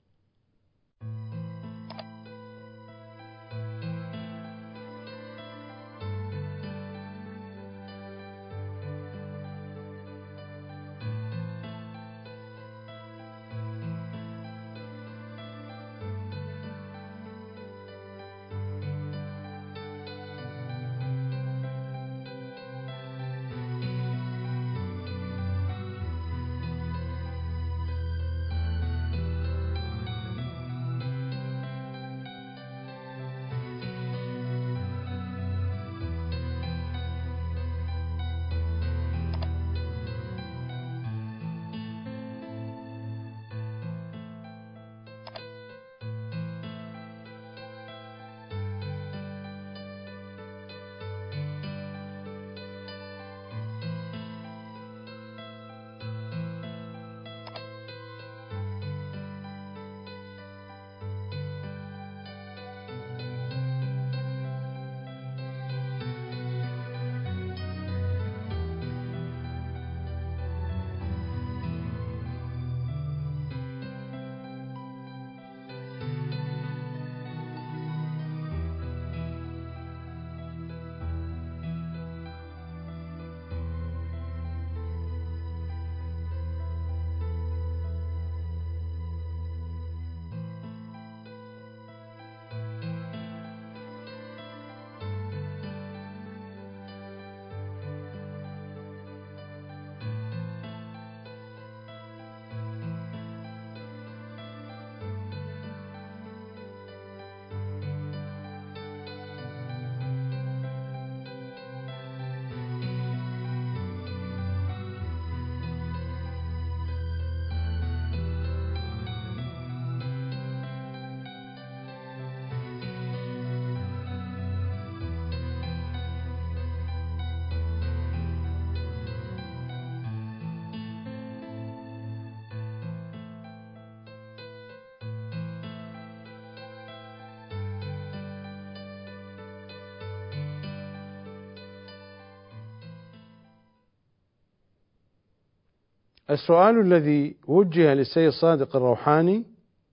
السؤال الذي وجه للسيد صادق الروحاني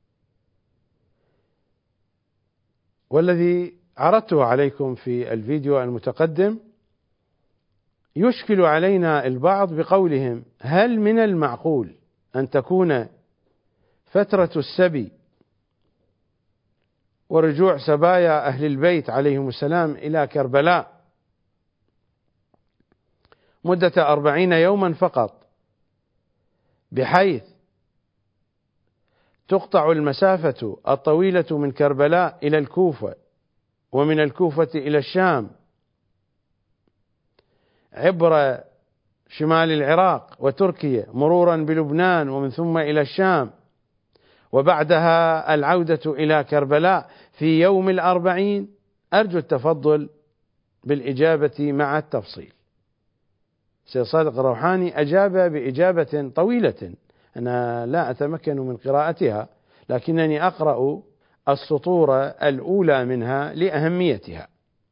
والذي عرضته عليكم في الفيديو المتقدم يشكل علينا البعض بقولهم: هل من المعقول أن تكون فترة السبي ورجوع سبايا أهل البيت عليهم السلام إلى كربلاء مدة أربعين يوما فقط، بحيث تقطع المسافة الطويلة من كربلاء إلى الكوفة ومن الكوفة إلى الشام عبر شمال العراق وتركيا مرورا بلبنان ومن ثم إلى الشام، وبعدها العودة إلى كربلاء في يوم الأربعين؟ أرجو التفضل بالإجابة مع التفصيل. سيد صادق الروحاني أجاب بإجابة طويلة أنا لا أتمكن من قراءتها، لكنني أقرأ السطور الأولى منها لأهميتها.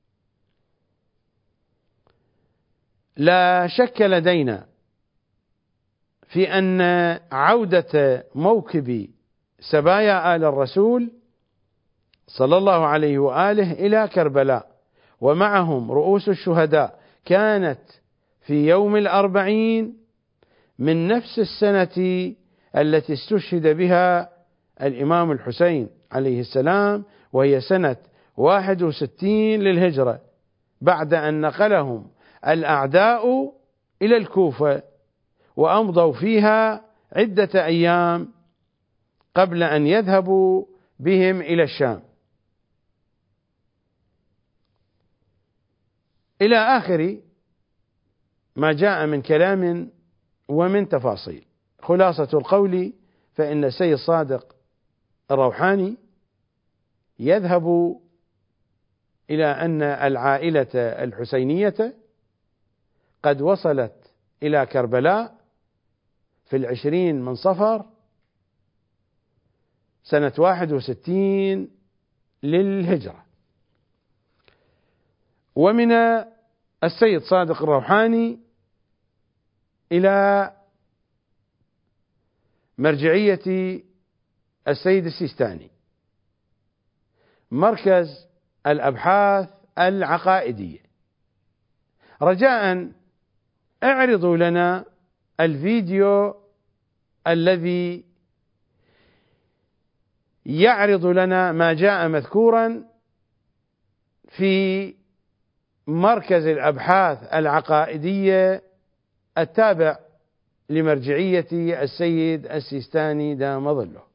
لا شك لدينا في أن عودة موكب سبايا آل الرسول صلى الله عليه وآله إلى كربلاء ومعهم رؤوس الشهداء كانت في يوم الأربعين من نفس السنة التي استشهد بها الإمام الحسين عليه السلام، وهي سنة واحد وستين للهجرة، بعد أن نقلهم الأعداء إلى الكوفة وأمضوا فيها عدة أيام قبل أن يذهبوا بهم إلى الشام، إلى آخر ما جاء من كلام ومن تفاصيل. خلاصة القول فإن السيد صادق الروحاني يذهب إلى أن العائلة الحسينية قد وصلت إلى كربلاء في العشرين من صفر سنة واحد وستين للهجرة. ومن السيد صادق الروحاني إلى مرجعية السيد السيستاني، مركز الأبحاث العقائدية. رجاء اعرضوا لنا الفيديو الذي يعرض لنا ما جاء مذكورا في مركز الأبحاث العقائدية التابع لمرجعية السيد السيستاني دام ظله.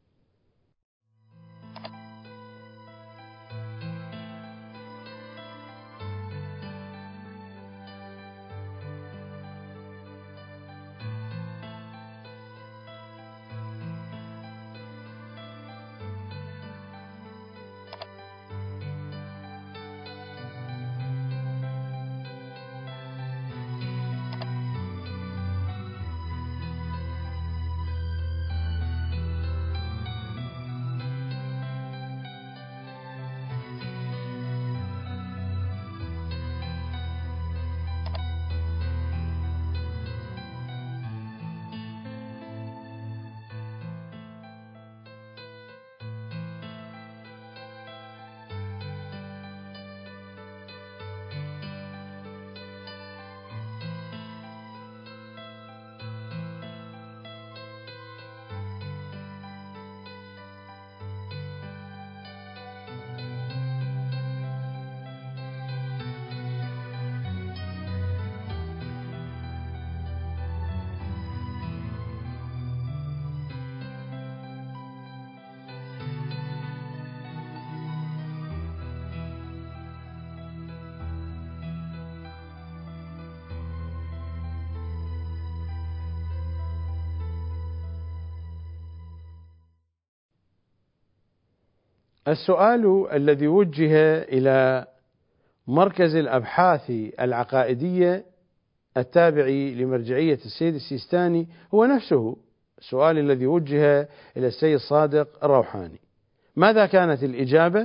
السؤال الذي وجه إلى مركز الأبحاث العقائدية التابع لمرجعية السيد السيستاني هو نفسه السؤال الذي وجه إلى السيد صادق الروحاني. ماذا كانت الإجابة؟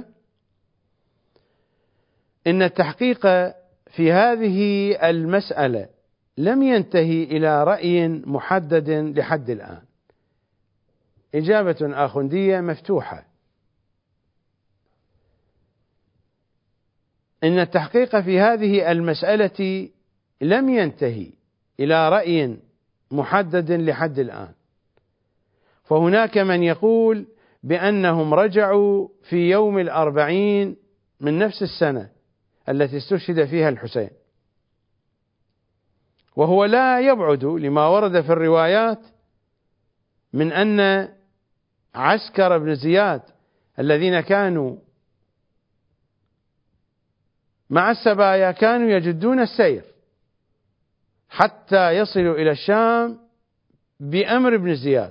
إن التحقيق في هذه المسألة لم ينتهي إلى رأي محدد لحد الآن. إجابة آخوندية مفتوحة. إن التحقيق في هذه المسألة لم ينتهي إلى رأي محدد لحد الآن، فهناك من يقول بأنهم رجعوا في يوم الأربعين من نفس السنة التي استشهد فيها الحسين، وهو لا يبعد لما ورد في الروايات من أن عسكر بن زياد الذين كانوا مع السبايا كانوا يجدون السير حتى يصلوا إلى الشام بأمر بن زياد،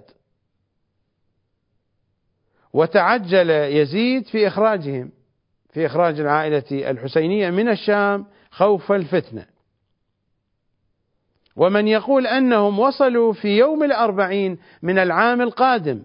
وتعجل يزيد في إخراجهم في إخراج العائلة الحسينية من الشام خوف الفتنة. ومن يقول أنهم وصلوا في يوم الأربعين من العام القادم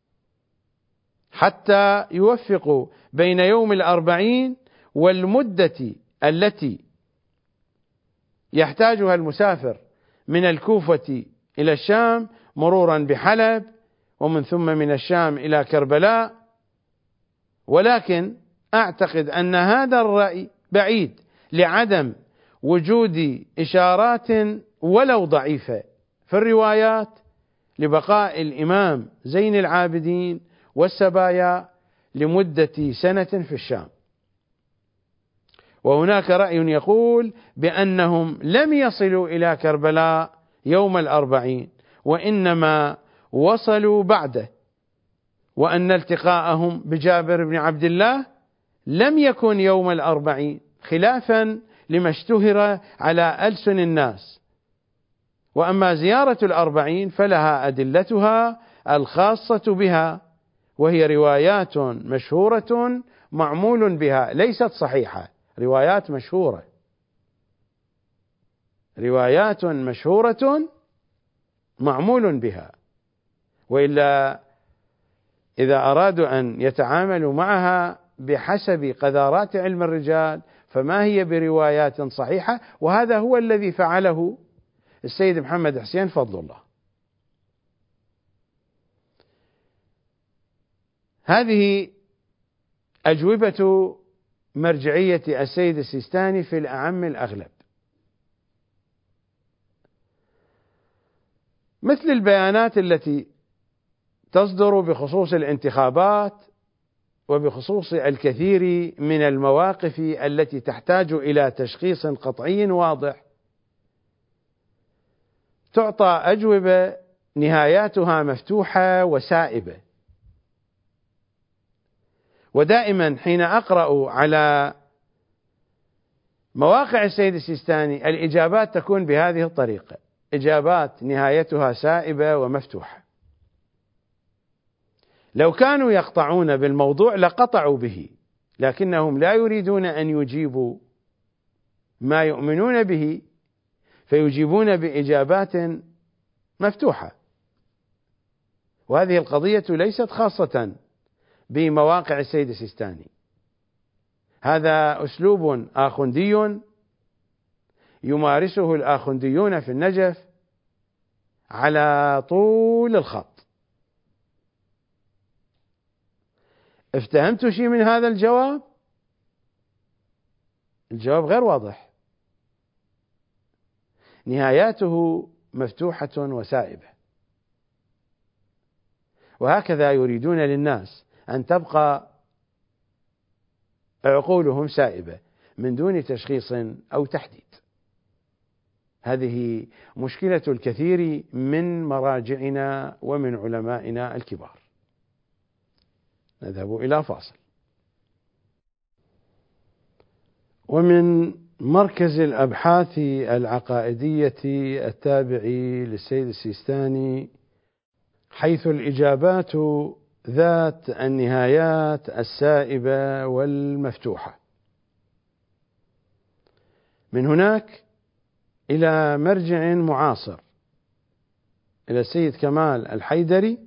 حتى يوفقوا بين يوم الأربعين والمدة التي يحتاجها المسافر من الكوفة إلى الشام مرورا بحلب ومن ثم من الشام إلى كربلاء، ولكن أعتقد أن هذا الرأي بعيد لعدم وجود إشارات ولو ضعيفة في الروايات لبقاء الإمام زين العابدين والسبايا لمدة سنة في الشام. وهناك رأي يقول بأنهم لم يصلوا إلى كربلاء يوم الأربعين وإنما وصلوا بعده، وأن التقاءهم بجابر بن عبد الله لم يكن يوم الأربعين خلافا لما اشتهر على ألسن الناس. وأما زيارة الأربعين فلها أدلتها الخاصة بها، وهي روايات مشهورة معمول بها ليست صحيحة، روايات مشهورة روايات مشهورة معمول بها، وإلا إذا أرادوا أن يتعاملوا معها بحسب قذارات علم الرجال فما هي بروايات صحيحة، وهذا هو الذي فعله السيد محمد حسين فضل الله. هذه أجوبة مرجعية السيد السيستاني في الأعم الأغلب، مثل البيانات التي تصدر بخصوص الانتخابات وبخصوص الكثير من المواقف التي تحتاج إلى تشخيص قطعي واضح، تعطى أجوبة نهاياتها مفتوحة وسائبة. ودائما حين أقرأ على مواقع السيد السيستاني الإجابات تكون بهذه الطريقة، إجابات نهايتها سائبة ومفتوحة. لو كانوا يقطعون بالموضوع لقطعوا به، لكنهم لا يريدون أن يجيبوا ما يؤمنون به، فيجيبون بإجابات مفتوحة. وهذه القضية ليست خاصة بمواقع السيد السيستاني، هذا أسلوب آخوندي يمارسه الآخونديون في النجف على طول الخط. افتهمت شيء من هذا الجواب؟ الجواب غير واضح، نهاياته مفتوحة وسائبة. وهكذا يريدون للناس أن تبقى عقولهم سائبة من دون تشخيص أو تحديد. هذه مشكلة الكثير من مراجعنا ومن علمائنا الكبار. نذهب إلى فاصل. ومن مركز الأبحاث العقائدية التابع للسيد السيستاني، حيث الإجابات ذات النهايات السائبة والمفتوحة. من هناك إلى مرجع معاصر، إلى السيد كمال الحيدري،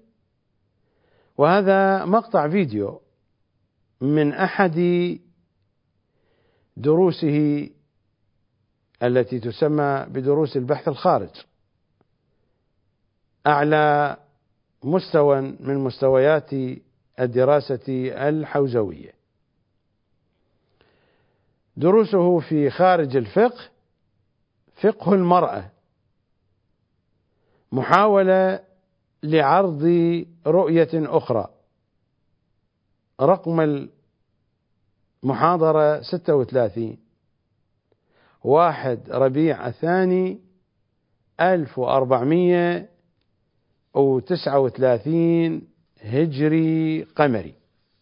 وهذا مقطع فيديو من أحد دروسه التي تسمى بدروس البحث الخارج، أعلى مستوى من مستويات الدراسة الحوزوية. دروسه في خارج الفقه، فقه المرأة، محاولة لعرض رؤية أخرى، رقم المحاضرة ستة وثلاثين، واحد ربيع الثاني ألف وأربعمائة وتسعة وثلاثين هجري قمري.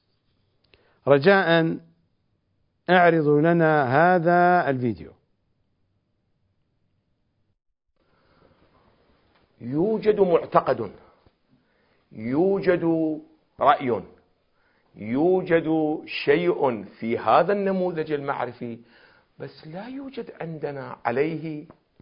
رجاء اعرضوا لنا هذا الفيديو. يوجد معتقد، يوجد رأي، يوجد شيء في هذا النموذج المعرفي، بس لا يوجد عندنا عليه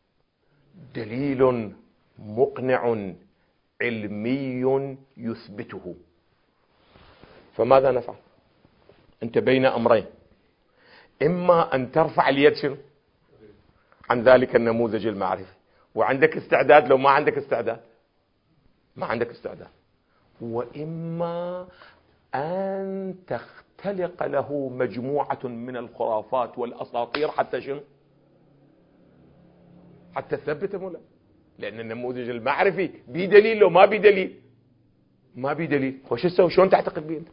دليل مقنع علمي يثبته. فماذا نفعل؟ أنت بين أمرين، إما أن ترفع اليد شنو عن ذلك النموذج المعرفي، وعندك استعداد، لو ما عندك استعداد ما عندك استعداد، وإما أن تختلق له مجموعة من الخرافات والأساطير حتى شنو حتى تثبته مولا. لأن النموذج المعرفي بدليل، لو ما بدليل ما بدليل وش تسوي؟ شلون تعتقد به انت؟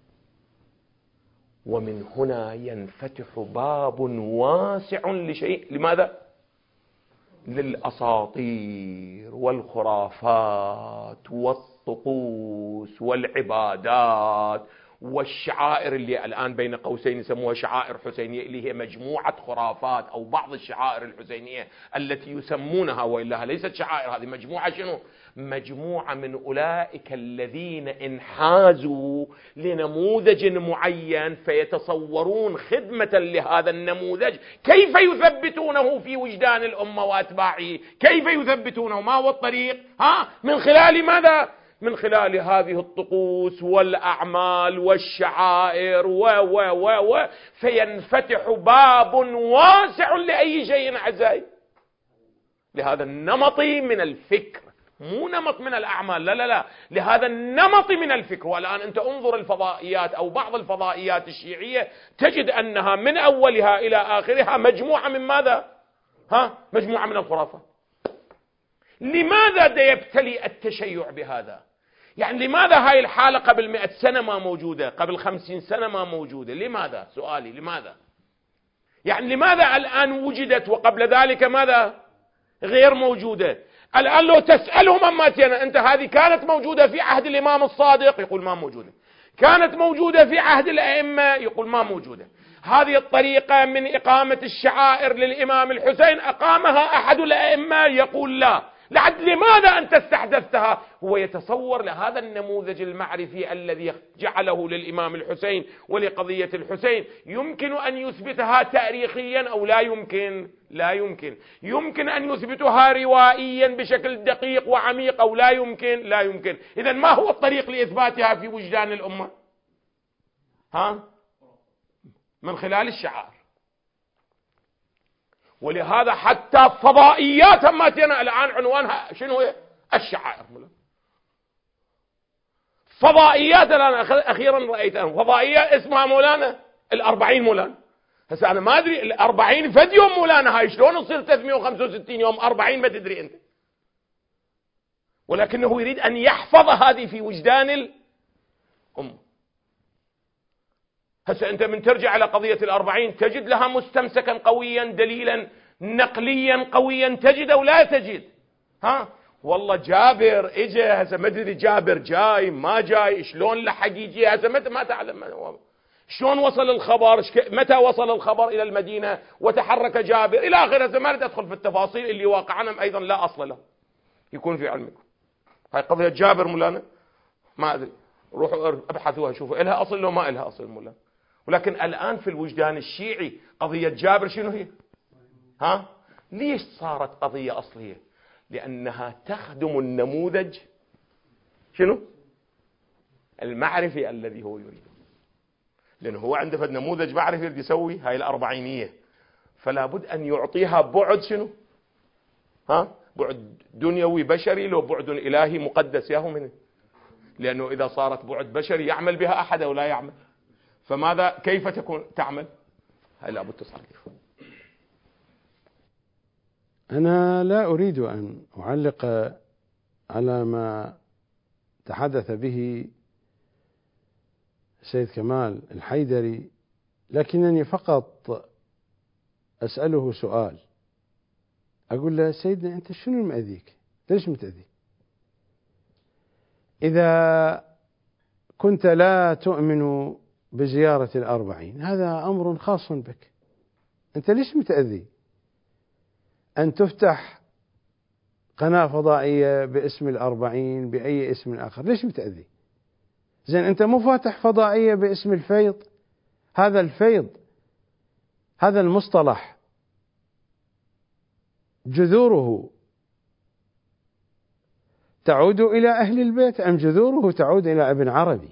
ومن هنا ينفتح باب واسع لشيء، لماذا؟ للأساطير والخرافات والطقوس والعبادات والشعائر اللي الآن بين قوسين يسموها شعائر حسينية، اللي هي مجموعة خرافات أو بعض الشعائر الحسينية التي يسمونها، وإلا ليست شعائر، هذه مجموعة شنو؟ مجموعة من أولئك الذين انحازوا لنموذج معين فيتصورون خدمة لهذا النموذج. كيف يثبتونه في وجدان الأمة وأتباعه؟ كيف يثبتونه؟ ما هو الطريق؟ ها، من خلال ماذا؟ من خلال هذه الطقوس والأعمال والشعائر و و و و فينفتح باب واسع لأي شيء أعزائي، لهذا النمط من الفكر، مو نمط من الأعمال، لا لا لا، لهذا النمط من الفكر. والآن أنت انظر الفضائيات أو بعض الفضائيات الشيعية تجد أنها من أولها إلى آخرها مجموعة من ماذا؟ ها؟ مجموعة من الخرافات. لماذا دا يبتلي التشيع بهذا؟ يعني لماذا هاي الحالة قبل مئة سنة ما موجودة، قبل خمسين سنة ما موجودة؟ لماذا؟ سؤالي لماذا؟ يعني لماذا الآن وجدت وقبل ذلك ماذا؟ غير موجودة. الآن لو تسألهم أماتينا أنت هذه كانت موجودة في عهد الإمام الصادق، يقول ما موجودة. كانت موجودة في عهد الأئمة، يقول ما موجودة. هذه الطريقة من إقامة الشعائر للإمام الحسين أقامها أحد الأئمة، يقول لا. لعد لماذا أنت استحدثتها؟ هو يتصور لهذا النموذج المعرفي الذي جعله للإمام الحسين ولقضية الحسين يمكن أن يثبتها تاريخيا أو لا يمكن؟ لا يمكن. يمكن أن يثبتها روائيا بشكل دقيق وعميق أو لا يمكن؟ لا يمكن. إذن ما هو الطريق لإثباتها في وجدان الأمة؟ ها؟ من خلال الشعائر. ولهذا حتى فضائيات هماتنا الآن عنوانها شنو هي؟ الشعائر. فضائيات الآن أخيرا رأيت فضائية اسمها مولانا الأربعين مولانا. هسه أنا ما أدري الأربعين فد يوم مولانا، هاي شلون تصير ثلاثمئة وخمسة وستين يوم؟ أربعين ما تدري أنت. ولكنه يريد أن يحفظ هذه في وجدان الأمة. هسه أنت من ترجع على قضية الأربعين تجد لها مستمسكا قويا، دليلا نقليا قويا، تجد أو لا تجد؟ ها؟ والله جابر إجا، هسه ما أدري جابر جاي ما جاي، شلون لحق يجي، هسه متى ما تعلم شلون وصل الخبر، متى وصل الخبر إلى المدينة وتحرك جابر إلى آخره. هسه ما أريد أدخل في التفاصيل اللي واقعا أيضا لا أصل له يكون في علمكم. هاي قضية جابر مولانا ما أدري، روحوا ابحثوها شوفوا إلها أصل لو ما إلها أصل مولانا. ولكن الآن في الوجدان الشيعي قضية جابر شنو هي؟ ها؟ ليش صارت قضية أصلية؟ لأنها تخدم النموذج شنو؟ المعرفي الذي هو يريده. لأنه هو عنده نموذج معرفي يريد يسوي هاي الأربعينية، فلا بد أن يعطيها بعد شنو؟ ها؟ بعد دنيوي بشري لو بعد إلهي مقدس ياهو منه. لأنه إذا صارت بعد بشري يعمل بها أحد أو لا يعمل، فماذا كيف تكون تعمل؟ هاي لابد تصرف. أنا لا أريد أن أعلق على ما تحدث به سيد كمال الحيدري، لكنني فقط أسأله سؤال. أقول له سيدنا أنت شنو مأذيك؟ ليش متأذي؟ إذا كنت لا تؤمن بزيارة الأربعين هذا أمر خاص بك، أنت ليش متأذي أن تفتح قناة فضائية باسم الأربعين بأي اسم آخر؟ ليش متأذي؟ زين أنت مو فاتح فضائية باسم الفيض؟ هذا الفيض، هذا المصطلح جذوره تعود إلى أهل البيت أم جذوره تعود إلى ابن عربي؟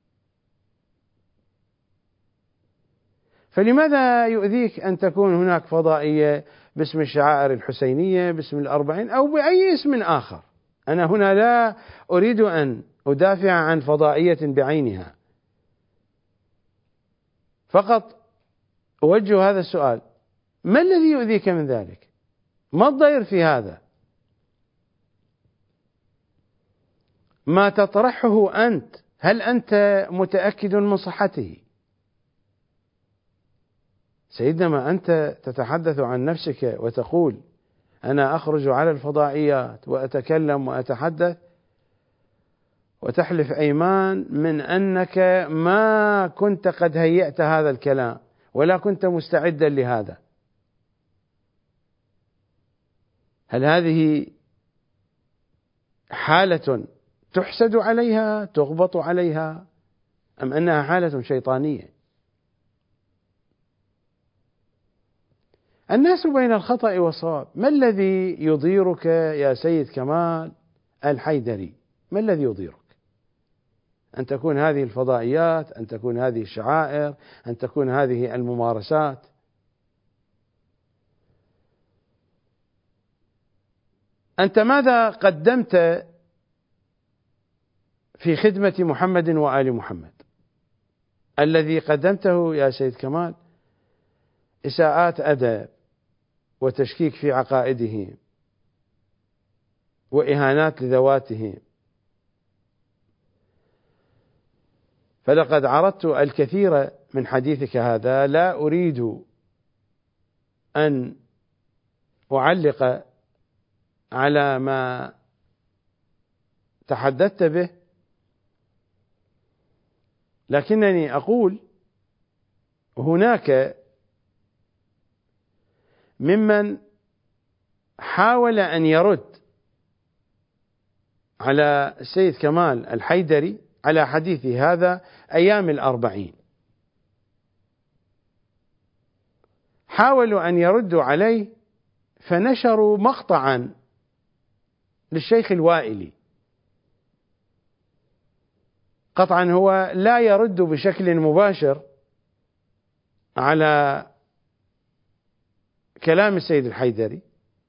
فلماذا يؤذيك أن تكون هناك فضائية باسم الشعائر الحسينية باسم الأربعين أو بأي اسم آخر؟ أنا هنا لا أريد أن أدافع عن فضائية بعينها، فقط أوجه هذا السؤال: ما الذي يؤذيك من ذلك؟ ما الضير في هذا؟ ما تطرحه أنت هل أنت متأكد من صحته؟ سيدنا ما أنت تتحدث عن نفسك وتقول أنا أخرج على الفضائيات وأتكلم وأتحدث، وتحلف أيمان من أنك ما كنت قد هيأت هذا الكلام ولا كنت مستعدا لهذا. هل هذه حالة تحسد عليها تغبط عليها أم أنها حالة شيطانية؟ الناس بين الخطأ والصواب. ما الذي يضيرك يا سيد كمال الحيدري ما الذي يضيرك؟ أن تكون هذه الفضائيات، أن تكون هذه الشعائر، أن تكون هذه الممارسات. أنت ماذا قدمت في خدمة محمد وآل محمد؟ الذي قدمته يا سيد كمال إساءات أدب وتشكيك في عقائدهم وإهانات لذواتهم. فلقد عرضت الكثير من حديثك هذا، لا أريد أن أعلق على ما تحدثت به، لكنني أقول هناك ممن حاول أن يرد على السيد كمال الحيدري على حديثي هذا أيام الأربعين، حاولوا أن يردوا عليه فنشروا مقطعا للشيخ الوائلي، قطعا هو لا يرد بشكل مباشر على كلام السيد الحيدري،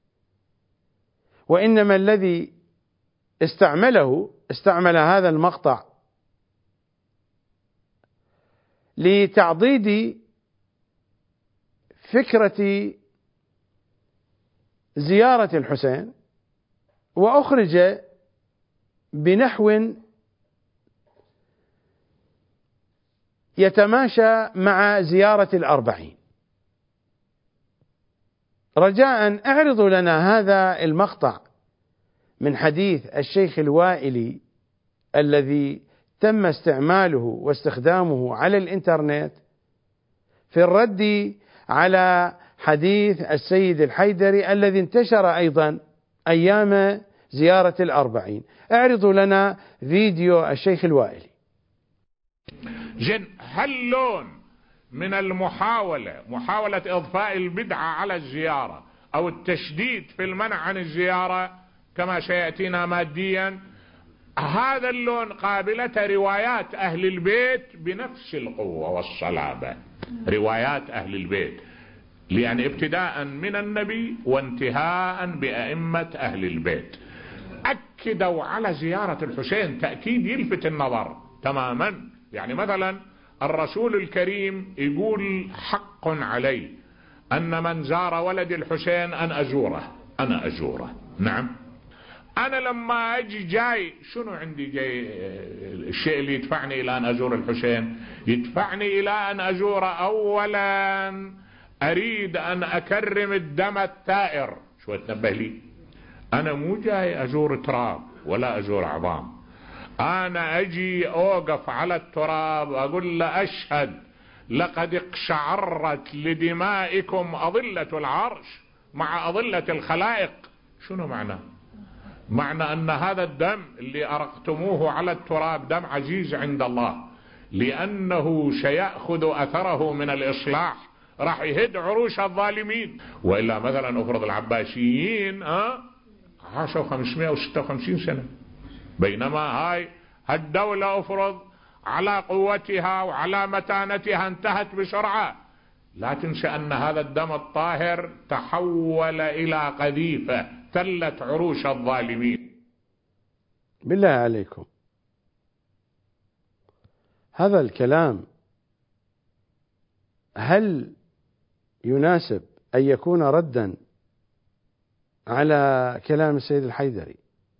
وإنما الذي استعمله استعمل هذا المقطع لتعضيد فكرة زيارة الحسين، وأخرج بنحو يتماشى مع زيارة الأربعين. رجاء اعرضوا لنا هذا المقطع من حديث الشيخ الوائلي الذي تم استعماله واستخدامه على الإنترنت في الرد على حديث السيد الحيدري الذي انتشر أيضا أيام زيارة الأربعين. اعرضوا لنا فيديو الشيخ الوائلي. جن هل لون من المحاولة محاولة إضفاء البدعة على الزيارة أو التشديد في المنع عن الزيارة كما سيأتينا ماديا، هذا اللون قابلة روايات أهل البيت بنفس القوة والصلابة، روايات أهل البيت، لأن ابتداء من النبي وانتهاء بأئمة أهل البيت أكدوا على زيارة الحسين تأكيد يلفت النظر تماما. يعني مثلا الرسول الكريم يقول حق علي أن من زار ولد الحسين أن أزوره، أنا أزوره. نعم، أنا لما أجي جاي شنو عندي جاي الشيء اللي يدفعني إلى أن أزور الحسين؟ يدفعني إلى أن أزوره أولا أريد أن أكرم الدم الثائر. شو تنبه لي؟ أنا مو جاي أزور تراب ولا أزور عظام، أنا أجي أوقف على التراب أقول له أشهد لقد اقشعرت لدمائكم أضلة العرش مع أضلة الخلائق. شنو معنى؟ معنى أن هذا الدم اللي أرقتموه على التراب دم عزيز عند الله، لأنه سيأخذ أثره من الإصلاح، راح يهد عروش الظالمين. وإلا مثلا أفرض العباسيين أه؟ عاشوا خمسمائة وستة وخمسين سنة، بينما هاي الدولة أفرض على قوتها وعلى متانتها انتهت بسرعة. لا تنسى أن هذا الدم الطاهر تحول إلى قذيفة تلت عروش الظالمين. بالله عليكم، هذا الكلام هل يناسب أن يكون ردا على كلام السيد الحيدري؟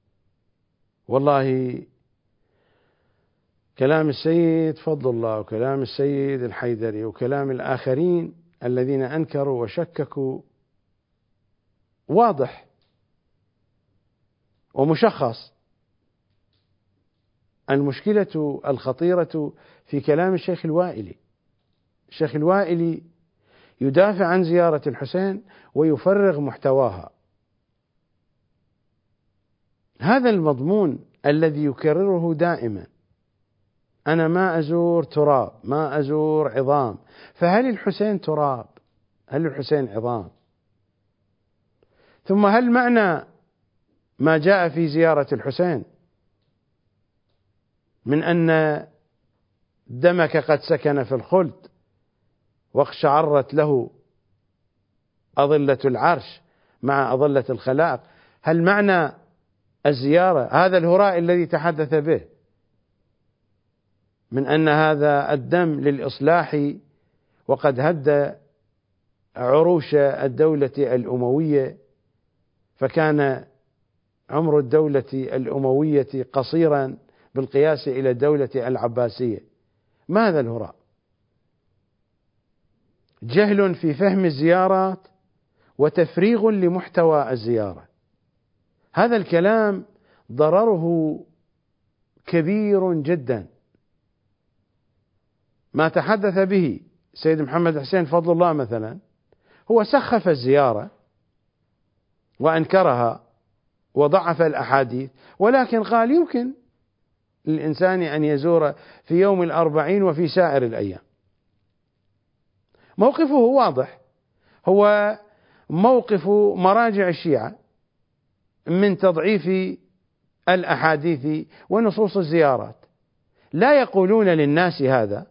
والله كلام السيد فضل الله وكلام السيد الحيدري وكلام الآخرين الذين أنكروا وشككوا واضح ومشخص. المشكلة الخطيرة في كلام الشيخ الوائلي. الشيخ الوائلي يدافع عن زيارة الحسين ويفرغ محتواها. هذا المضمون الذي يكرره دائما، أنا ما أزور تراب، ما أزور عظام. فهل الحسين تراب؟ هل الحسين عظام؟ ثم هل معنى ما جاء في زيارة الحسين من أن دمك قد سكن في الخلد واقشعرت له أظلة العرش مع أظلة الخلائق. هل معنى الزيارة هذا الهراء الذي تحدث به من أن هذا الدم للإصلاح وقد هد عروش الدولة الأموية، فكان عمر الدولة الأموية قصيرا بالقياس إلى الدولة العباسية؟ ماذا الهراء؟ جهل في فهم الزيارات وتفريغ لمحتوى الزيارة. هذا الكلام ضرره كبير جدا. ما تحدث به سيد محمد حسين فضل الله مثلا هو سخف الزيارة وأنكرها وضعف الأحاديث، ولكن قال يمكن للإنسان أن يزور في يوم الأربعين وفي سائر الأيام. موقفه واضح، هو موقف مراجع الشيعة من تضعيف الأحاديث ونصوص الزيارات. لا يقولون للناس هذا،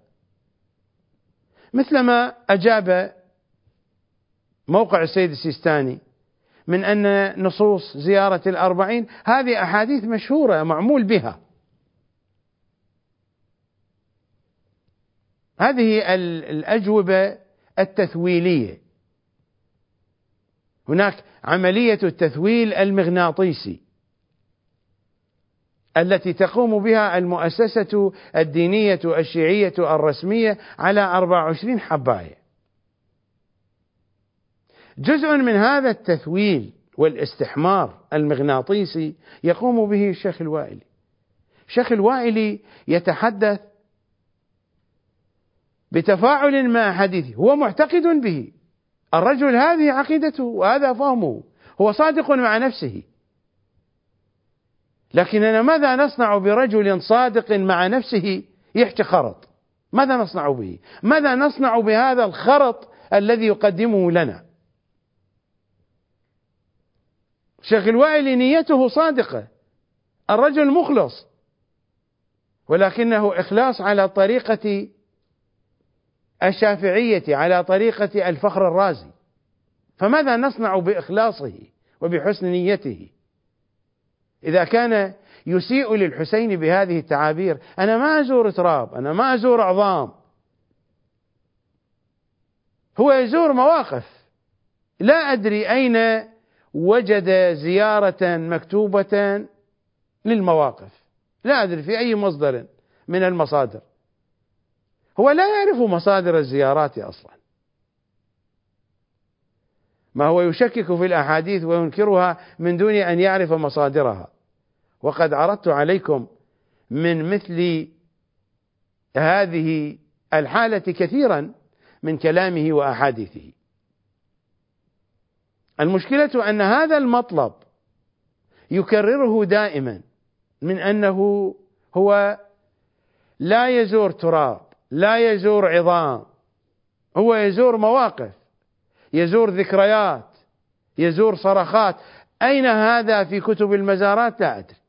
مثلما أجاب موقع السيد السيستاني من أن نصوص زيارة الأربعين هذه أحاديث مشهورة معمول بها. هذه الأجوبة التثويلية. هناك عملية التثويل المغناطيسي التي تقوم بها المؤسسة الدينية الشيعية الرسمية على أربعة وعشرين حباية. جزء من هذا التثويل والاستحمار المغناطيسي يقوم به الشيخ الوائلي. الشيخ الوائلي يتحدث بتفاعل مع حديثه، هو معتقد به. الرجل هذه عقيدته وهذا فهمه، هو صادق مع نفسه. لكننا ماذا نصنع برجل صادق مع نفسه يحكي خرط؟ ماذا نصنع به؟ ماذا نصنع بهذا الخرط الذي يقدمه لنا؟ الشيخ الوائلي نيته صادقة، الرجل مخلص، ولكنه إخلاص على طريقة الشافعية، على طريقة الفخر الرازي. فماذا نصنع بإخلاصه وبحسن نيته إذا كان يسيء للحسين بهذه التعابير؟ أنا ما أزور تراب، أنا ما أزور عظام، هو يزور مواقف. لا أدري أين وجد زيارة مكتوبة للمواقف، لا أدري في أي مصدر من المصادر. هو لا يعرف مصادر الزيارات أصلا، ما هو يشكك في الأحاديث وينكرها من دون أن يعرف مصادرها. وقد عرضت عليكم من مثل هذه الحالة كثيرا من كلامه وأحاديثه. المشكلة أن هذا المطلب يكرره دائما، من أنه هو لا يزور تراب، لا يزور عظام، هو يزور مواقف، يزور ذكريات، يزور صرخات. أين هذا في كتب المزارات؟ لا أدري.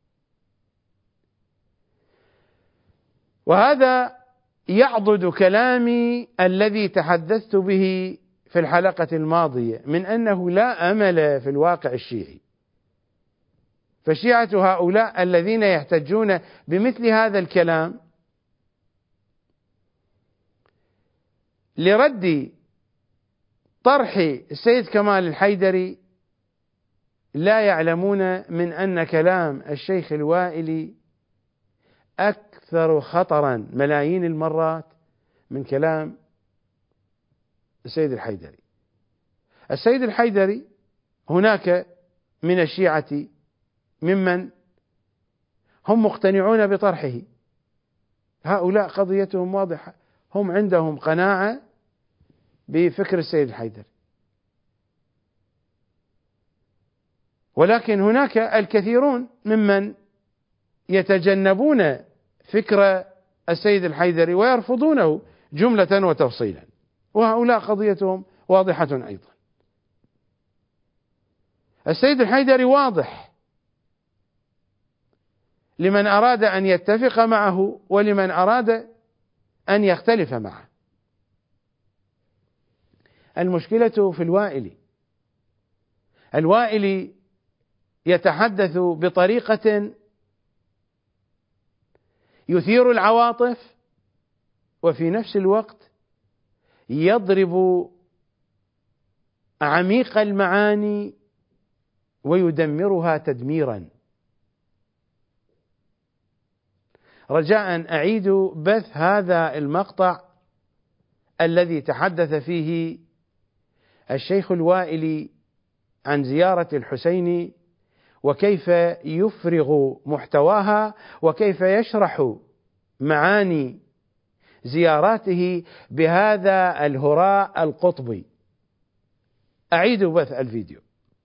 وهذا يعضد كلامي الذي تحدثت به في الحلقة الماضية من أنه لا أمل في الواقع الشيعي. فالشيعة هؤلاء الذين يحتجون بمثل هذا الكلام لرد طرح السيد كمال الحيدري لا يعلمون من أن كلام الشيخ الوائلي أكثر خطرا ملايين المرات من كلام السيد الحيدري. السيد الحيدري هناك من الشيعة ممن هم مقتنعون بطرحه، هؤلاء قضيتهم واضحة، هم عندهم قناعة بفكر السيد الحيدري. ولكن هناك الكثيرون ممن يتجنبون فكر السيد الحيدري ويرفضونه جملة وتفصيلا، وهؤلاء قضيتهم واضحة أيضا. السيد الحيدري واضح، لمن أراد أن يتفق معه ولمن أراد أن يختلف معه. المشكلة في الوائلي. الوائلي يتحدث بطريقة يثير العواطف وفي نفس الوقت يضرب عميق المعاني ويدمرها تدميرا. رجاء أعيد بث هذا المقطع الذي تحدث فيه الشيخ الوائلي عن زيارة الحسين وكيف يفرغ محتواها وكيف يشرح معاني زياراته بهذا الهراء القطبي. أعيد بث الفيديو.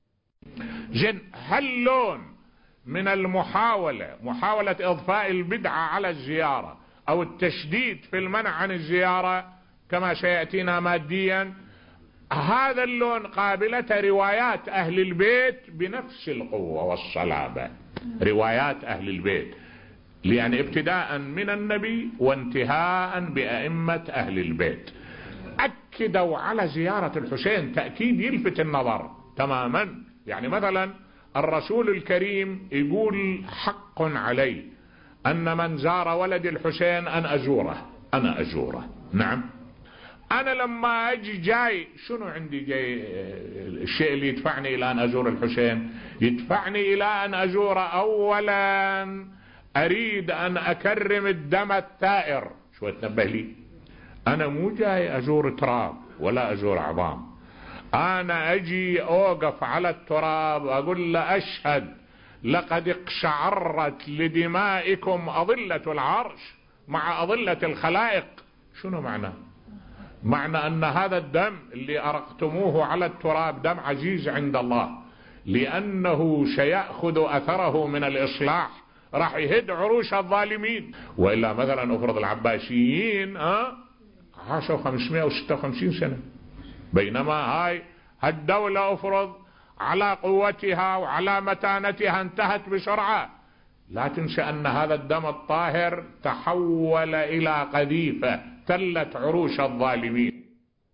جن هل لون من المحاولة محاولة إضفاء البدعة على الزيارة أو التشديد في المنع عن الزيارة كما سيأتينا ماديا، هذا اللون قابلة روايات أهل البيت بنفس القوة والصلابة، روايات أهل البيت، لأن ابتداء من النبي وانتهاء بأئمة أهل البيت أكدوا على زيارة الحسين تأكيد يلفت النظر تماما. يعني مثلا الرسول الكريم يقول حق علي أن من زار ولد الحسين أن أزوره، أنا أزوره. نعم، أنا لما أجي جاي شنو عندي جاي الشيء اللي يدفعني إلى أن أزور الحسين؟ يدفعني إلى أن أزوره أولا أريد أن أكرم الدم الثائر. شو تنبه لي؟ أنا مو جاي أزور تراب ولا أزور عظام، أنا أجي أوقف على التراب أقول له أشهد لقد اقشعرت لدمائكم أضلة العرش مع أضلة الخلائق. شنو معنى؟ معنى أن هذا الدم اللي أرقتموه على التراب دم عزيز عند الله، لأنه سيأخذ أثره من الإصلاح، راح يهد عروش الظالمين. وإلا مثلا أفرض العباسيين أه؟ عاشوا خمسمائة وستة وخمسين سنة، بينما هاي الدولة أفرض على قوتها وعلى متانتها انتهت بسرعة. لا تنسى أن هذا الدم الطاهر تحول إلى قذيفة تلت عروش الظالمين.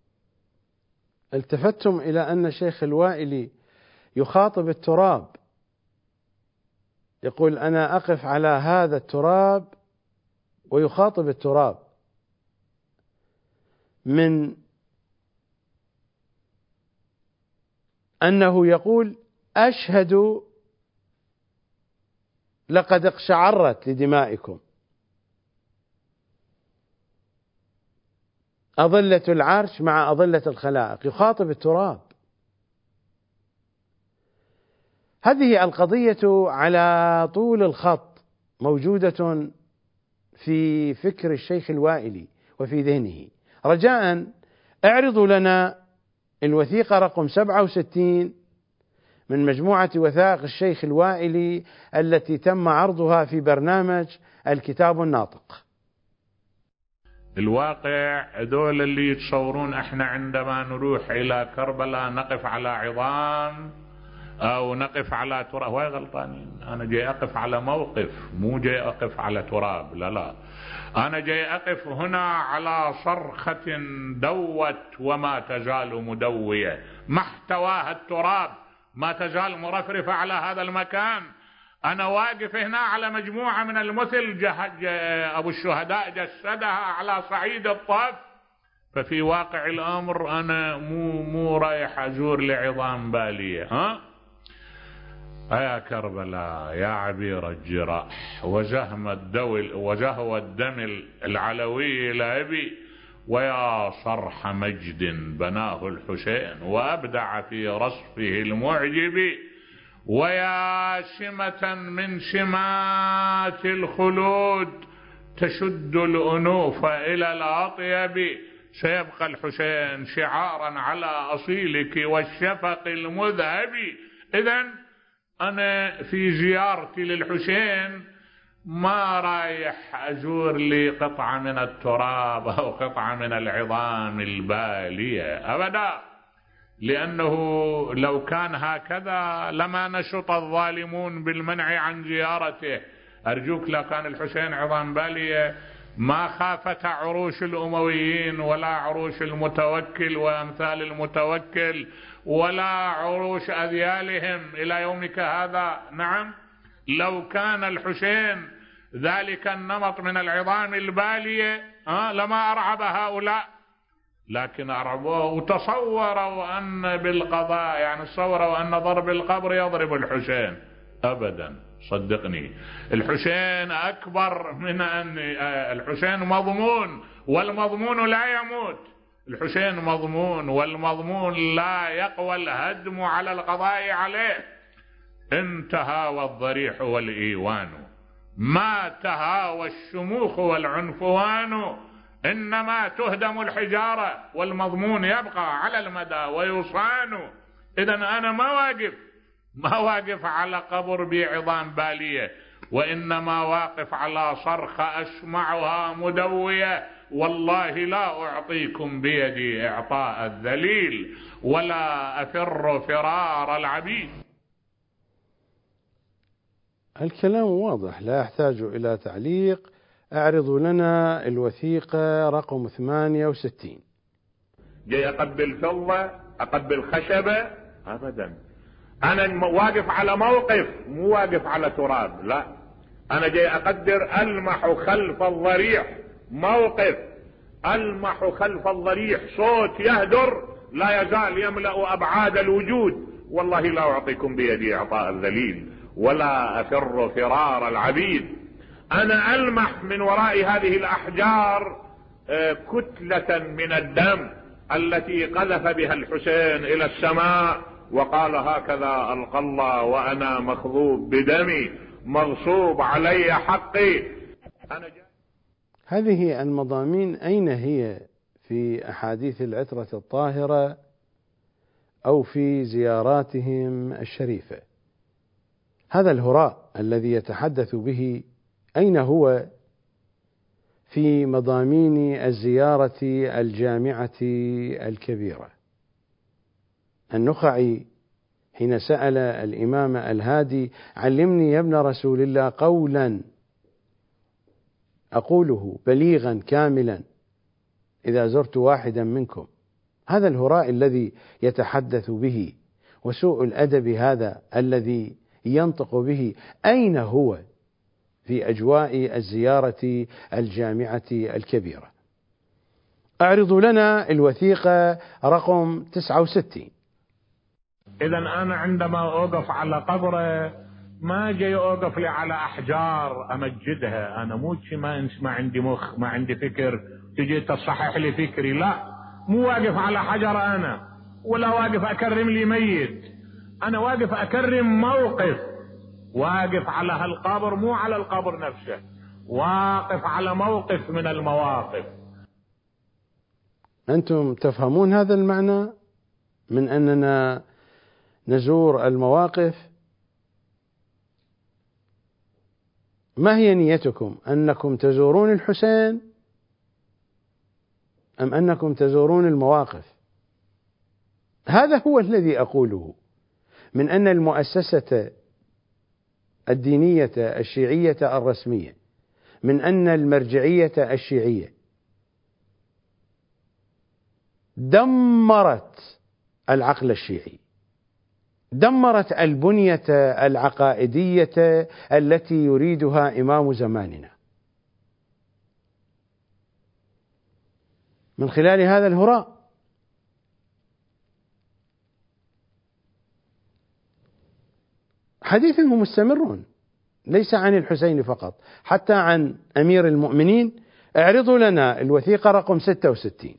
التفتم إلى أن الشيخ الوائلي يخاطب التراب، يقول أنا أقف على هذا التراب ويخاطب التراب، من أنه يقول أشهد لقد اقشعرت لدمائكم أضلة العرش مع أضلة الخلائق، يخاطب التراب. هذه القضية على طول الخط موجودة في فكر الشيخ الوائلي وفي ذهنه. رجاء اعرضوا لنا الوثيقة رقم سبعة وستين من مجموعة وثائق الشيخ الوائلي التي تم عرضها في برنامج الكتاب الناطق. الواقع دول اللي يتصورون احنا عندما نروح الى كربلاء نقف على عظام او نقف على تراب، وهي غلطانين. انا جاي اقف على موقف، مو جاي اقف على تراب، لا لا، انا جاي اقف هنا على صرخة دوت وما تزال مدوية، محتواها التراب، ما تزال مرفرفة على هذا المكان. انا واقف هنا على مجموعة من المثل جه ابو الشهداء جسدها على صعيد الطف، ففي واقع الامر انا مو مو رايح ازور لعظام بالية. ها يا كربلاء يا عبير الجراح وزهم الدول وزهو الدم العلوي لأبي، ويا صرح مجد بناه الحسين وأبدع في رصفه المعجب، ويا سمة من سمات الخلود تشد الأنوف إلى الأطيب، سيبقى الحسين شعارا على أصيلك والشفق المذهب. إذن أنا في زيارتي للحسين ما رايح أزور لي قطعة من التراب أو قطعة من العظام البالية أبدا، لأنه لو كان هكذا لما نشط الظالمون بالمنع عن زيارته، أرجوك لو كان الحسين عظام بالية ما خافت عروش الأمويين ولا عروش المتوكل وأمثال المتوكل ولا عروش أذيالهم إلى يومك هذا. نعم، لو كان الحسين ذلك النمط من العظام البالية آه لما أرعب هؤلاء، لكن أرعبوه وتصوروا أن بالقضاء يعني تصوروا أن ضرب القبر يضرب الحسين. أبدا، صدقني الحسين أكبر من أن الحسين مضمون، والمضمون لا يموت. الحسين مضمون، والمضمون لا يقوى الهدم على القضاء عليه. انتهى الضريح والإيوان، ما تهاوى الشموخ والعنفوان، إنما تهدم الحجارة والمضمون يبقى على المدى ويصان. إذا أنا ما واقف ما واقف على قبر بعظام بالية، وإنما واقف على صرخة أسمعها مدوية، والله لا أعطيكم بيدي إعطاء الذليل ولا أفر فرار العبيد. الكلام واضح لا يحتاج إلى تعليق. أعرضوا لنا الوثيقة رقم ثمانية وستين. جاي أقبل فضة، أقبل خشبة؟ أبدا، أنا واقف على موقف، مو واقف على تراب. لا، أنا جاي أقدر ألمح خلف الضريح موقف، ألمح خلف الضريح صوت يهدر لا يزال يملأ أبعاد الوجود. والله لا أعطيكم بيدي إعطاء الذليل ولا أفر فرار العبيد. أنا ألمح من وراء هذه الأحجار كتلة من الدم التي قذف بها الحسين إلى السماء وقال هكذا ألقى الله وأنا مخضوب بدمي مغصوب علي حقي. أنا هذه المضامين أين هي في أحاديث العترة الطاهرة أو في زياراتهم الشريفة؟ هذا الهراء الذي يتحدث به أين هو في مضامين الزيارة الجامعة الكبيرة؟ النخعي حين سأل الإمام الهادي: علمني يا ابن رسول الله قولا أقوله بليغا كاملا إذا زرت واحدا منكم. هذا الهراء الذي يتحدث به وسوء الأدب هذا الذي ينطق به أين هو في أجواء الزيارة الجامعة الكبيرة؟ أعرضوا لنا الوثيقة رقم تسعة وستين. إذا أنا عندما أوقف على قبره ما جاي أوقف لي على أحجار أمجدها. أنا مو ما ما عندي مخ، ما عندي فكر تجي تصحح لي فكري. لا، مو واقف على حجر أنا، ولا واقف أكرم لي ميت. أنا واقف أكرم موقف، واقف على هالقبر مو على القبر نفسه، واقف على موقف من المواقف. أنتم تفهمون هذا المعنى من أننا نزور المواقف؟ ما هي نيتكم؟ أنكم تزورون الحسين أم أنكم تزورون المواقف؟ هذا هو الذي أقوله، من أن المؤسسة الدينية الشيعية الرسمية، من أن المرجعية الشيعية دمرت العقل الشيعي، دمرت البنية العقائدية التي يريدها إمام زماننا من خلال هذا الهراء. حديثهم مستمر ليس عن الحسين فقط، حتى عن أمير المؤمنين. اعرضوا لنا الوثيقة رقم ستة وستين.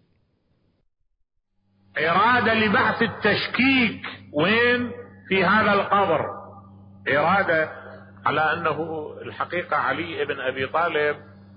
إرادة لبعث التشكيك وين؟ في هذا القبر. إرادة على أنه الحقيقة علي بن أبي طالب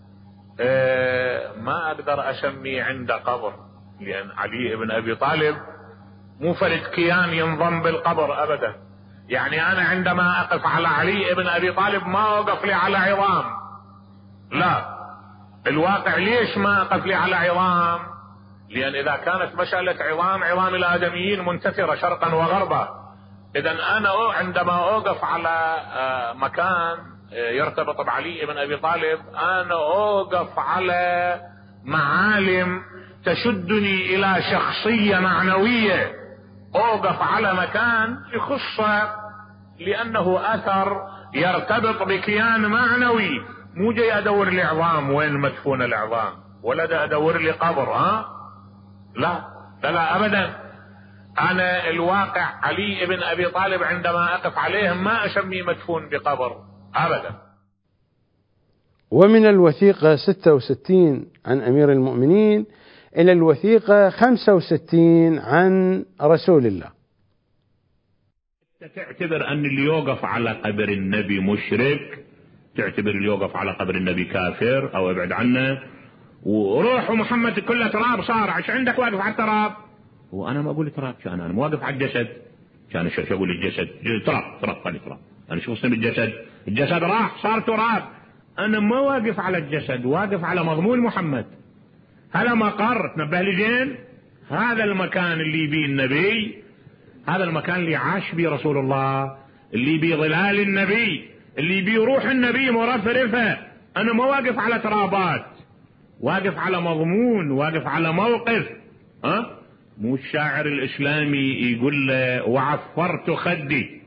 ما أقدر أسمي عنده قبر، لأن علي بن أبي طالب مو فرد كيان ينضم بالقبر أبدا. يعني أنا عندما أقف على علي بن أبي طالب ما أوقف لي على عظام، لا، الواقع ليش ما أقف لي على عظام؟ لأن إذا كانت مسألة عظام، عظام الآدميين منتثرة شرقا وغربا. إذا أنا عندما أوقف على مكان يرتبط بعلي بن أبي طالب، أنا أوقف على معالم تشدني إلى شخصية معنوية، أوقف على مكان يخصه لأنه أثر يرتبط بكيان معنوي. مو جاي أدور لي عظام وين مدفون العظام، ولا دا أدور لي قبر. ها لا لا لا أبدا. أنا الواقع علي بن أبي طالب عندما أقف عليه ما أسميه مدفون بقبر أبدا. ومن الوثيقة ستة وستين عن أمير المؤمنين إلى الوثيقة خمسة وستين عن رسول الله. تعتبر أن اللي يوقف على قبر النبي مشرك، تعتبر اللي يوقف على قبر النبي كافر أو ابعد عنه، وروح محمد كله تراب صار، عش عندك واقف على التراب؟ وأنا ما أقول تراب، كان أنا واقف على الجسد، كان شو أقول الجسد تراب تراب قال تراب، أنا شو اسم الجسد؟ الجسد راح صار تراب. أنا ما واقف على الجسد، واقف على مضمون محمد. هذا مقر، تنبه لي زين، هذا المكان اللي بيه النبي، هذا المكان اللي عاش بيه رسول الله، اللي بيه ظلال النبي، اللي بيه روح النبي مرفرفة. أنا ما واقف على ترابات، واقف على مضمون، واقف على موقف. ها مو الشاعر الإسلامي يقول له وعفرت خدي،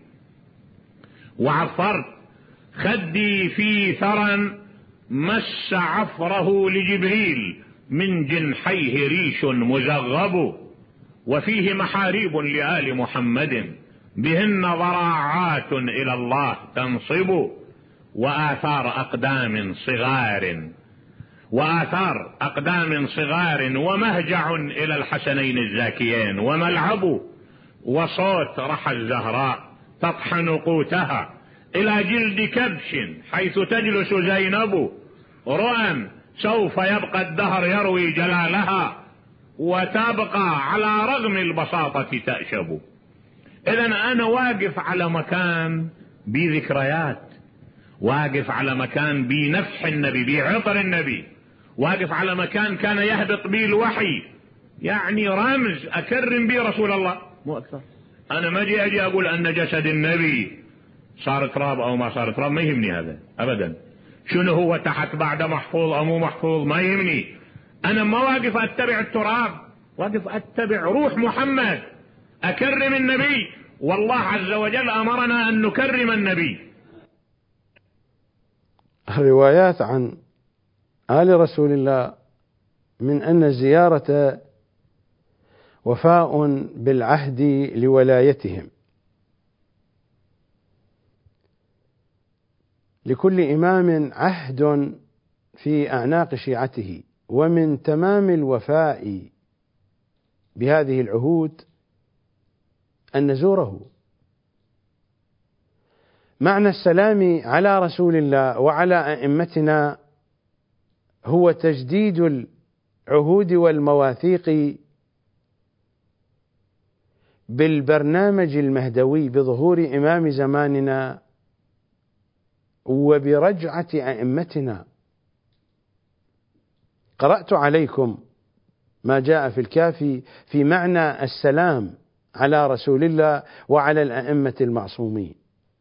وعفرت خدي في ثرى مس عفره لجبريل من جنحيه ريش مزغب، وفيه محاريب لآل محمد بهن ضراعات إلى الله تنصب، وآثار أقدام صغار وآثار أقدام صغار ومهجع إلى الحسنين الزاكيين وملعب، وصوت رحى الزهراء تطحن قوتها إلى جلد كبش حيث تجلس زينب، رؤى سوف يبقى الدهر يروي جلالها وتبقى على رغم البساطة تأشب. إذن أنا واقف على مكان بذكريات، واقف على مكان بنفح النبي بعطر النبي، واقف على مكان كان يهبط به الوحي، يعني رمز أكرم به رسول الله مو أكثر. أنا ما جي أجي أقول أن جسد النبي صار تراب أو ما صار تراب، ما يهمني هذا أبدا. شنو هو تحت بعد محفوظ أو مو محفوظ ما يهمني. أنا ما واقف أتبع التراب، واقف أتبع روح محمد، أكرم النبي. والله عز وجل أمرنا أن نكرم النبي. الروايات عن آل رسول الله من أن الزيارة وفاء بالعهد لولايتهم، لكل إمام عهد في أعناق شيعته، ومن تمام الوفاء بهذه العهود أن نزوره. معنى السلام على رسول الله وعلى أئمتنا هو تجديد العهود والمواثيق بالبرنامج المهدوي بظهور إمام زماننا وبرجعة أئمتنا. قرأت عليكم ما جاء في الكافي في معنى السلام على رسول الله وعلى الأئمة المعصومين.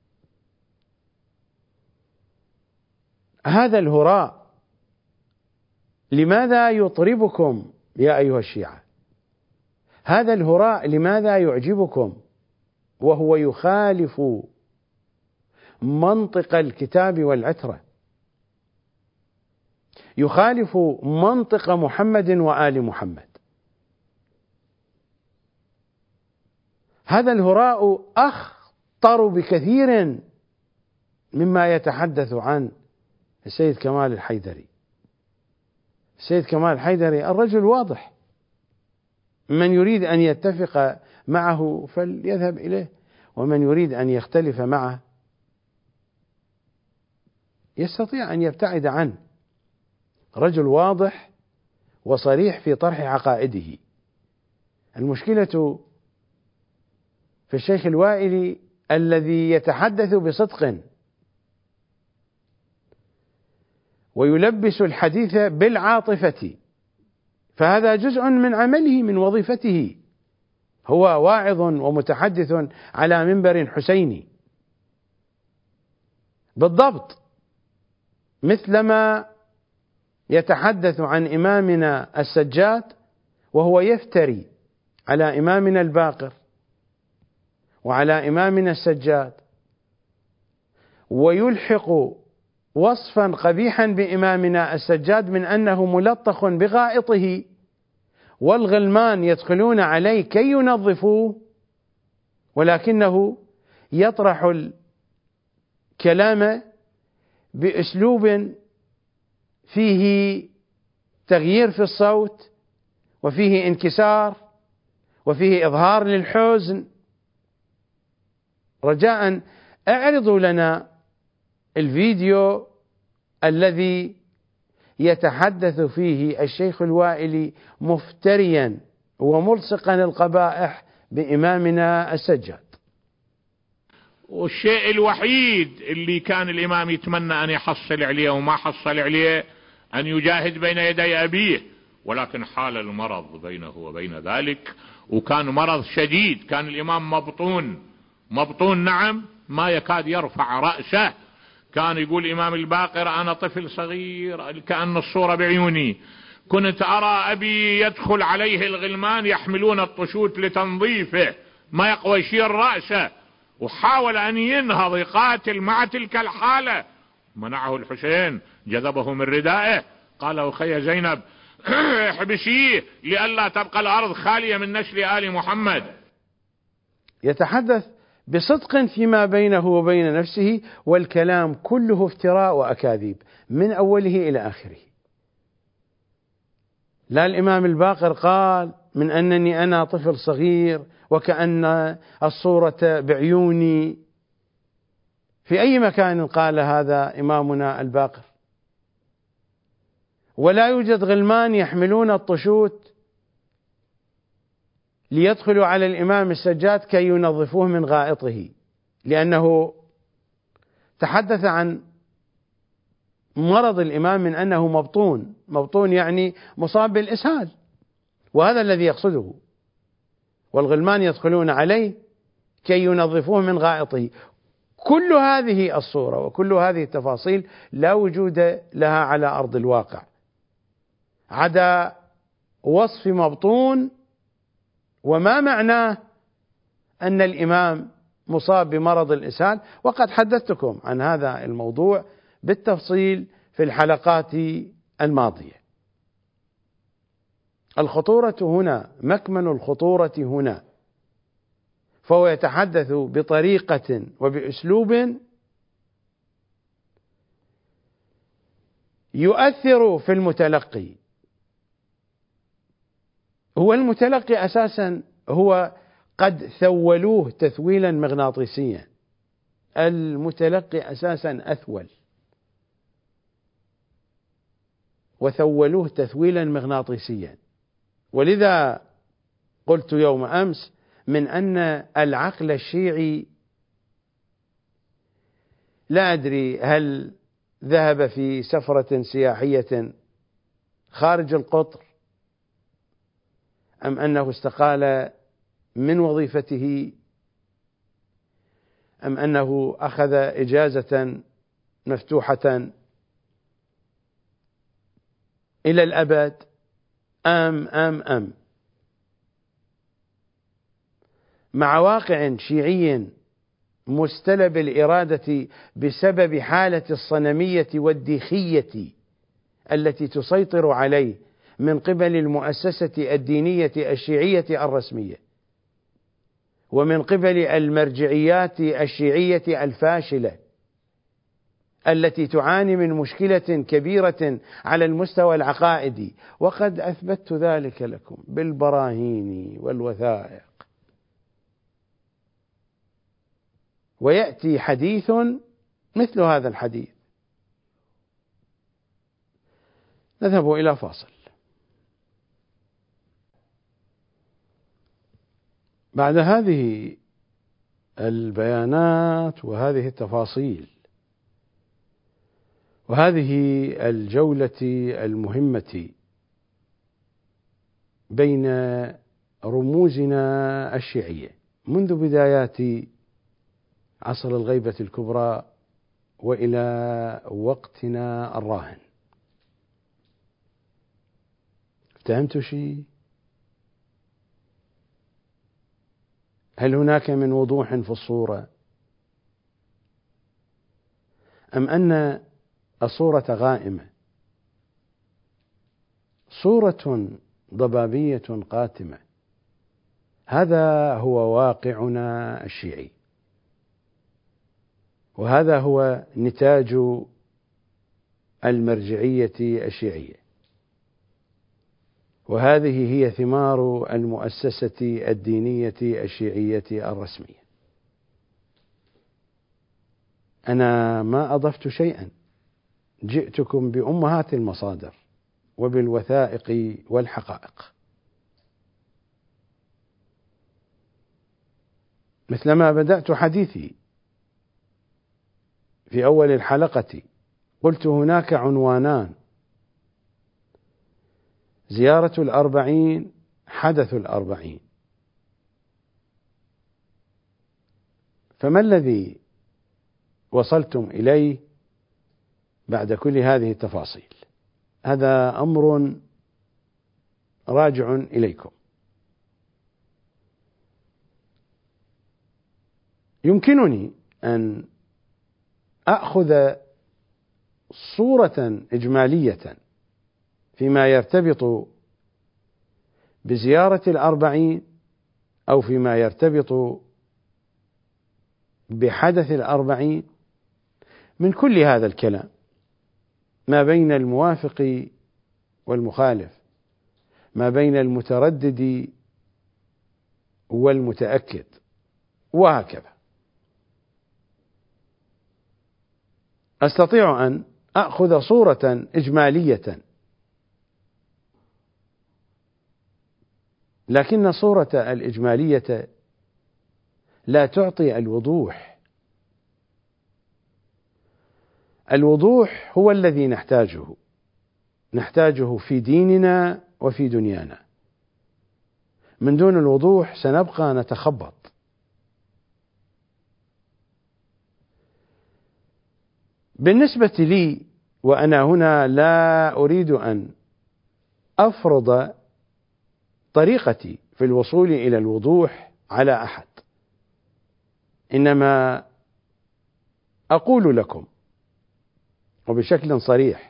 هذا الهراء لماذا يطربكم يا أيها الشيعة؟ هذا الهراء لماذا يعجبكم وهو يخالف منطق الكتاب والعترة، يخالف منطق محمد وآل محمد؟ هذا الهراء أخطر بكثير مما يتحدث عن السيد كمال الحيدري. السيد كمال الحيدري الرجل واضح، من يريد أن يتفق معه فليذهب إليه، ومن يريد أن يختلف معه يستطيع أن يبتعد عنه. رجل واضح وصريح في طرح عقائده. المشكلة في الشيخ الوائلي الذي يتحدث بصدق ويلبس الحديث بالعاطفة، فهذا جزء من عمله من وظيفته، هو واعظ ومتحدث على منبر حسيني بالضبط، مثلما يتحدث عن إمامنا السجاد وهو يفتري على إمامنا الباقر وعلى إمامنا السجاد، ويلحق وصفا قبيحا بإمامنا السجاد من أنه ملطخ بغائطه والغلمان يدخلون عليه كي ينظفوه، ولكنه يطرح الكلام بأسلوب فيه تغيير في الصوت وفيه انكسار وفيه إظهار للحزن. رجاء اعرضوا لنا الفيديو الذي يتحدث فيه الشيخ الوائلي مفتريا وملصقا القبائح بإمامنا السجاد. والشيء الوحيد اللي كان الإمام يتمنى أن يحصل عليه وما حصل عليه أن يجاهد بين يدي أبيه، ولكن حال المرض بينه وبين ذلك، وكان مرض شديد، كان الإمام مبطون مبطون نعم، ما يكاد يرفع رأسه. كان يقول الإمام الباقر: أنا طفل صغير كأن الصورة بعيوني، كنت أرى أبي يدخل عليه الغلمان يحملون الطشوت لتنظيفه، ما يقوى يشير رأسه، وحاول أن ينهض يقاتل مع تلك الحالة. منعه الحسين، جذبه من ردائه، قال: أخي زينب احبسيه لئلا تبقى الأرض خالية من نسل آل محمد. يتحدث بصدق فيما بينه وبين نفسه، والكلام كله افتراء وأكاذيب من أوله إلى آخره. لا الإمام الباقر قال من أنني أنا طفل صغير وكأن الصورة بعيوني، في أي مكان قال هذا إمامنا الباقر؟ ولا يوجد غلمان يحملون الطشوت ليدخلوا على الإمام السجاد كي ينظفوه من غائطه، لأنه تحدث عن مرض الإمام من أنه مبطون، مبطون يعني مصاب بالإسهال، وهذا الذي يقصده، والغلمان يدخلون عليه كي ينظفوه من غائطه. كل هذه الصورة وكل هذه التفاصيل لا وجود لها على أرض الواقع، عدا وصف مبطون، وما معناه أن الإمام مصاب بمرض الإسهال، وقد حدثتكم عن هذا الموضوع بالتفصيل في الحلقات الماضية. الخطورة هنا، مكمن الخطورة هنا، فهو يتحدث بطريقة وبأسلوب يؤثر في المتلقي. هو المتلقي أساسا هو قد ثولوه تثويلا مغناطيسيا، المتلقي أساسا أثول وثولوه تثويلا مغناطيسيا. ولذا قلت يوم أمس من أن العقل الشيعي، لا أدري هل ذهب في سفرة سياحية خارج القطر أم أنه استقال من وظيفته أم أنه أخذ إجازة مفتوحة إلى الأبد أم أم أم مع واقع شيعي مستلب الإرادة بسبب حالة الصنمية والديخية التي تسيطر عليه من قبل المؤسسة الدينية الشيعية الرسمية، ومن قبل المرجعيات الشيعية الفاشلة التي تعاني من مشكلة كبيرة على المستوى العقائدي، وقد أثبتت ذلك لكم بالبراهين والوثائق. ويأتي حديث مثل هذا الحديث. نذهب إلى فاصل. بعد هذه البيانات وهذه التفاصيل وهذه الجولة المهمة بين رموزنا الشيعية منذ بدايات عصر الغيبة الكبرى وإلى وقتنا الراهن. افتهمتوا شيء؟ هل هناك من وضوح في الصورة، أم أن الصورة غائمة؟ صورة ضبابية قاتمة، هذا هو واقعنا الشيعي، وهذا هو نتاج المرجعية الشيعية، وهذه هي ثمار المؤسسة الدينية الشيعية الرسمية. أنا ما أضفت شيئا، جئتكم بأمهات المصادر وبالوثائق والحقائق. مثلما بدأت حديثي في أول الحلقة قلت هناك عنوانان: زيارة الأربعين، حدث الأربعين. فما الذي وصلتم إليه بعد كل هذه التفاصيل؟ هذا أمر راجع إليكم. يمكنني أن أخذ صورة إجمالية فيما يرتبط بزيارة الأربعين أو فيما يرتبط بحدث الأربعين من كل هذا الكلام، ما بين الموافق والمخالف، ما بين المتردد والمتأكد، وهكذا. أستطيع أن أخذ صورة إجمالية، لكن الصورة الإجمالية لا تعطي الوضوح. الوضوح هو الذي نحتاجه، نحتاجه في ديننا وفي دنيانا. من دون الوضوح سنبقى نتخبط. بالنسبة لي، وأنا هنا لا أريد أن أفرض طريقتي في الوصول إلى الوضوح على أحد، إنما أقول لكم وبشكل صريح: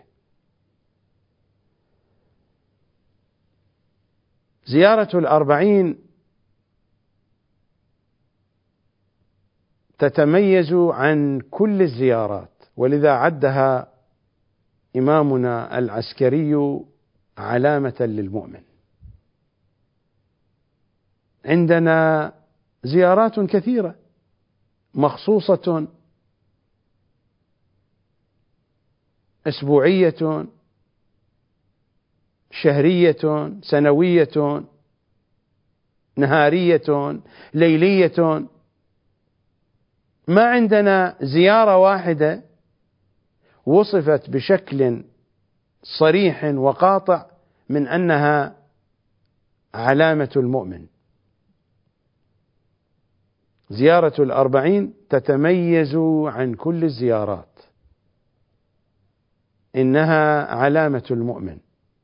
زيارة الأربعين تتميز عن كل الزيارات، ولذا عدها إمامنا العسكري علامة للمؤمن. عندنا زيارات كثيرة مخصوصة، أسبوعية، شهرية، سنوية، نهارية، ليلية. ما عندنا زيارة واحدة وصفت بشكل صريح وقاطع من أنها علامة المؤمن. زيارة الأربعين تتميز عن كل الزيارات، إنها علامة المؤمن،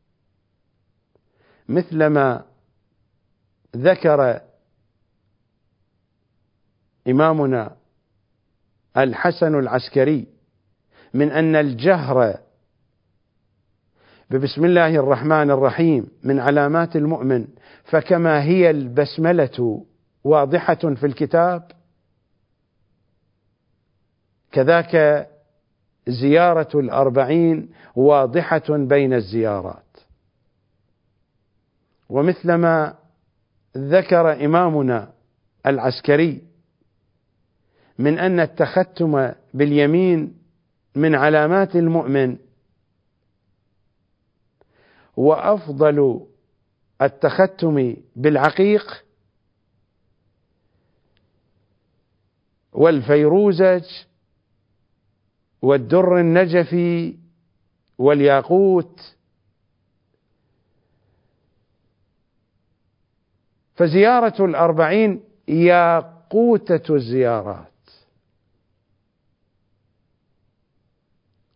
مثلما ذكر إمامنا الحسن العسكري من أن الجهر ببسم الله الرحمن الرحيم من علامات المؤمن، فكما هي البسملة واضحة في الكتاب، كذاك زيارة الأربعين واضحة بين الزيارات. ومثلما ذكر إمامنا العسكري من أن التختم باليمين من علامات المؤمن، وأفضل التختم بالعقيق والفيروزج والدر النجفي والياقوت. فزيارة الأربعين ياقوتة الزيارات،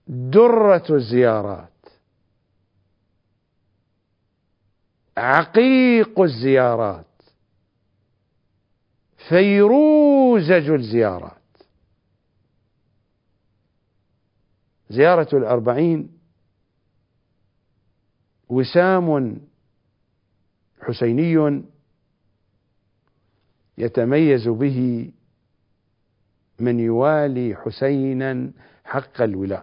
درة الزيارات، عقيق الزيارات، فيروزج الزيارات. زيارة الأربعين وسام حسيني يتميز به من يوالي حسينا حق الولاء.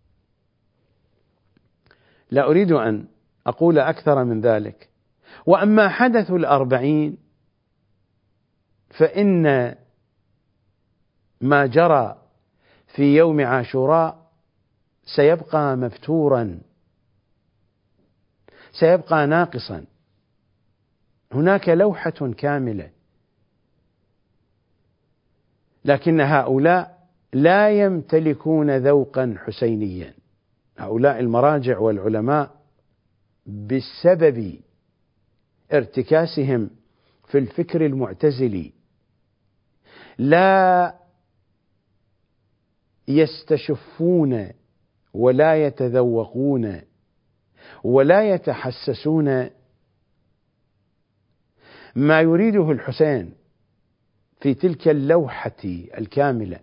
لا أريد أن أقول أكثر من ذلك. وأما حدث الأربعين فإن ما جرى في يوم عاشوراء سيبقى مفتورا، سيبقى ناقصا. هناك لوحة كاملة، لكن هؤلاء لا يمتلكون ذوقا حسينيا. هؤلاء المراجع والعلماء بسبب ارتكاسهم في الفكر المعتزلي لا يستشفون ولا يتذوقون ولا يتحسسون ما يريده الحسين في تلك اللوحة الكاملة.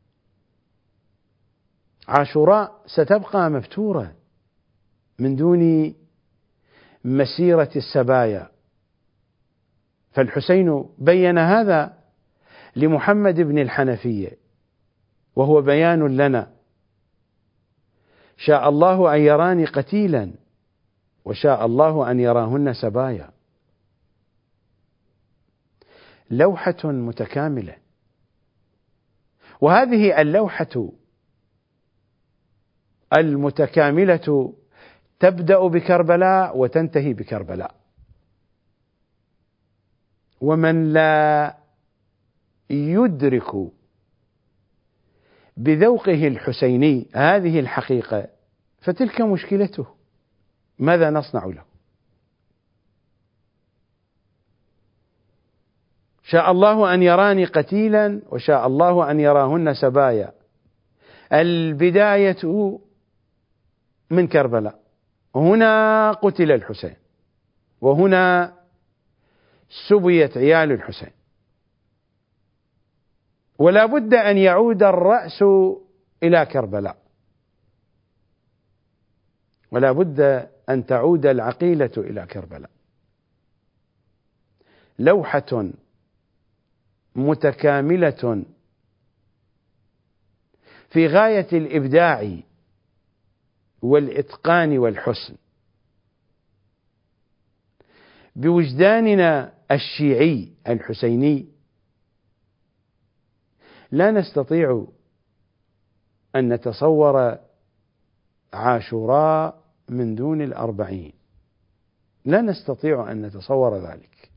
عاشوراء ستبقى مفتورة من دون مسيرة السبايا، فالحسين بين هذا لمحمد بن الحنفية وهو بيان لنا: شاء الله أن يراني قتيلا وشاء الله أن يراهن سبايا. لوحة متكاملة، وهذه اللوحة المتكاملة تبدأ بكربلاء وتنتهي بكربلاء. ومن لا يدرك بذوقه الحسيني هذه الحقيقة فتلك مشكلته، ماذا نصنع له؟ شاء الله أن يراني قتيلا وشاء الله أن يراهن سبايا. البداية من كربلاء، هنا قتل الحسين وهنا سبيت عيال الحسين، ولا بد أن يعود الرأس إلى كربلاء، ولا بد أن تعود العقيلة إلى كربلاء. لوحة متكاملة في غاية الإبداع والإتقان والحسن. بوجداننا الشيعي الحسيني لا نستطيع أن نتصور عاشوراء من دون الأربعين، لا نستطيع أن نتصور ذلك.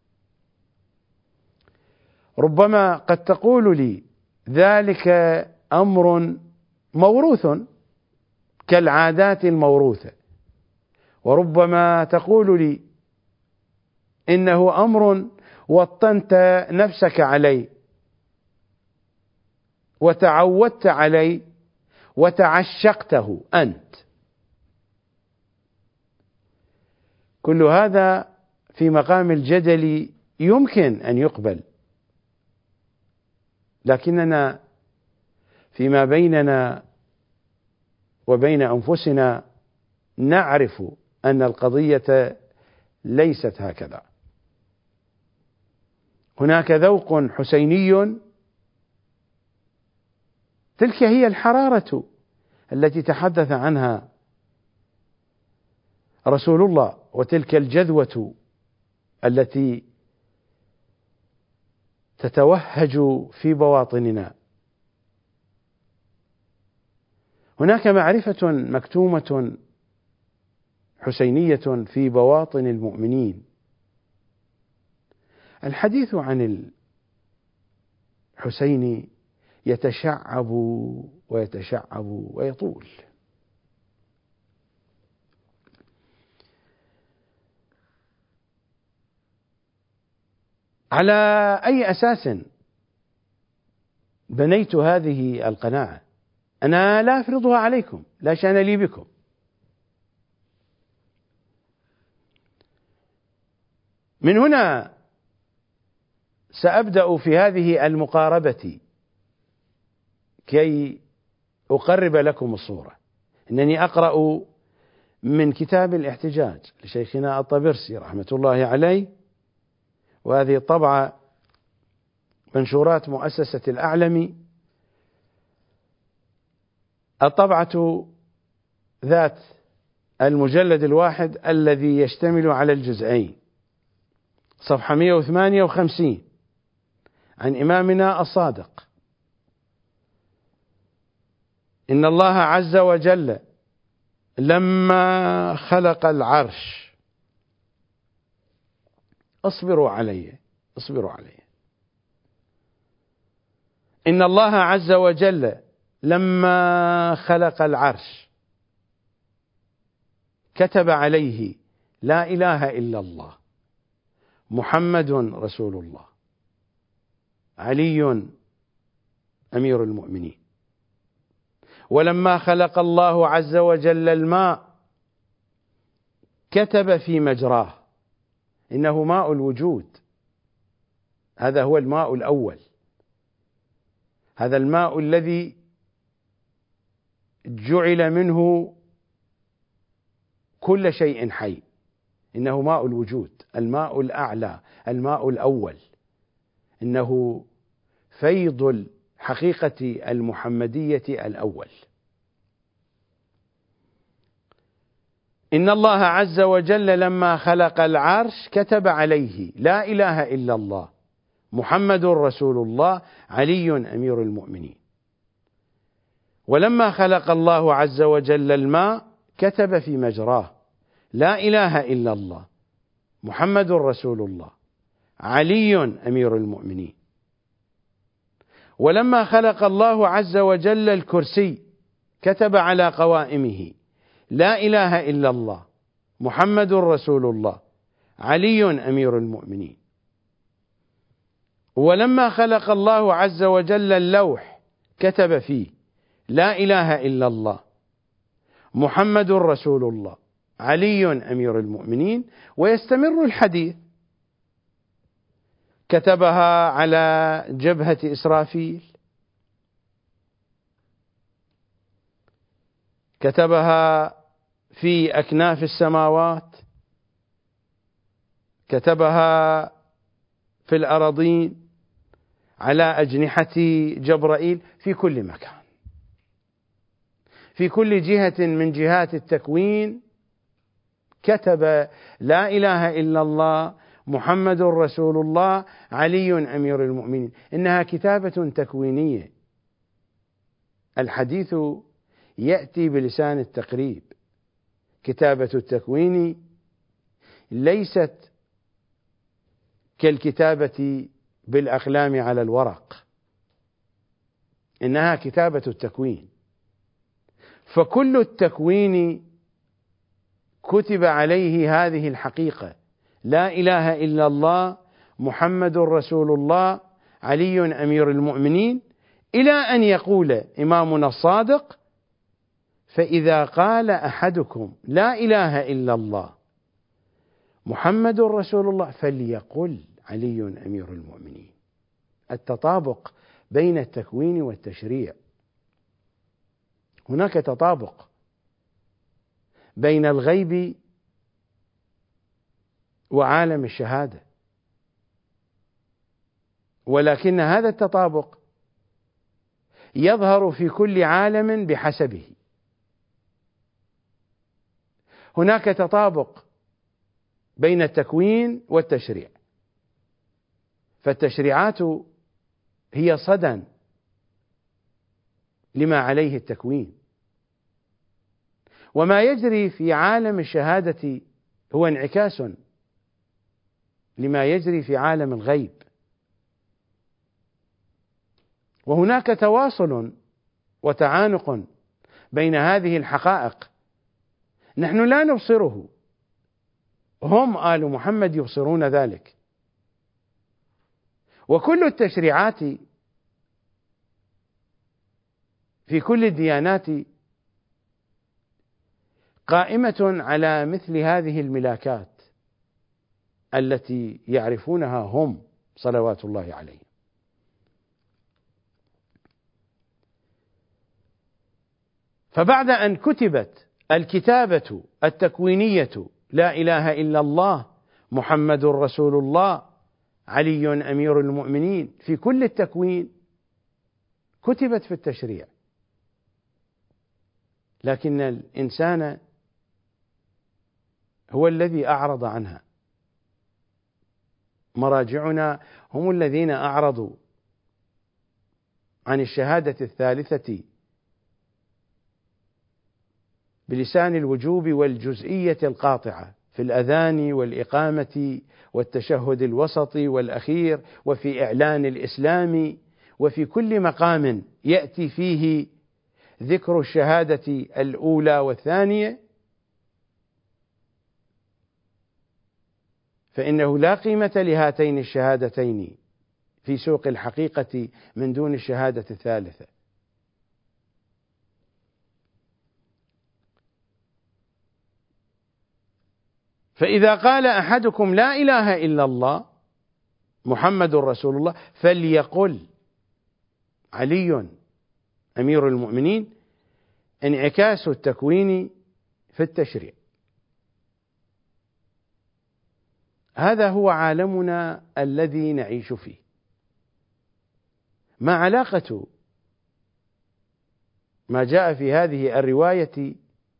ربما قد تقول لي ذلك أمر موروث كالعادات الموروثة، وربما تقول لي إنه أمر وطنت نفسك عليه وتعودت عليه وتعشقته أنت. كل هذا في مقام الجدل يمكن أن يقبل، لكننا فيما بيننا وبين أنفسنا نعرف أن القضية ليست هكذا. هناك ذوق حسيني، تلك هي الحرارة التي تحدث عنها رسول الله، وتلك الجذوة التي تتوهج في بواطننا. هناك معرفة مكتومة حسينية في بواطن المؤمنين. الحديث عن الحسين يتشعب ويتشعب ويطول. على أي أساس بنيت هذه القناعة؟ أنا لا أفرضها عليكم، لا شأن لي بكم. من هنا سأبدأ في هذه المقاربة كي أقرب لكم الصورة. إنني أقرأ من كتاب الاحتجاج لشيخنا الطبرسي رحمة الله عليه، وهذه الطبعة منشورات مؤسسة الأعلمي، الطبعة ذات المجلد الواحد الذي يشتمل على الجزئين، صفحة مئة وثمانية وخمسين، عن إمامنا الصادق: إن الله عز وجل لما خلق العرش، اصبروا عليه اصبروا عليه إن الله عز وجل لما خلق العرش كتب عليه لا إله إلا الله محمد رسول الله علي أمير المؤمنين. ولما خلق الله عز وجل الماء كتب في مجراه إنه ماء الوجود، هذا هو الماء الأول، هذا الماء الذي جعل منه كل شيء حي، إنه ماء الوجود، الماء الأعلى، الماء الأول، إنه فيض الحقيقة المحمدية الأول. إن الله عز وجل لما خلق العرش كتب عليه لا إله إلا الله محمد رسول الله علي أمير المؤمنين. ولما خلق الله عز وجل الماء كتب في مجراه لا إله إلا الله محمد رسول الله علي أمير المؤمنين. ولما خلق الله عز وجل الكرسي كتب على قوائمه لا إله إلا الله محمد رسول الله علي أمير المؤمنين. ولما خلق الله عز وجل اللوح كتب فيه لا إله إلا الله محمد رسول الله علي أمير المؤمنين. ويستمر الحديث: كتبها على جبهة إسرافيل، كتبها في أكناف السماوات، كتبها في الأراضين، على أجنحة جبرائيل، في كل مكان، في كل جهة من جهات التكوين كتب لا إله إلا الله محمد رسول الله علي أمير المؤمنين. إنها كتابة تكوينية. الحديث يأتي بلسان التقريب. كتابة التكوين ليست كالكتابة بالأقلام على الورق، إنها كتابة التكوين. فكل التكوين كتب عليه هذه الحقيقة لا إله إلا الله محمد رسول الله علي أمير المؤمنين، إلى أن يقول إمامنا الصادق: فإذا قال أحدكم لا إله إلا الله محمد رسول الله فليقل علي أمير المؤمنين. التطابق بين التكوين والتشريع. هناك تطابق بين الغيب وعالم الشهادة، ولكن هذا التطابق يظهر في كل عالم بحسبه. هناك تطابق بين التكوين والتشريع، فالتشريعات هي صدى لما عليه التكوين، وما يجري في عالم الشهادة هو انعكاس لما يجري في عالم الغيب. وهناك تواصل وتعانق بين هذه الحقائق نحن لا نبصره، هم آل محمد يبصرون ذلك. وكل التشريعات في كل الديانات قائمة على مثل هذه الملاكات التي يعرفونها هم صلوات الله عليهم. فبعد أن كتبت الكتابة التكوينية لا إله إلا الله محمد رسول الله علي أمير المؤمنين في كل التكوين، كتبت في التشريع، لكن الإنسان هو الذي أعرض عنها. مراجعنا هم الذين أعرضوا عن الشهادة الثالثة بلسان الوجوب والجزئية القاطعة في الأذان والإقامة والتشهد الوسط والأخير وفي إعلان الإسلام وفي كل مقام يأتي فيه ذكر الشهادة الأولى والثانية، فإنه لا قيمة لهاتين الشهادتين في سوق الحقيقة من دون الشهادة الثالثة. فإذا قال أحدكم لا إله إلا الله محمد رسول الله فليقل علي أمير المؤمنين، انعكاس التكوين في التشريع. هذا هو عالمنا الذي نعيش فيه. ما علاقة ما جاء في هذه الرواية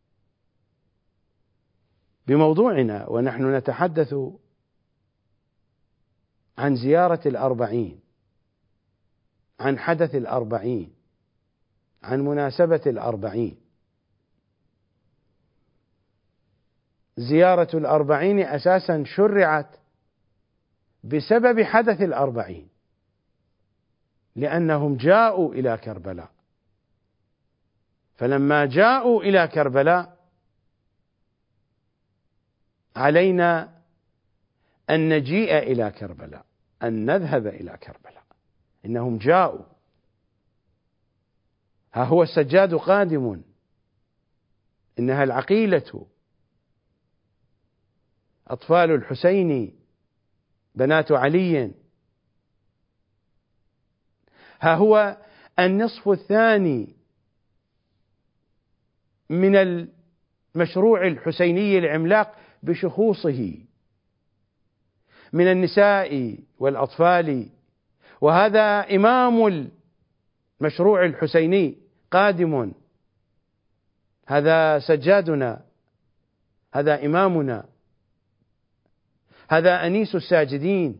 بموضوعنا ونحن نتحدث عن زيارة الأربعين، عن حدث الأربعين، عن مناسبة الأربعين؟ زيارة الأربعين أساسا شرعت بسبب حدث الأربعين، لأنهم جاءوا إلى كربلاء، فلما جاءوا إلى كربلاء علينا أن نجيء إلى كربلاء، أن نذهب إلى كربلاء. إنهم جاءوا، ها هو السجاد قادم، إنها العقيلة، أطفال الحسين بنات علي، ها هو النصف الثاني من المشروع الحسيني العملاق بشخوصه من النساء والأطفال، وهذا إمام المشروع الحسيني قادم، هذا سجادنا، هذا إمامنا، هذا أنيس الساجدين.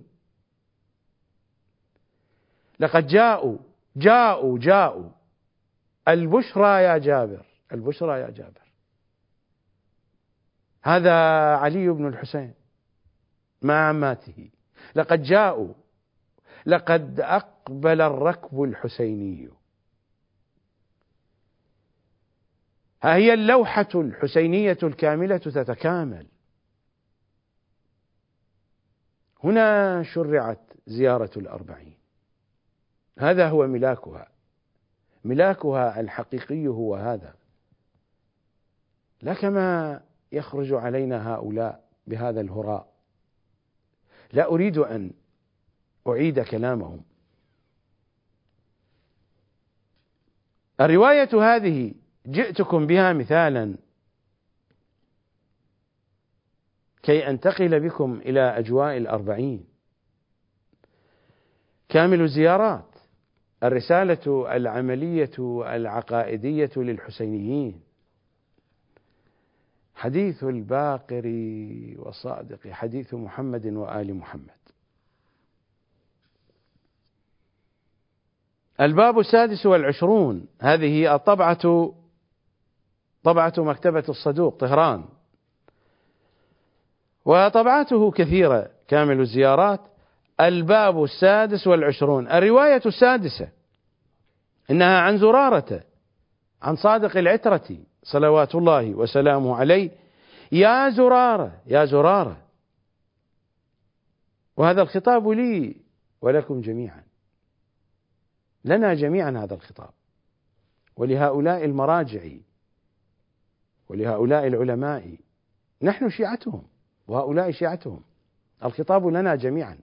لقد جاءوا جاءوا جاءوا البشرى يا جابر، البشرى يا جابر. هذا علي بن الحسين مع عماته، لقد جاءوا، لقد أقبل الركب الحسيني. ها هي اللوحة الحسينية الكاملة تتكامل. هنا شرعت زيارة الأربعين، هذا هو ملاكها، ملاكها الحقيقي هو هذا، لا كما يخرج علينا هؤلاء بهذا الهراء. لا أريد أن أعيد كلامهم. الرواية هذه جئتكم بها مثالا كي أنتقل بكم إلى أجواء الأربعين. كامل الزيارات، الرسالة العملية العقائدية للحسينيين، حديث الباقر وصادق، حديث محمد وآل محمد. الباب السادس والعشرون، هذه الطبعة طبعة مكتبة الصدوق طهران، وطبعاته كثيرة. كامل الزيارات، الباب السادس والعشرون، الرواية السادسة، إنها عن زرارة عن صادق العترة صلوات الله وسلامه عليه: يا زرارة يا زرارة. وهذا الخطاب لي ولكم جميعا، لنا جميعا هذا الخطاب. ولهؤلاء المراجع ولهؤلاء العلماء، نحن شيعتهم وهؤلاء شيعتهم، الخطاب لنا جميعا.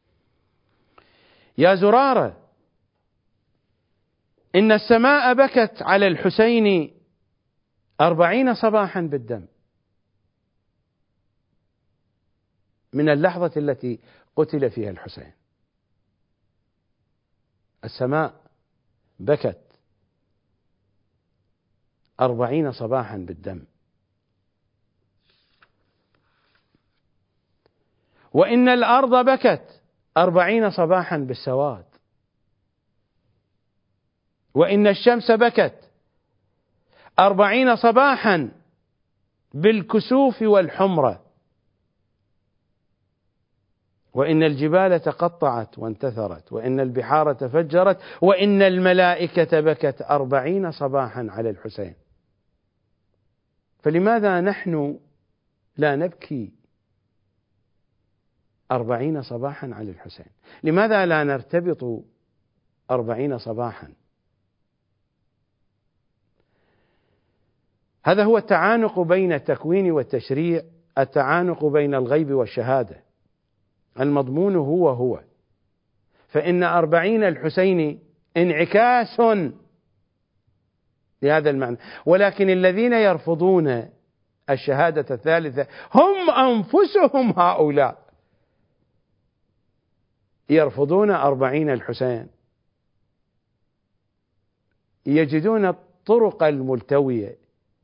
يا زرارة، إن السماء بكت على الحسين أربعين صباحا بالدم، من اللحظة التي قتل فيها الحسين السماء بكت أربعين صباحا بالدم. وإن الأرض بكت أربعين صباحا بالسواد. وإن الشمس بكت أربعين صباحا بالكسوف والحمرة. وإن الجبال تقطعت وانتثرت، وإن البحار تفجرت، وإن الملائكة بكت أربعين صباحا على الحسين. فلماذا نحن لا نبكي أربعين صباحا على الحسين؟ لماذا لا نرتبط أربعين صباحا؟ هذا هو التعانق بين التكوين والتشريع، التعانق بين الغيب والشهادة، المضمون هو هو. فإن أربعين الحسين انعكاس لهذا المعنى، ولكن الذين يرفضون الشهادة الثالثة هم أنفسهم هؤلاء يرفضون أربعين الحسين، يجدون الطرق الملتوية.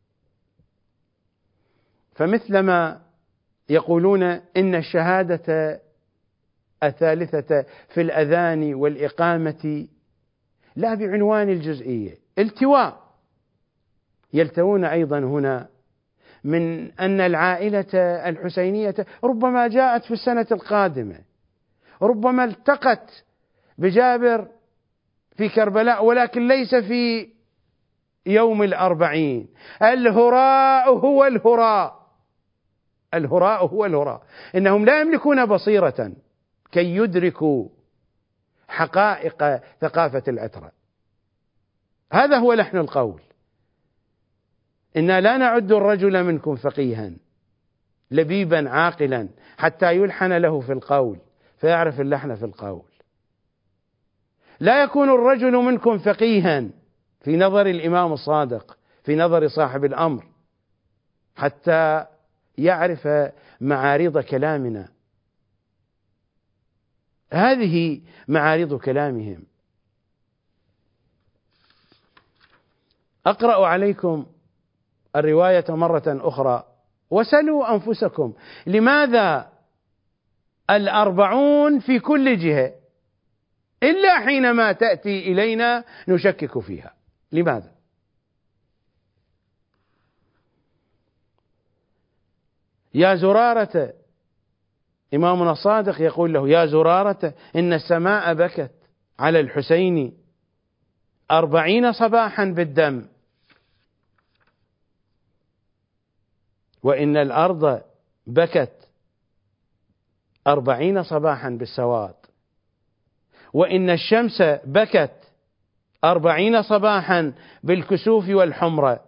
فمثلما يقولون إن الشهادة الثالثة في الأذان والإقامة لا بعنوان الجزئية، التواء، يلتوون أيضا هنا من أن العائلة الحسينية ربما جاءت في السنة القادمة، ربما التقت بجابر في كربلاء، ولكن ليس في يوم الأربعين. الهراء هو الهراء، الهراء هو الهراء. إنهم لا يملكون بصيرة كي يدركوا حقائق ثقافة العترة. هذا هو لحن القول. إنا لا نعد الرجل منكم فقيها لبيبا عاقلا حتى يلحن له في القول فيعرف اللحن في القول. لا يكون الرجل منكم فقيها في نظر الإمام الصادق، في نظر صاحب الأمر، حتى يعرف معارض كلامنا. هذه معارض كلامهم. أقرأ عليكم الرواية مرة أخرى، وسلوا أنفسكم لماذا الأربعون في كل جهة إلا حينما تأتي إلينا نشكك فيها؟ لماذا؟ يا زرارة، إمامنا الصادق يقول له: يا زرارة، إن السماء بكت على الحسين أربعين صباحا بالدم، وإن الأرض بكت أربعين صباحا بالسواد، وإن الشمس بكت أربعين صباحا بالكسوف والحمرة،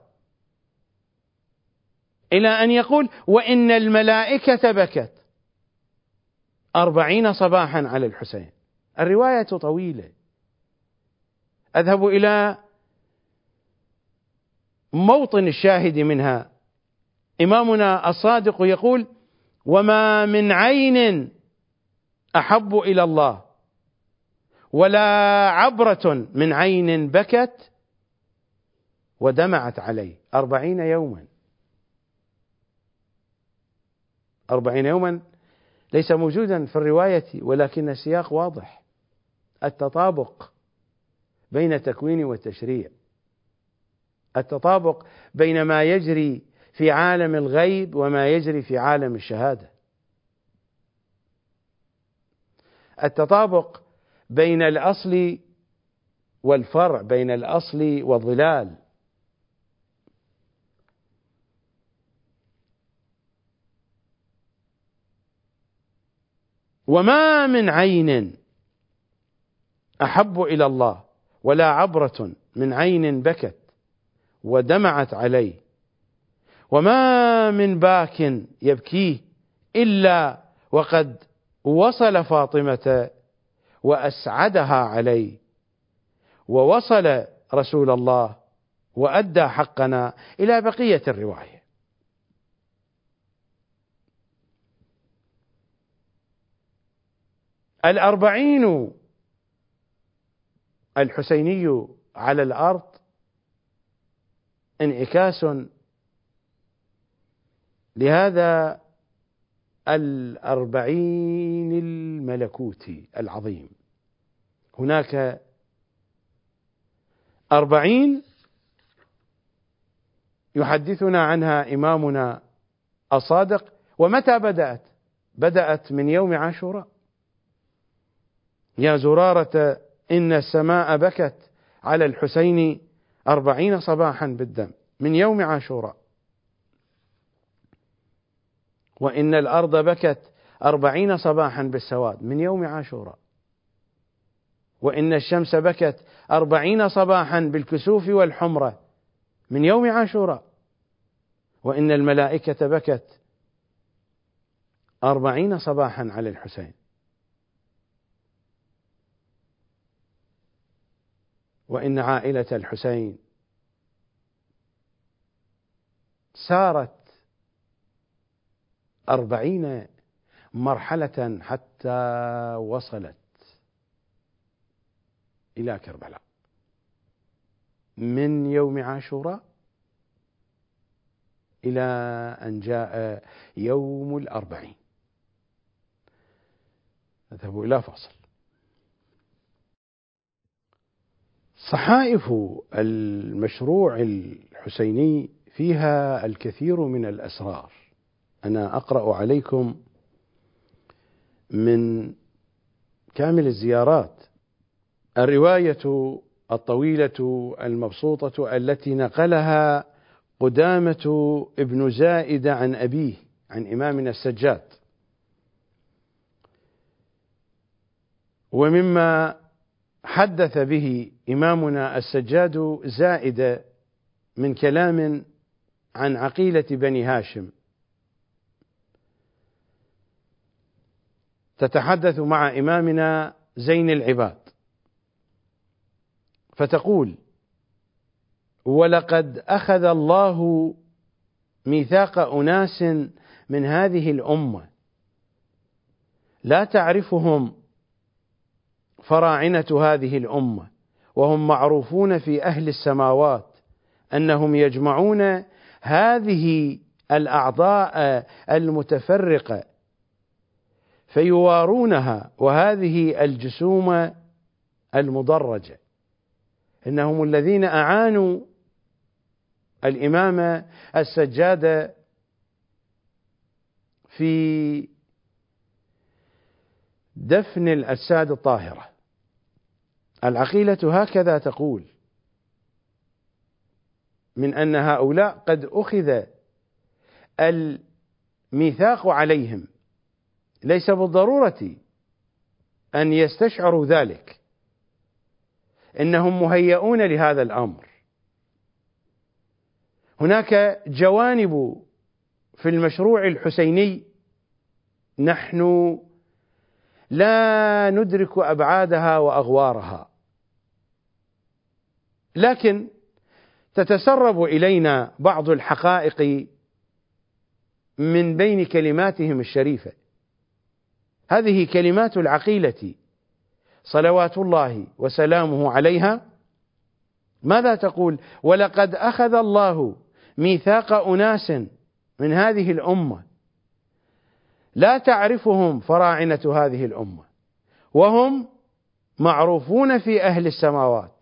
إلى أن يقول: وإن الملائكة بكت أربعين صباحا على الحسين. الرواية طويلة، أذهب إلى موطن الشاهد منها. إمامنا الصادق يقول: وما من عين أحب إلى الله ولا عبرة من عين بكت ودمعت عليه أربعين يوما. أربعين يوما ليس موجودا في الرواية، ولكن السياق واضح، التطابق بين التكوين والتشريع، التطابق بين ما يجري في عالم الغيب وما يجري في عالم الشهادة، التطابق بين الأصل والفرع، بين الأصل والظلال. وما من عين أحب إلى الله ولا عبرة من عين بكت ودمعت عليه، وما من باك يبكيه إلا وقد وصل فاطمة وأسعدها عليه، ووصل رسول الله وأدى حقنا، إلى بقية الرواية. الأربعين الحسيني على الأرض انعكاس لهذا الأربعين الملكوتي العظيم. هناك أربعين يحدثنا عنها إمامنا الصادق. ومتى بدأت؟ بدأت من يوم عاشوراء. يا زرارة إن السماء بكت على الحسين أربعين صباحا بالدم، من يوم عاشوراء. وإن الأرض بكت أربعين صباحا بالسواد، من يوم عاشوراء. وإن الشمس بكت أربعين صباحا بالكسوف والحمرة، من يوم عاشوراء. وإن الملائكة بكت أربعين صباحا على الحسين. وإن عائلة الحسين سارت أربعين مرحلة حتى وصلت إلى كربلاء، من يوم عاشوراء إلى أن جاء يوم الأربعين. نذهب إلى فاصل. صحائف المشروع الحسيني فيها الكثير من الأسرار. أنا أقرأ عليكم من كامل الزيارات الرواية الطويلة المبسوطة التي نقلها قدامة ابن زائد عن أبيه عن إمامنا السجاد. ومما حدث به إمامنا السجاد زائد من كلام عن عقيلة بني هاشم، تتحدث مع إمامنا زين العباد فتقول: ولقد أخذ الله ميثاق أناس من هذه الأمة لا تعرفهم فراعنة هذه الأمة، وهم معروفون في أهل السماوات أنهم يجمعون هذه الأعضاء المتفرقة فيوارونها، وهذه الجسوم المدرجة. إنهم الذين أعانوا الإمام السجاد في دفن الأجساد الطاهرة. العقيلة هكذا تقول من أن هؤلاء قد أخذ الميثاق عليهم، ليس بالضرورة أن يستشعروا ذلك، إنهم مهيئون لهذا الأمر. هناك جوانب في المشروع الحسيني نحن لا ندرك أبعادها وأغوارها، لكن تتسرب إلينا بعض الحقائق من بين كلماتهم الشريفة. هذه كلمات العقيلة صلوات الله وسلامه عليها. ماذا تقول؟ ولقد أخذ الله ميثاق أناس من هذه الأمة لا تعرفهم فراعنة هذه الأمة، وهم معروفون في أهل السماوات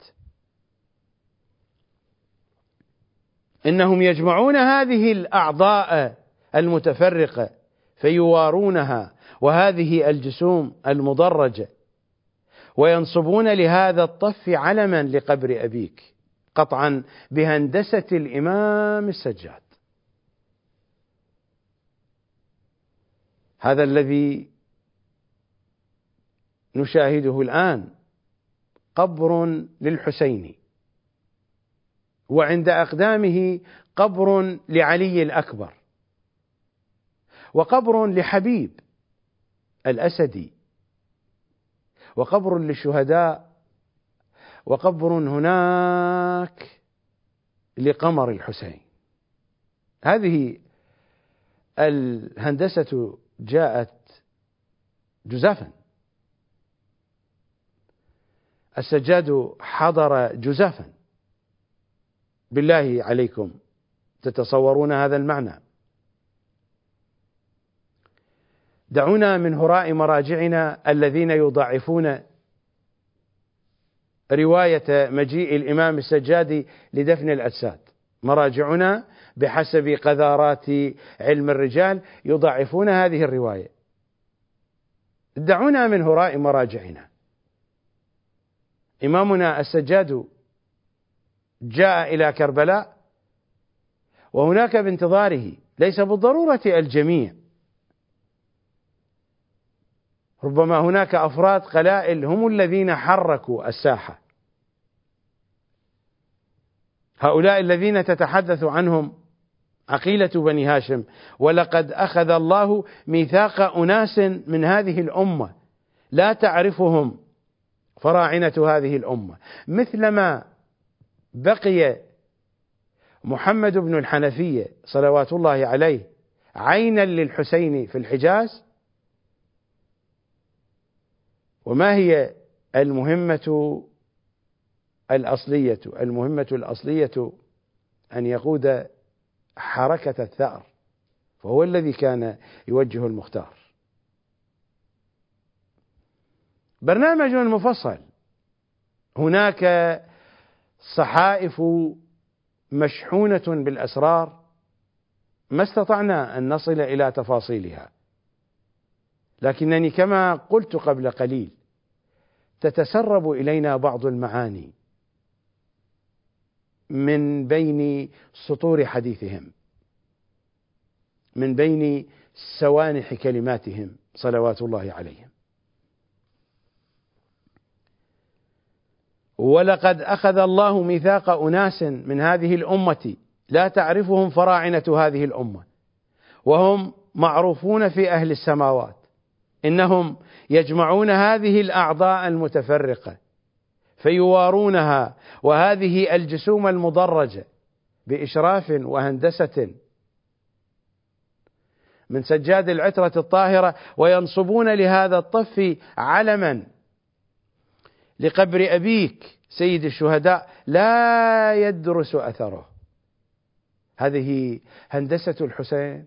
إنهم يجمعون هذه الأعضاء المتفرقة فيوارونها، وهذه الجسوم المدرجة، وينصبون لهذا الطف علما لقبر أبيك، قطعا بهندسة الإمام السجاد. هذا الذي نشاهده الآن قبر للحسين، وعند أقدامه قبر لعلي الأكبر، وقبر لحبيب الأسدي، وقبر للشهداء، وقبر هناك لقمر الحسين. هذه الهندسة جاءت جزافا. السجاد حضر جزافا. بالله عليكم تتصورون هذا المعنى؟ دعونا من هراء مراجعنا الذين يضعفون رواية مجيء الإمام السجاد لدفن الأجساد. مراجعنا بحسب قذارات علم الرجال يضعفون هذه الرواية. دعونا من هراء مراجعنا. إمامنا السجاد جاء إلى كربلاء وهناك بانتظاره، ليس بالضرورة الجميع، ربما هناك أفراد قلائل هم الذين حركوا الساحة. هؤلاء الذين تتحدث عنهم عقيلة بني هاشم: ولقد أخذ الله ميثاق أناس من هذه الأمة لا تعرفهم فراعنة هذه الأمة، مثلما بقي محمد بن الحنفية صلوات الله عليه عينا للحسين في الحجاز. وما هي المهمة الأصلية؟ المهمة الأصلية أن يقود حركة الثأر، فهو الذي كان يوجه المختار. برنامج مفصل، هناك صحائف مشحونة بالأسرار ما استطعنا أن نصل إلى تفاصيلها، لكنني كما قلت قبل قليل تتسرب إلينا بعض المعاني من بين سطور حديثهم، من بين سوانح كلماتهم صلوات الله عليهم. ولقد أخذ الله ميثاق أناس من هذه الأمة لا تعرفهم فراعنة هذه الأمة، وهم معروفون في أهل السماوات، إنهم يجمعون هذه الأعضاء المتفرقة فيوارونها، وهذه الجسوم المدرجة بإشراف وهندسة من سجاد العترة الطاهرة، وينصبون لهذا الطف علما لقبر أبيك سيد الشهداء لا يدرس أثره. هذه هندسة الحسين،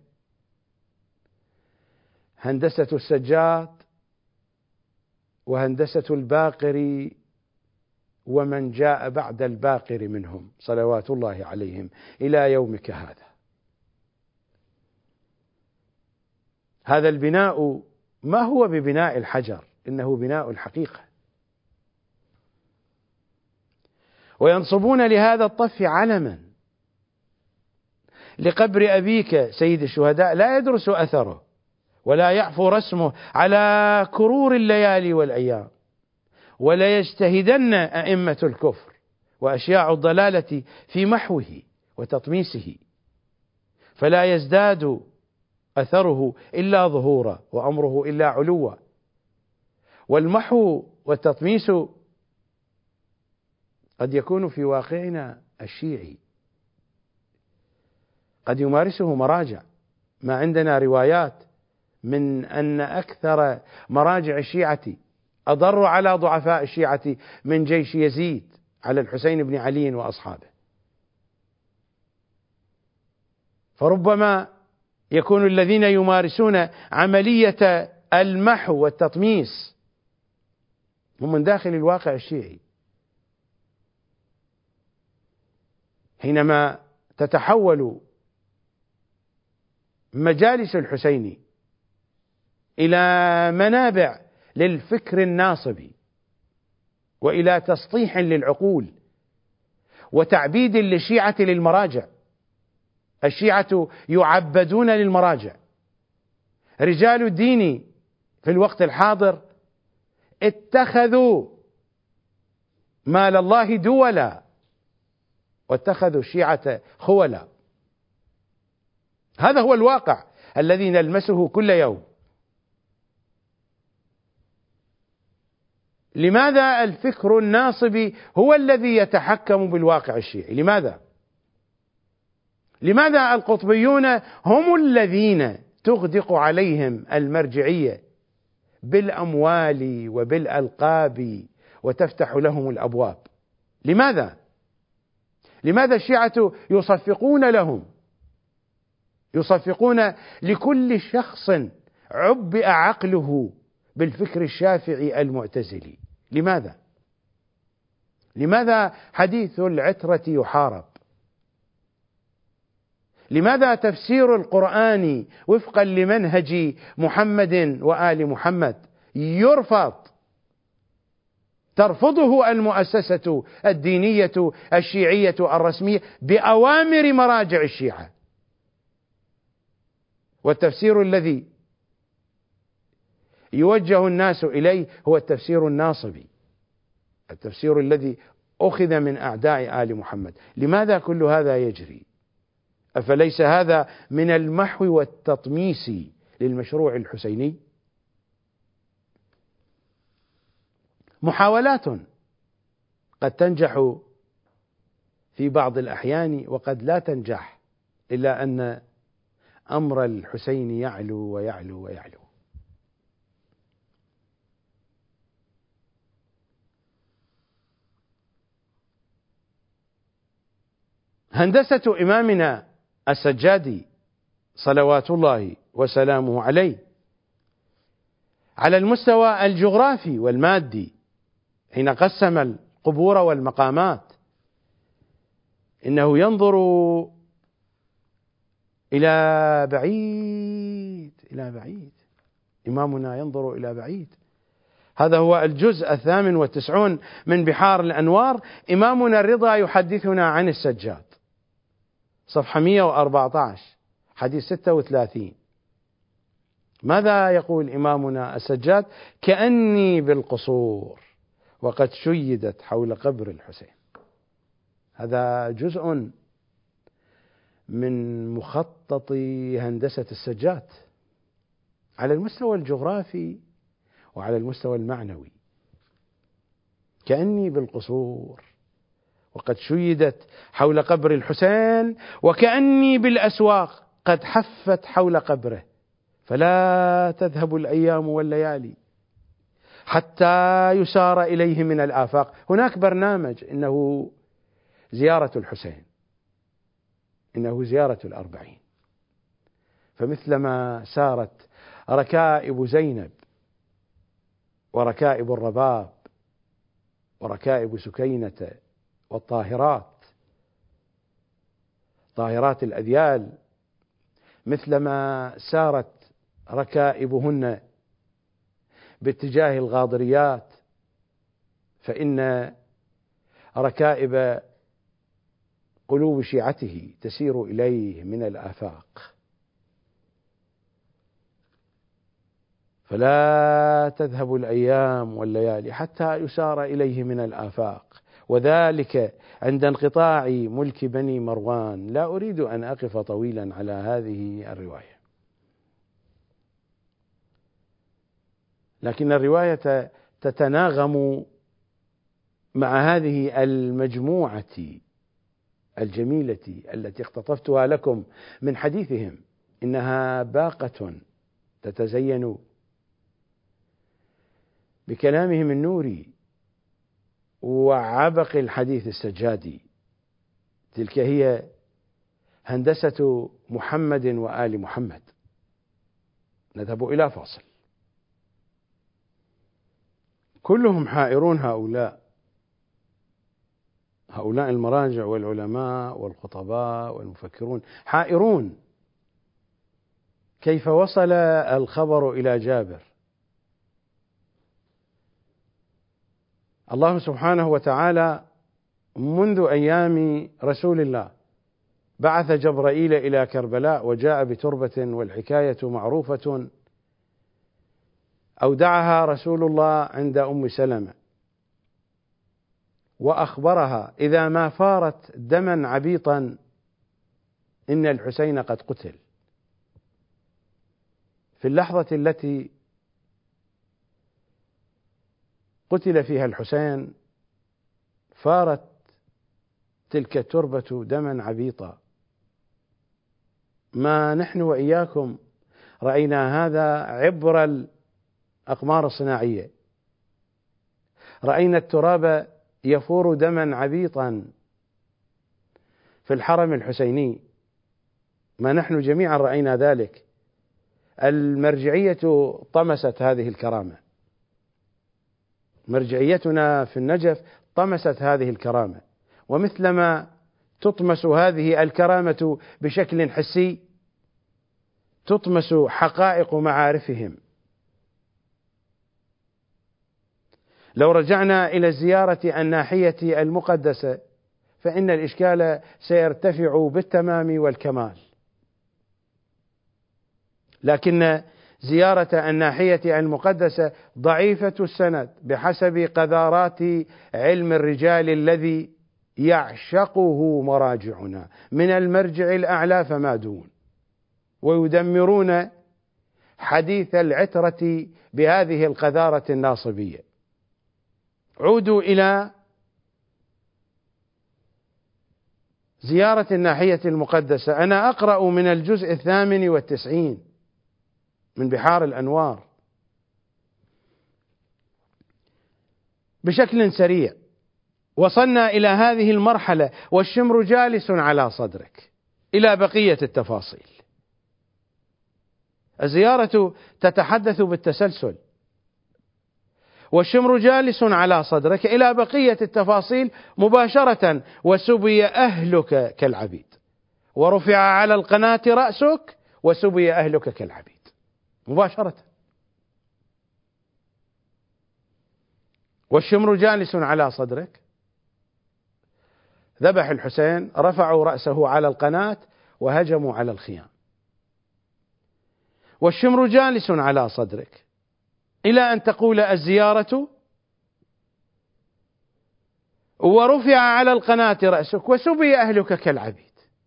هندسة السجاد، وهندسة الباقر ومن جاء بعد الباقر منهم صلوات الله عليهم إلى يومك هذا. هذا البناء ما هو ببناء الحجر، إنه بناء الحقيقة. وينصبون لهذا الطف علما لقبر أبيك سيد الشهداء لا يدرس أثره ولا يعفو رسمه على كرور الليالي والأيام، ولا يجتهدن أئمة الكفر وأشياع الضلالة في محوه وتطميسه، فلا يزداد أثره إلا ظهورا وأمره إلا علوا. والمحو والتطميس قد يكون في واقعنا الشيعي، قد يمارسه مراجع. ما عندنا روايات من أن أكثر مراجع الشيعة أضر على ضعفاء الشيعة من جيش يزيد على الحسين بن علي وأصحابه. فربما يكون الذين يمارسون عملية المحو والتطميس هم من داخل الواقع الشيعي. حينما تتحول مجالس الحسين إلى منابع للفكر الناصب وإلى تسطيح للعقول وتعبيد للشيعة للمراجع، الشيعة يعبدون للمراجع. رجال الدين في الوقت الحاضر اتخذوا مال الله دولا واتخذوا الشيعة خولا. هذا هو الواقع الذي نلمسه كل يوم. لماذا الفكر الناصبي هو الذي يتحكم بالواقع الشيعي؟ لماذا؟ لماذا القطبيون هم الذين تغدق عليهم المرجعية بالأموال وبالألقاب وتفتح لهم الأبواب؟ لماذا؟ لماذا الشيعة يصفقون لهم، يصفقون لكل شخص عبئ عقله بالفكر الشافعي المعتزلي؟ لماذا؟ لماذا حديث العترة يحارب؟ لماذا تفسير القرآن وفقا لمنهج محمد وآل محمد يرفض؟ ترفضه المؤسسة الدينية الشيعية الرسمية بأوامر مراجع الشيعة. والتفسير الذي يوجه الناس إليه هو التفسير الناصبي، التفسير الذي أخذ من أعداء آل محمد. لماذا كل هذا يجري؟ أفليس هذا من المحو والتطميس للمشروع الحسيني؟ محاولات قد تنجح في بعض الأحيان وقد لا تنجح، إلا أن أمر الحسين يعلو ويعلو ويعلو. هندسة إمامنا السجادي صلوات الله وسلامه عليه على المستوى الجغرافي والمادي حين قسم القبور والمقامات، إنه ينظر إلى بعيد إلى بعيد إمامنا ينظر إلى بعيد. هذا هو الجزء الثامن والتسعون من بحار الأنوار. إمامنا الرضا يحدثنا عن السجاد، صفحة مئة وأربعة عشر، حديث ستة وثلاثين. ماذا يقول إمامنا السجاد؟ كأني بالقصور وقد شيدت حول قبر الحسين. هذا جزء من مخطط هندسة السجاد على المستوى الجغرافي وعلى المستوى المعنوي. كأني بالقصور وقد شيدت حول قبر الحسين، وكأني بالأسواق قد حفت حول قبره، فلا تذهب الأيام والليالي حتى يسار إليه من الآفاق. هناك برنامج إنه زيارة الحسين، إنه زيارة الأربعين. فمثلما سارت ركائب زينب وركائب الرباب وركائب سكينة والطاهرات طاهرات الأذيال، مثلما سارت ركائبهن باتجاه الغاضريات، فإن ركائب قلوب شيعته تسير إليه من الآفاق. فلا تذهب الأيام والليالي حتى يسار إليه من الآفاق، وذلك عند انقطاع ملك بني مروان. لا أريد أن أقف طويلا على هذه الرواية، لكن الرواية تتناغم مع هذه المجموعة الجميلة التي اقتطفتها لكم من حديثهم. إنها باقة تتزين بكلامهم النوري وعبق الحديث السجادي. تلك هي هندسة محمد وآل محمد. نذهب إلى فاصل. كلهم حائرون، هؤلاء هؤلاء المراجع والعلماء والخطباء والمفكرون حائرون. كيف وصل الخبر إلى جابر؟ الله سبحانه وتعالى منذ أيام رسول الله بعث جبرائيل إلى كربلاء وجاء بتربة، والحكاية معروفة. أودعها رسول الله عند أم سلمة، وأخبرها إذا ما فارت دما عبيطا إن الحسين قد قتل. في اللحظة التي قتل فيها الحسين فارت تلك التربة دما عبيطا. ما نحن وإياكم رأينا هذا عبر الأقمار الصناعية، رأينا التراب يفور دما عبيطا في الحرم الحسيني، ما نحن جميعا رأينا ذلك. المرجعية طمست هذه الكرامة، مرجعيتنا في النجف طمست هذه الكرامة، ومثلما تطمس هذه الكرامة بشكل حسي تطمس حقائق معارفهم. لو رجعنا إلى زيارة الناحية المقدسة فإن الإشكال سيرتفع بالتمام والكمال، لكن زيارة الناحية المقدسة ضعيفة السند بحسب قذارات علم الرجال الذي يعشقه مراجعنا من المرجع الأعلى فما دون، ويدمرون حديث العترة بهذه القذارة الناصبية. عودوا إلى زيارة الناحية المقدسة. أنا أقرأ من الجزء الثامن والتسعين من بحار الأنوار بشكل سريع. وصلنا إلى هذه المرحلة والشمر جالس على صدرك إلى بقية التفاصيل. الزيارة تتحدث بالتسلسل، والشمر جالس على صدرك إلى بقية التفاصيل مباشرة. وسبي أهلك كالعبيد، ورفع على القناة رأسك، وسبي أهلك كالعبيد مباشرة. والشمر جالس على صدرك، ذبح الحسين، رفعوا رأسه على القناة وهجموا على الخيام. والشمر جالس على صدرك إلى أن تقول الزيارة ورفع على القناة رأسك وسبي أهلك كالعبيد.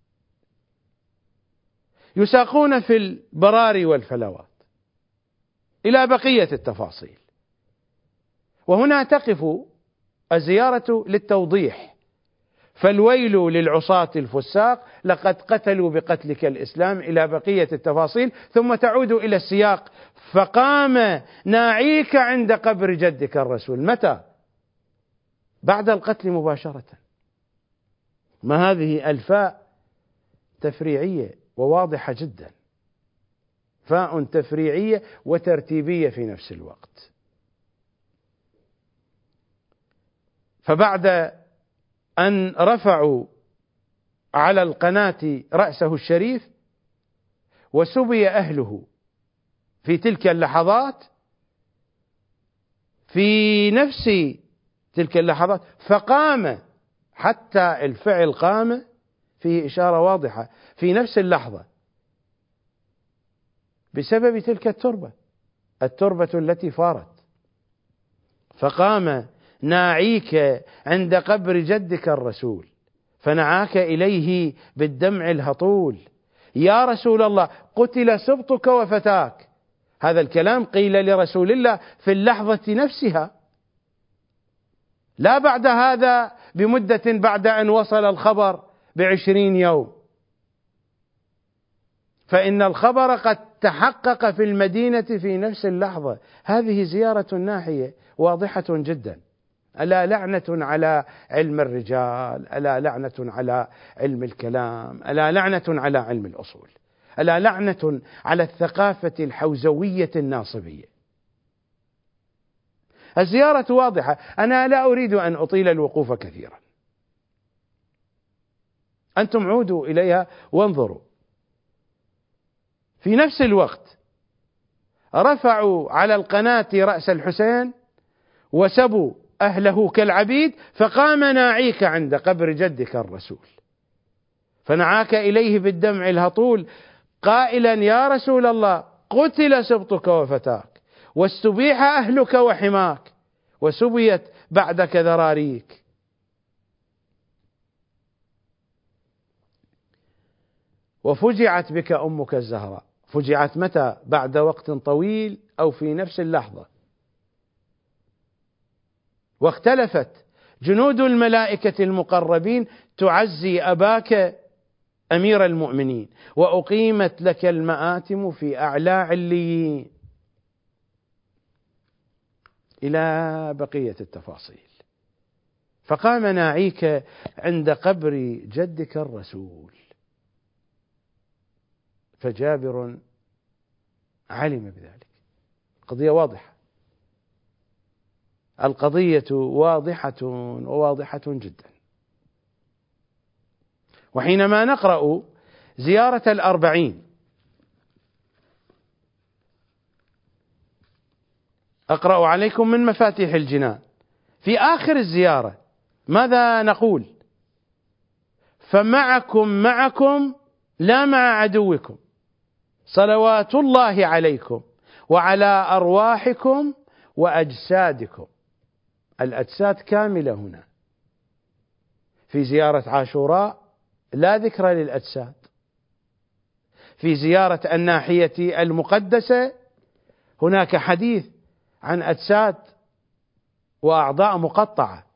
يساقون في البراري والفلوات إلى بقية التفاصيل. وهنا تقف الزيارة للتوضيح. فالويل للعصاة الفساق لقد قتلوا بقتلك الإسلام إلى بقية التفاصيل، ثم تعود إلى السياق. فقام ناعيك عند قبر جدك الرسول. متى؟ بعد القتل مباشرة. ما هذه الفاء تفريعية وواضحة جدا، فاء تفريعية وترتيبية في نفس الوقت. فبعد أن رفعوا على القناة رأسه الشريف وسبي أهله في تلك اللحظات، في نفس تلك اللحظات فقام، حتى الفعل قام فيه إشارة واضحة في نفس اللحظة بسبب تلك التربة التربة التي فارت. فقام ناعيك عند قبر جدك الرسول فنعاك إليه بالدمع الهطول. يا رسول الله قتل سبطك وفتاك. هذا الكلام قيل لرسول الله في اللحظة نفسها، لا بعد هذا بمدة بعد أن وصل الخبر بعشرين يوم، فإن الخبر قد تحقق في المدينة في نفس اللحظة. هذه زيارة ناحية واضحة جدا. ألا لعنة على علم الرجال، ألا لعنة على علم الكلام، ألا لعنة على علم الأصول، ألا لعنة على الثقافة الحوزوية الناصبية. الزيارة واضحة. أنا لا أريد أن أطيل الوقوف كثيرا، أنتم عودوا إليها وانظروا. في نفس الوقت رفعوا على القناة رأس الحسين وسبوا أهله كالعبيد، فقام ناعيك عند قبر جدك الرسول فنعاك إليه بالدمع الهطول قائلا يا رسول الله قتل سبطك وفتاك واستبيح أهلك وحماك وسبيت بعدك ذراريك. وفجعت بك أمك الزهراء. فجعت متى؟ بعد وقت طويل أو في نفس اللحظة. واختلفت جنود الملائكة المقربين تعزي أباك أمير المؤمنين، وأقيمت لك المآتم في أعلى عليين، إلى بقية التفاصيل. فقام ناعيك عند قبر جدك الرسول، فجابر علم بذلك. القضية واضحة، القضية واضحة وواضحة جدا. وحينما نقرأ زيارة الأربعين، أقرأ عليكم من مفاتيح الجنان في آخر الزيارة ماذا نقول؟ فمعكم معكم لا مع عدوكم صلوات الله عليكم وعلى أرواحكم وأجسادكم. الأجساد كاملة هنا. في زيارة عاشوراء لا ذكر للأجساد. في زيارة الناحية المقدسة هناك حديث عن أجساد وأعضاء مقطعة،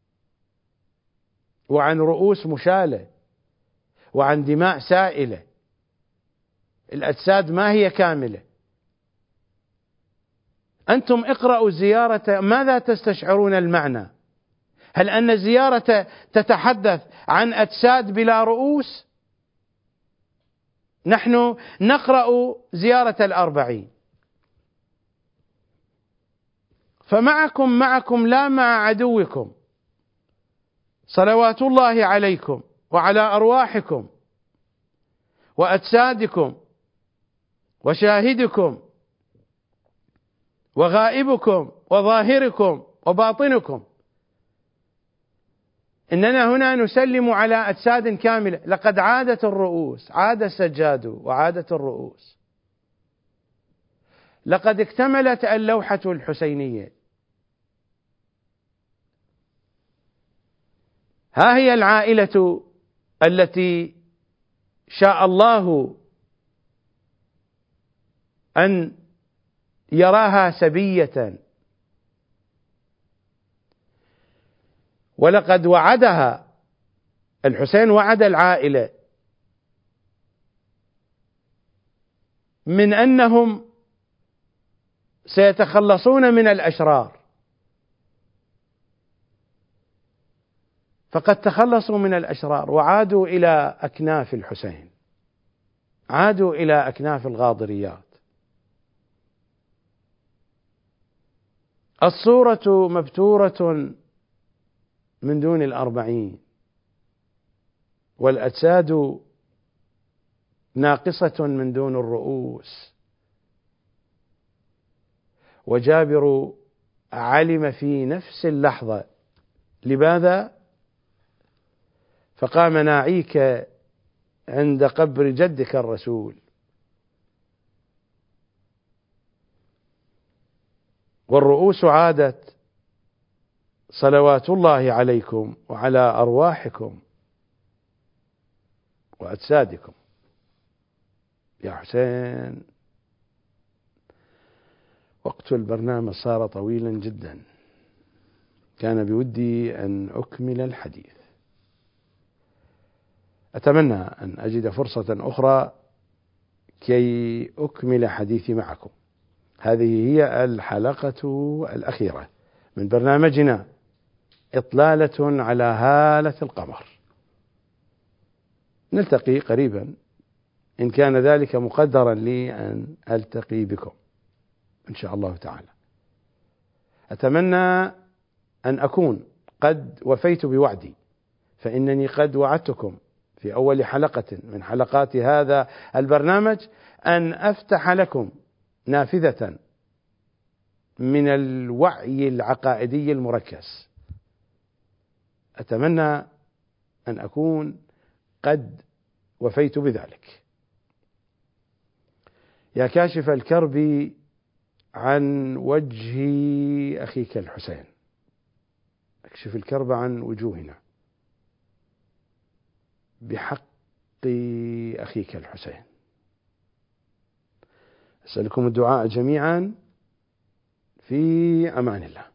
وعن رؤوس مشالة، وعن دماء سائلة. الأجساد ما هي كاملة. أنتم اقرأوا زيارة، ماذا تستشعرون المعنى؟ هل أن الزيارة تتحدث عن أجساد بلا رؤوس؟ نحن نقرأ زيارة الأربعين، فمعكم معكم لا مع عدوكم صلوات الله عليكم وعلى أرواحكم وأجسادكم وشاهدكم وغائبكم وظاهركم وباطنكم. إننا هنا نسلم على أجساد كاملة. لقد عادت الرؤوس، عاد السجاد وعادت الرؤوس. لقد اكتملت اللوحة الحسينية. ها هي العائلة التي شاء الله أن يراها سبية، ولقد وعدها الحسين، وعد العائلة من أنهم سيتخلصون من الأشرار، فقد تخلصوا من الأشرار وعادوا إلى أكناف الحسين، عادوا إلى أكناف الغاضريات. الصورة مبتورة من دون الأربعين، والأجساد ناقصة من دون الرؤوس. وجابر علم في نفس اللحظة. لماذا؟ فقام ناعيك عند قبر جدك الرسول، والرؤوس عادت صلوات الله عليكم وعلى أرواحكم وأجسادكم. يا حسين، وقت البرنامج صار طويلا جدا، كان بودي أن أكمل الحديث. أتمنى أن أجد فرصة أخرى كي أكمل حديثي معكم. هذه هي الحلقة الأخيرة من برنامجنا إطلالة على هالة القمر. نلتقي قريبا إن كان ذلك مقدرا لي أن ألتقي بكم إن شاء الله تعالى. أتمنى أن أكون قد وفيت بوعدي، فإنني قد وعدتكم في أول حلقة من حلقات هذا البرنامج أن أفتح لكم نافذة من الوعي العقائدي المركز. أتمنى أن أكون قد وفيت بذلك. يا كاشف الكرب عن وجه أخيك الحسين، اكشف الكرب عن وجوهنا بحق أخيك الحسين. أسألكم الدعاء جميعا، في أمان الله.